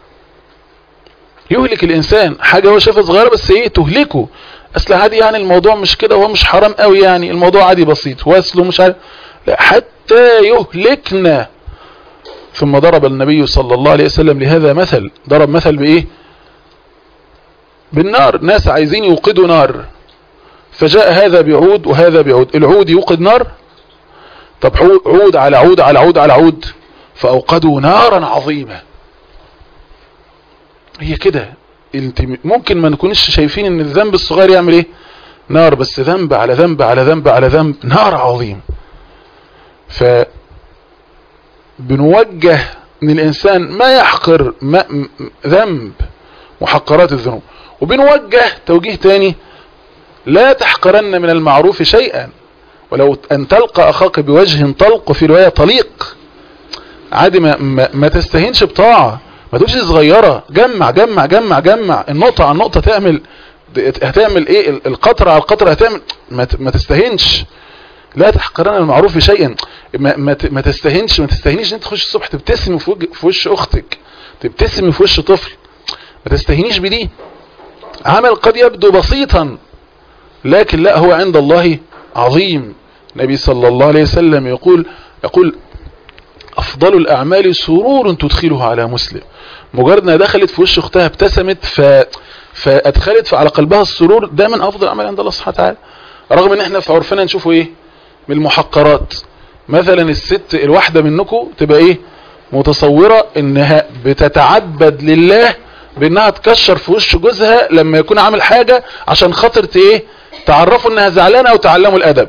يهلك الإنسان حاجة هو شايفها صغيرة بس ايه تهلكه. أصل عادي يعني الموضوع مش كده، وهو مش حرام قوي يعني، الموضوع عادي بسيط، واسله مش عارف، لا حتى يهلكنا. ثم ضرب النبي صلى الله عليه وسلم لهذا مثل. ضرب مثل بإيه؟ بالنار. ناس عايزين يوقدوا نار، فجاء هذا بعود وهذا بعود. العود يوقد نار؟ طب عود على عود على عود على عود، فأوقدوا نارا عظيمة. هي كده. انت ممكن ما نكونش شايفين ان الذنب الصغير يعمل ايه؟ نار، بس ذنب على ذنب على ذنب على ذنب نار عظيم. بنوجه من الإنسان ما يحقر ذنب، محقرات الذنوب. وبنوجه توجيه تاني: لا تحقرن من المعروف شيئا ولو أن تلقى أخاك بوجه طلق، وفي رواية طليق. عادي ما تستهينش بطاعة، ما تقولش صغيرة. جمع جمع جمع جمع، النقطة على النقطة هتعمل ايه، القطرة على القطرة هتعمل. ما تستهينش. لا تحقرن المعروف شيئا. ما تستهينش انت تخش الصبح تبتسم في وش اختك، تبتسم في وش طفل، ما تستهينيش بدي. عمل قد يبدو بسيطا لكن لا، هو عند الله عظيم. النبي صلى الله عليه وسلم يقول افضل الاعمال سرور تدخله على مسلم. مجرد انها دخلت في وش اختها ابتسمت فادخلت على قلبها السرور، ده من افضل الاعمال عند الله سبحانه وتعالى. رغم ان احنا في عرفنا نشوفه ايه من المحقرات. مثلا الست الواحدة منكم تبقى ايه متصورة انها بتتعبد لله بانها تكشر في وش جوزها لما يكون عامل حاجة عشان خاطر ايه تعرفوا انها زعلانة او تعلموا الادب.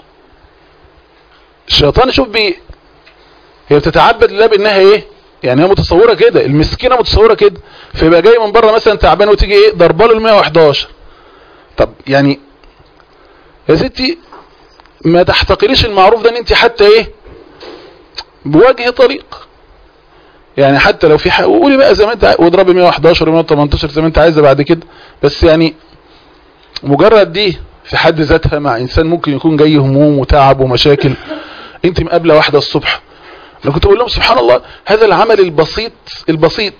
الشيطان شوف هي بتتعبد لله بانها ايه، يعني هي متصورة كده، المسكينة متصورة كده، فيبقى جاي من بره مثلا تعبان وتيجي ايه ضرباله 111. طب يعني يا ستي ما تحتقريش المعروف ده، ان انت حتى ايه بوجه طريق، يعني حتى لو في حق وقولي بقى زي ما انت واضربي 111 118 زي ما انت عايزه بعد كده، بس يعني مجرد دي في حد ذاتها مع انسان ممكن يكون جاي هموم وتعب ومشاكل. انت مقابله واحده الصبح، انا كنت اقول لهم سبحان الله هذا العمل البسيط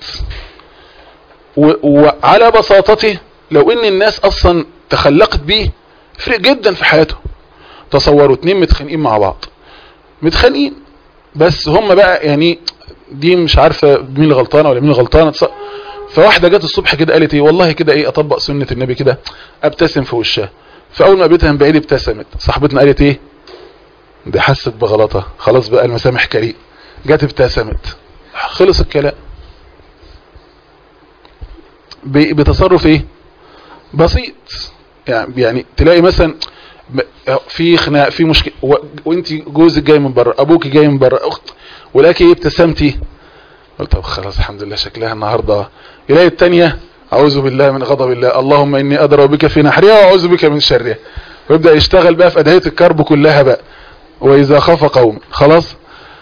وعلى بساطته لو ان الناس اصلا تخلقت بيه يفرق جدا في حياتهم. تصوروا 2 متخانقين مع بعض، متخانقين بس هم بقى يعني دي مش عارفه مين اللي غلطانه ولا مين اللي غلطانه. فواحده جت الصبح كده قالت ايه والله كده ايه اطبق سنه النبي كده ابتسم في وشها. فاول ما قابلتها من بعيد ابتسمت. صاحبتنا قالت ايه دي حست بغلطها، خلاص بقى المسامح كريم. جت ابتسمت، خلص الكلام. بتصرف ايه بسيط. يعني تلاقي مثلا في خناق في مشكله وانت جوزك جاي من بره، ابوك جاي من بره، اخت، ولكن ابتسمتي قلت طب خلاص الحمد لله شكلها النهارده. يلاقي الثانيه اعوذ بالله من غضب الله، اللهم اني ادرى بك في نحرها واعوذ بك من شرها، ويبدا يشتغل بقى في ادعيه الكرب كلها بقى. واذا خاف قوم خلاص.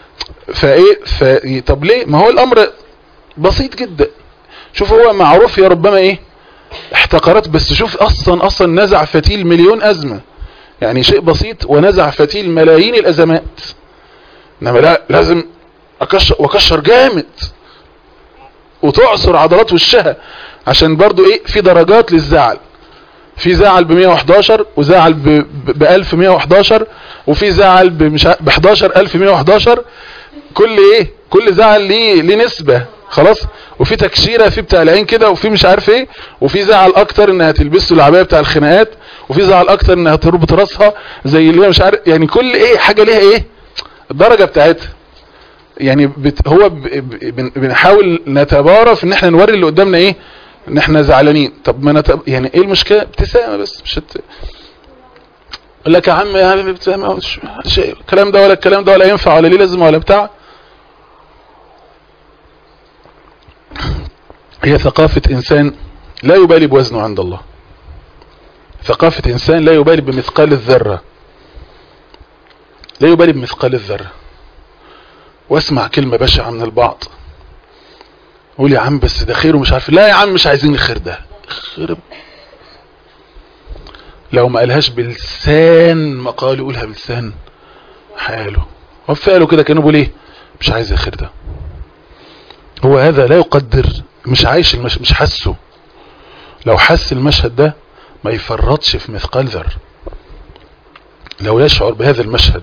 طب ليه؟ ما هو الامر بسيط جدا. شوف هو معروف يا ربما ايه احتقرت، بس شوف اصلا نزع فتيل مليون ازمه. يعني شيء بسيط ونزع فتيل ملايين الازمات. انما لا، لازم اكشر جامد وتعصر عضلات وشها، عشان برضو ايه، في درجات للزعل. في زعل ب 111 وزعل ب 1111 وفي زعل ب 11111. كل زعل ليه نسبة خلاص. وفي تكشيرة في بتاع العين كده، وفي مش عارف ايه، وفي زعل اكتر انها تلبسه العباية بتاع الخناقات، وفي زعل اكتر انها تربط راسها زي اللي مش عارف. يعني كل ايه حاجة ليها ايه الدرجة بتاعتها. يعني بنحاول نتبارى في ان احنا نوري اللي قدامنا ايه، ان احنا زعلانين. طب ما يعني ايه المشكلة؟ ابتسامة بس، مش اقول لك يا عم يا حبيبي ابتسامة الكلام ده ولا الكلام ده ولا ينفع ولا ليه لازم ولا بتاع. هي ثقافة انسان لا يبالي بوزنه عند الله. ثقافة انسان لا يبالي بمثقال الذرة، لا يبالي بمثقال الذرة. واسمع كلمة بشعة من البعض، قول يا عم بس ده خير ومش عارف. لا يا عم مش عايزين الخير ده، خير لو ما قالهاش بلسان مقال يقولها بلسان حاله. وفقاله كده كانوا بيقول ايه، مش عايز الخير ده. هو هذا لا يقدر، مش عايش مش حسه. لو حس المشهد ده ما يفرطش في مثقال ذر. لو يشعر بهذا المشهد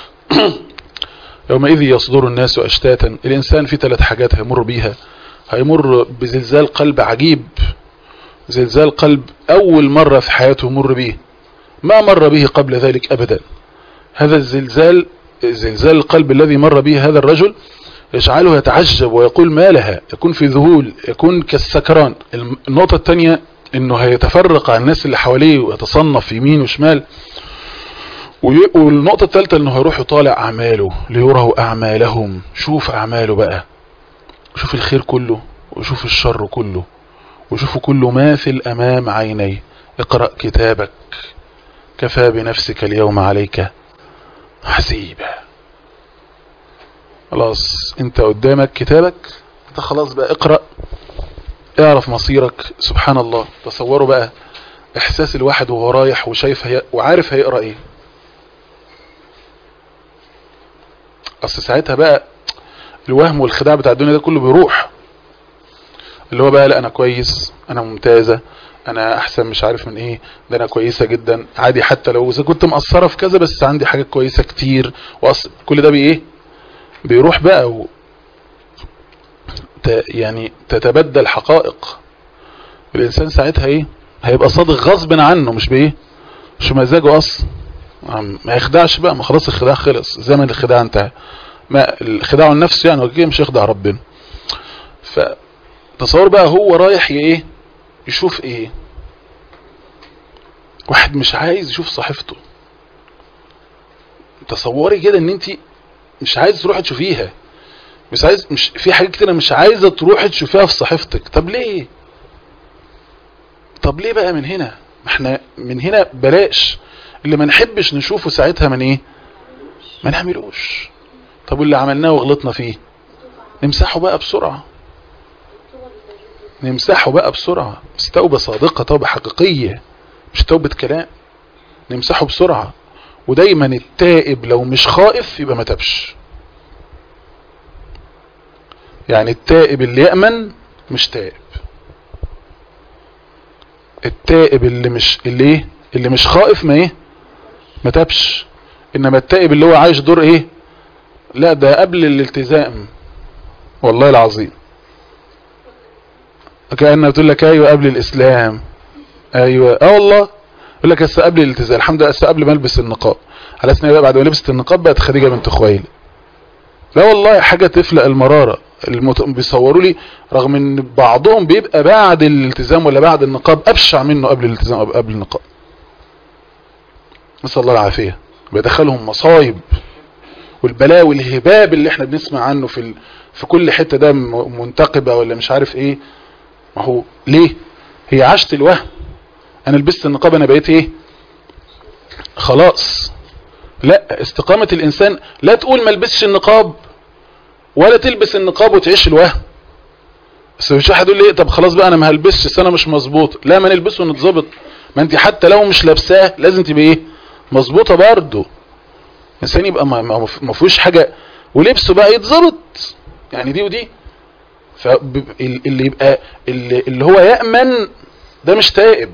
يومئذ يصدر الناس اشتاتا. الانسان في 3 حاجات هيمر بيها. هيمر بزلزال قلب عجيب، زلزال قلب اول مرة في حياته يمر به، ما مر به قبل ذلك ابدا. هذا الزلزال، زلزال القلب الذي مر به هذا الرجل، يجعله يتعجب ويقول ما لها، يكون في ذهول، يكون كالسكران. النقطة الثانية انه هيتفرق عن الناس اللي حواليه ويتصنف يمين وشمال. والنقطة الثالثة انه هيروح يطالع اعماله ليروا اعمالهم. شوف اعماله بقى، شوف الخير كله وشوف الشر كله، وشوف كله ماثل امام عينيه. اقرأ كتابك كفى بنفسك اليوم عليك حسيبا. خلاص انت قدامك كتابك، انت خلاص بقى اقرأ، اعرف مصيرك. سبحان الله، تصوروا بقى احساس الواحد وهو رايح وشايف وعارف هيقرأ ايه. اصل ساعتها بقى الوهم والخداع بتاع الدنيا ده كله بيروح، اللي هو بقى لا انا كويس، انا ممتازة، انا احسن مش عارف من ايه، ده انا كويسة جدا عادي، حتى لو اذا كنت مقصرة في كذا بس عندي حاجات كويسة كتير. كل ده بايه بيروح بقى يعني تتبدل حقائق. الانسان ساعتها ايه، هيبقى صادق غصب عنه، مش بايه، مش مزاجه اصلا. ما يخدعش بقى، ما خلاص الخداع خلص، زمن الخداع انتهى. ما الخداع النفس يعني وكده مش يخدع ربنا. فتصور بقى هو رايح ايه، يشوف ايه. واحد مش عايز يشوف صحيفته. تصوري كده ان انت مش عايز تروح تشوفيها، مش عايز، مش في حاجات كتير مش عايزه تروح تشوفيها في صحيفتك. طب ليه؟ طب ليه بقى من هنا؟ ما احنا من هنا بلاش اللي ما نحبش نشوفه ساعتها من ايه، ما نعملوش. طب واللي عملناه وغلطنا فيه نمسحه بقى بسرعة، نمسحه بقى بسرعة. بس توبة صادقة، توبة حقيقية، مش توبة كلام. نمسحه بسرعة. ودايما التائب لو مش خائف يبقى ما تابش. يعني التائب اللي يأمن مش تائب. التائب اللي مش خائف ما تابش. انما التائب اللي هو عايش دور ايه، لا ده قبل الالتزام والله العظيم. كأنه بتقول لك ايوه قبل الاسلام، ايوه والله يقول لك بس قبل الالتزام، الحمد لله قبل ما البس النقاب، على اساس بعد ما لبست النقاب بقت خديجه بنت خويلد. لا والله حاجه تفلق المراره. بيصوروا لي رغم ان بعضهم بيبقى بعد الالتزام ولا بعد النقاب ابشع منه قبل الالتزام او قبل النقاب، نسال الله العافيه. بيدخلهم مصايب والبلاء والهباب اللي احنا بنسمع عنه في كل حته، ده منتقبه ولا مش عارف ايه. ما هو ليه؟ هي عاشت الوهم، انا لبست النقاب انا بقيت ايه خلاص. لا، استقامة الانسان لا تقول ما لبسش النقاب ولا تلبس النقاب وتعيش الوهم. بس مش واحد يقول لي طب خلاص بقى انا ما هلبسش، السنه مش مظبوط. لا، ما نلبسه ونتظبط. ما انت حتى لو مش لابساه لازم تبقى ايه مظبوطة برضه. انسان يبقى ما فيهوش حاجة ولبسه بقى يتظبط يعني دي ودي. فاللي يبقى اللي هو يأمن ده مش تائب،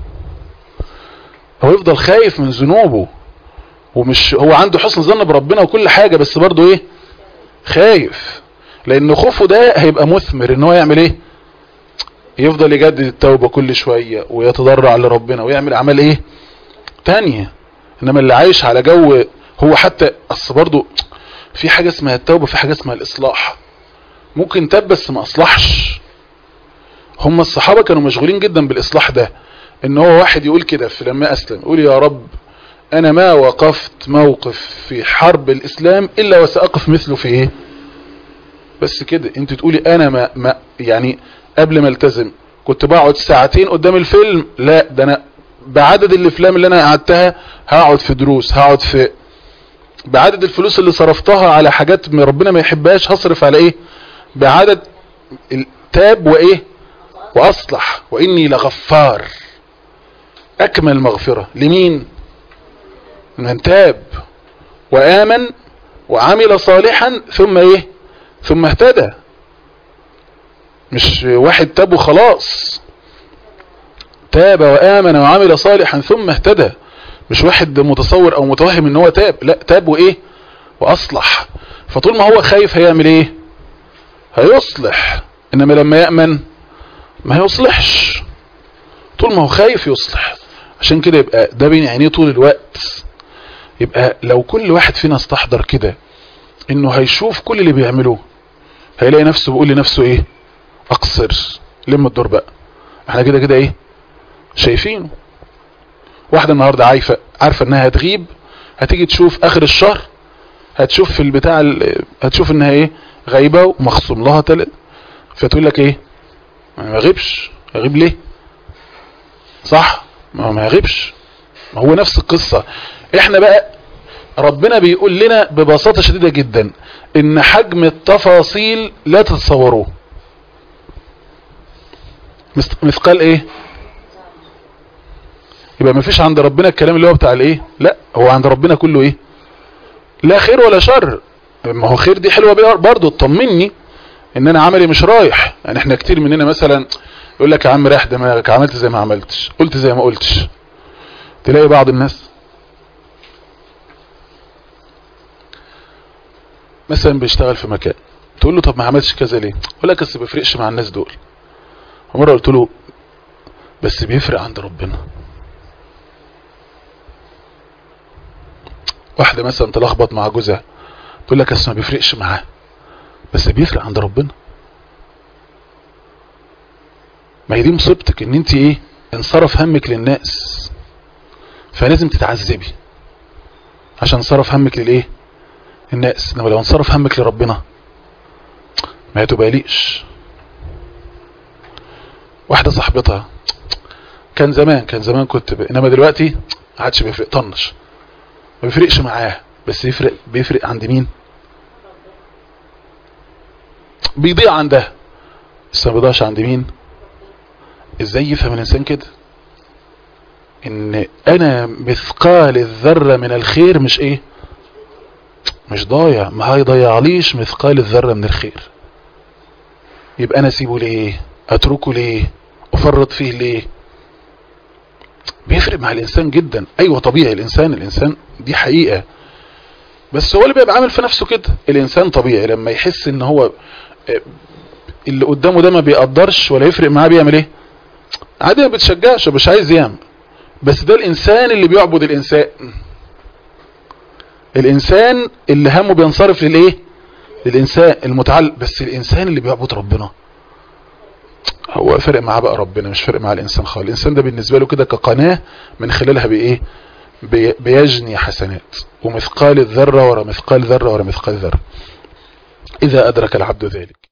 هو يفضل خايف من ذنوبه، ومش هو عنده حسن ظن بربنا وكل حاجة، بس برضه ايه خايف، لان خوفه ده هيبقى مثمر ان هو يعمل ايه، يفضل يجدد التوبة كل شوية ويتضرع لربنا ويعمل اعمال ايه تانية. انما اللي عايش على جو هو حتى اصل برضه في حاجة اسمها التوبة، في حاجة اسمها الاصلاح. ممكن تاب بس ما اصلحش. هم الصحابة كانوا مشغولين جدا بالاصلاح ده، ان هو واحد يقول كده في لما اسلم، يقول يا رب انا ما وقفت موقف في حرب الاسلام الا وسأقف مثله في ايه، بس كده. انت تقولي انا ما يعني قبل ما التزم كنت بقعد ساعتين قدام الفيلم، لا ده انا بعدد الافلام اللي انا قعدتها هقعد في دروس، هقعد في بعدد الفلوس اللي صرفتها على حاجات ربنا ما يحبهاش هصرف على ايه، بعدد تاب وايه واصلح. واني لغفار، اكمل مغفرة لمين؟ من تاب وآمن وعمل صالحا ثم ايه، ثم اهتدى. مش واحد تاب وخلاص، تاب وآمن وعمل صالحا ثم اهتدى. مش واحد متصور او متوهم ان هو تاب، لا تاب وايه واصلح. فطول ما هو خايف هيعمل ايه، هيصلح. انما لما يأمن ما هيصلحش، طول ما هو خايف يصلح. عشان كده يبقى ده بين عينيه طول الوقت. يبقى لو كل واحد فينا استحضر كده انه هيشوف كل اللي بيعملوه، هيلاقي نفسه بيقول لنفسه ايه، اقصر، لم الدور بقى، احنا كده كده ايه شايفينه. واحدة النهاردة عارفة انها هتغيب، هتيجي تشوف اخر الشهر، هتشوف في البتاع هتشوف انها ايه غايبة ومخصوم لها فتقول لك ايه ما يغيبش، يغيب ليه؟ صح، ما يغيبش. ما هو نفس القصة. احنا بقى ربنا بيقول لنا ببساطة شديدة جدا ان حجم التفاصيل لا تتصوروه. مثقال ايه؟ يبقى ما فيش عند ربنا الكلام اللي هو بتاع الايه، لا هو عند ربنا كله ايه، لا خير ولا شر. ما هو خير دي حلوة برضو، تطمني ان انا عملي مش رايح. يعني احنا كتير مننا مثلا يقول لك يا عم رايح دماغك، عملت زي ما عملتش، قلت زي ما قلتش. تلاقي بعض الناس مثلا بيشتغل في مكان، تقول له طب ما عملتش كذا ليه، يقول لك بس بيفرقش مع الناس دول. مرة قلت له بس بيفرق عند ربنا. واحدة مثلا تلخبط مع جوزها، تقول لك ما بيفرقش معاه، بس بيفرق عند ربنا. ما هي دي مصيبتك، ان انت ايه انصرف همك للناس، فلازم تتعذبي عشان انصرف همك للايه الناس. انما لو انصرف همك لربنا ما هتباليش. واحدة صاحبتها كان زمان كنت انما دلوقتي ما عادش بيفرق، طنش، ما بيفرقش معاه، بس بيفرق عند مين؟ بيضيع عندها، بس ما بيضيعش عند مين؟ ازاي يفهم الانسان كده ان انا مثقال الذرة من الخير مش ايه، مش ضايع، ما هيضيعليش مثقال الذرة من الخير. يبقى انا اسيبه ليه، اتركه ليه، افرط فيه ليه؟ بيفرق مع الانسان جدا. ايوه طبيعي الانسان دي حقيقة، بس هو اللي بيبقى عامل في نفسه كده. الانسان طبيعي لما يحس ان هو اللي قدامه ده ما بيقدرش ولا يفرق معاه بيعمل ايه؟ عادي ما بتشجعش، مش عايز يعمل. بس ده الانسان اللي بيعبد الانسان اللي همه بينصرف للايه، للانسان المتعلق. بس الانسان اللي بيعبد ربنا هو فرق معاه بقى ربنا، مش فرق مع الانسان خالص. الانسان ده بالنسبة له كده كقناة من خلالها بايه، بيجني حسنات، ومثقال الذرة ورا مثقال ذرة ورا مثقال ذرة، اذا ادرك العبد ذلك.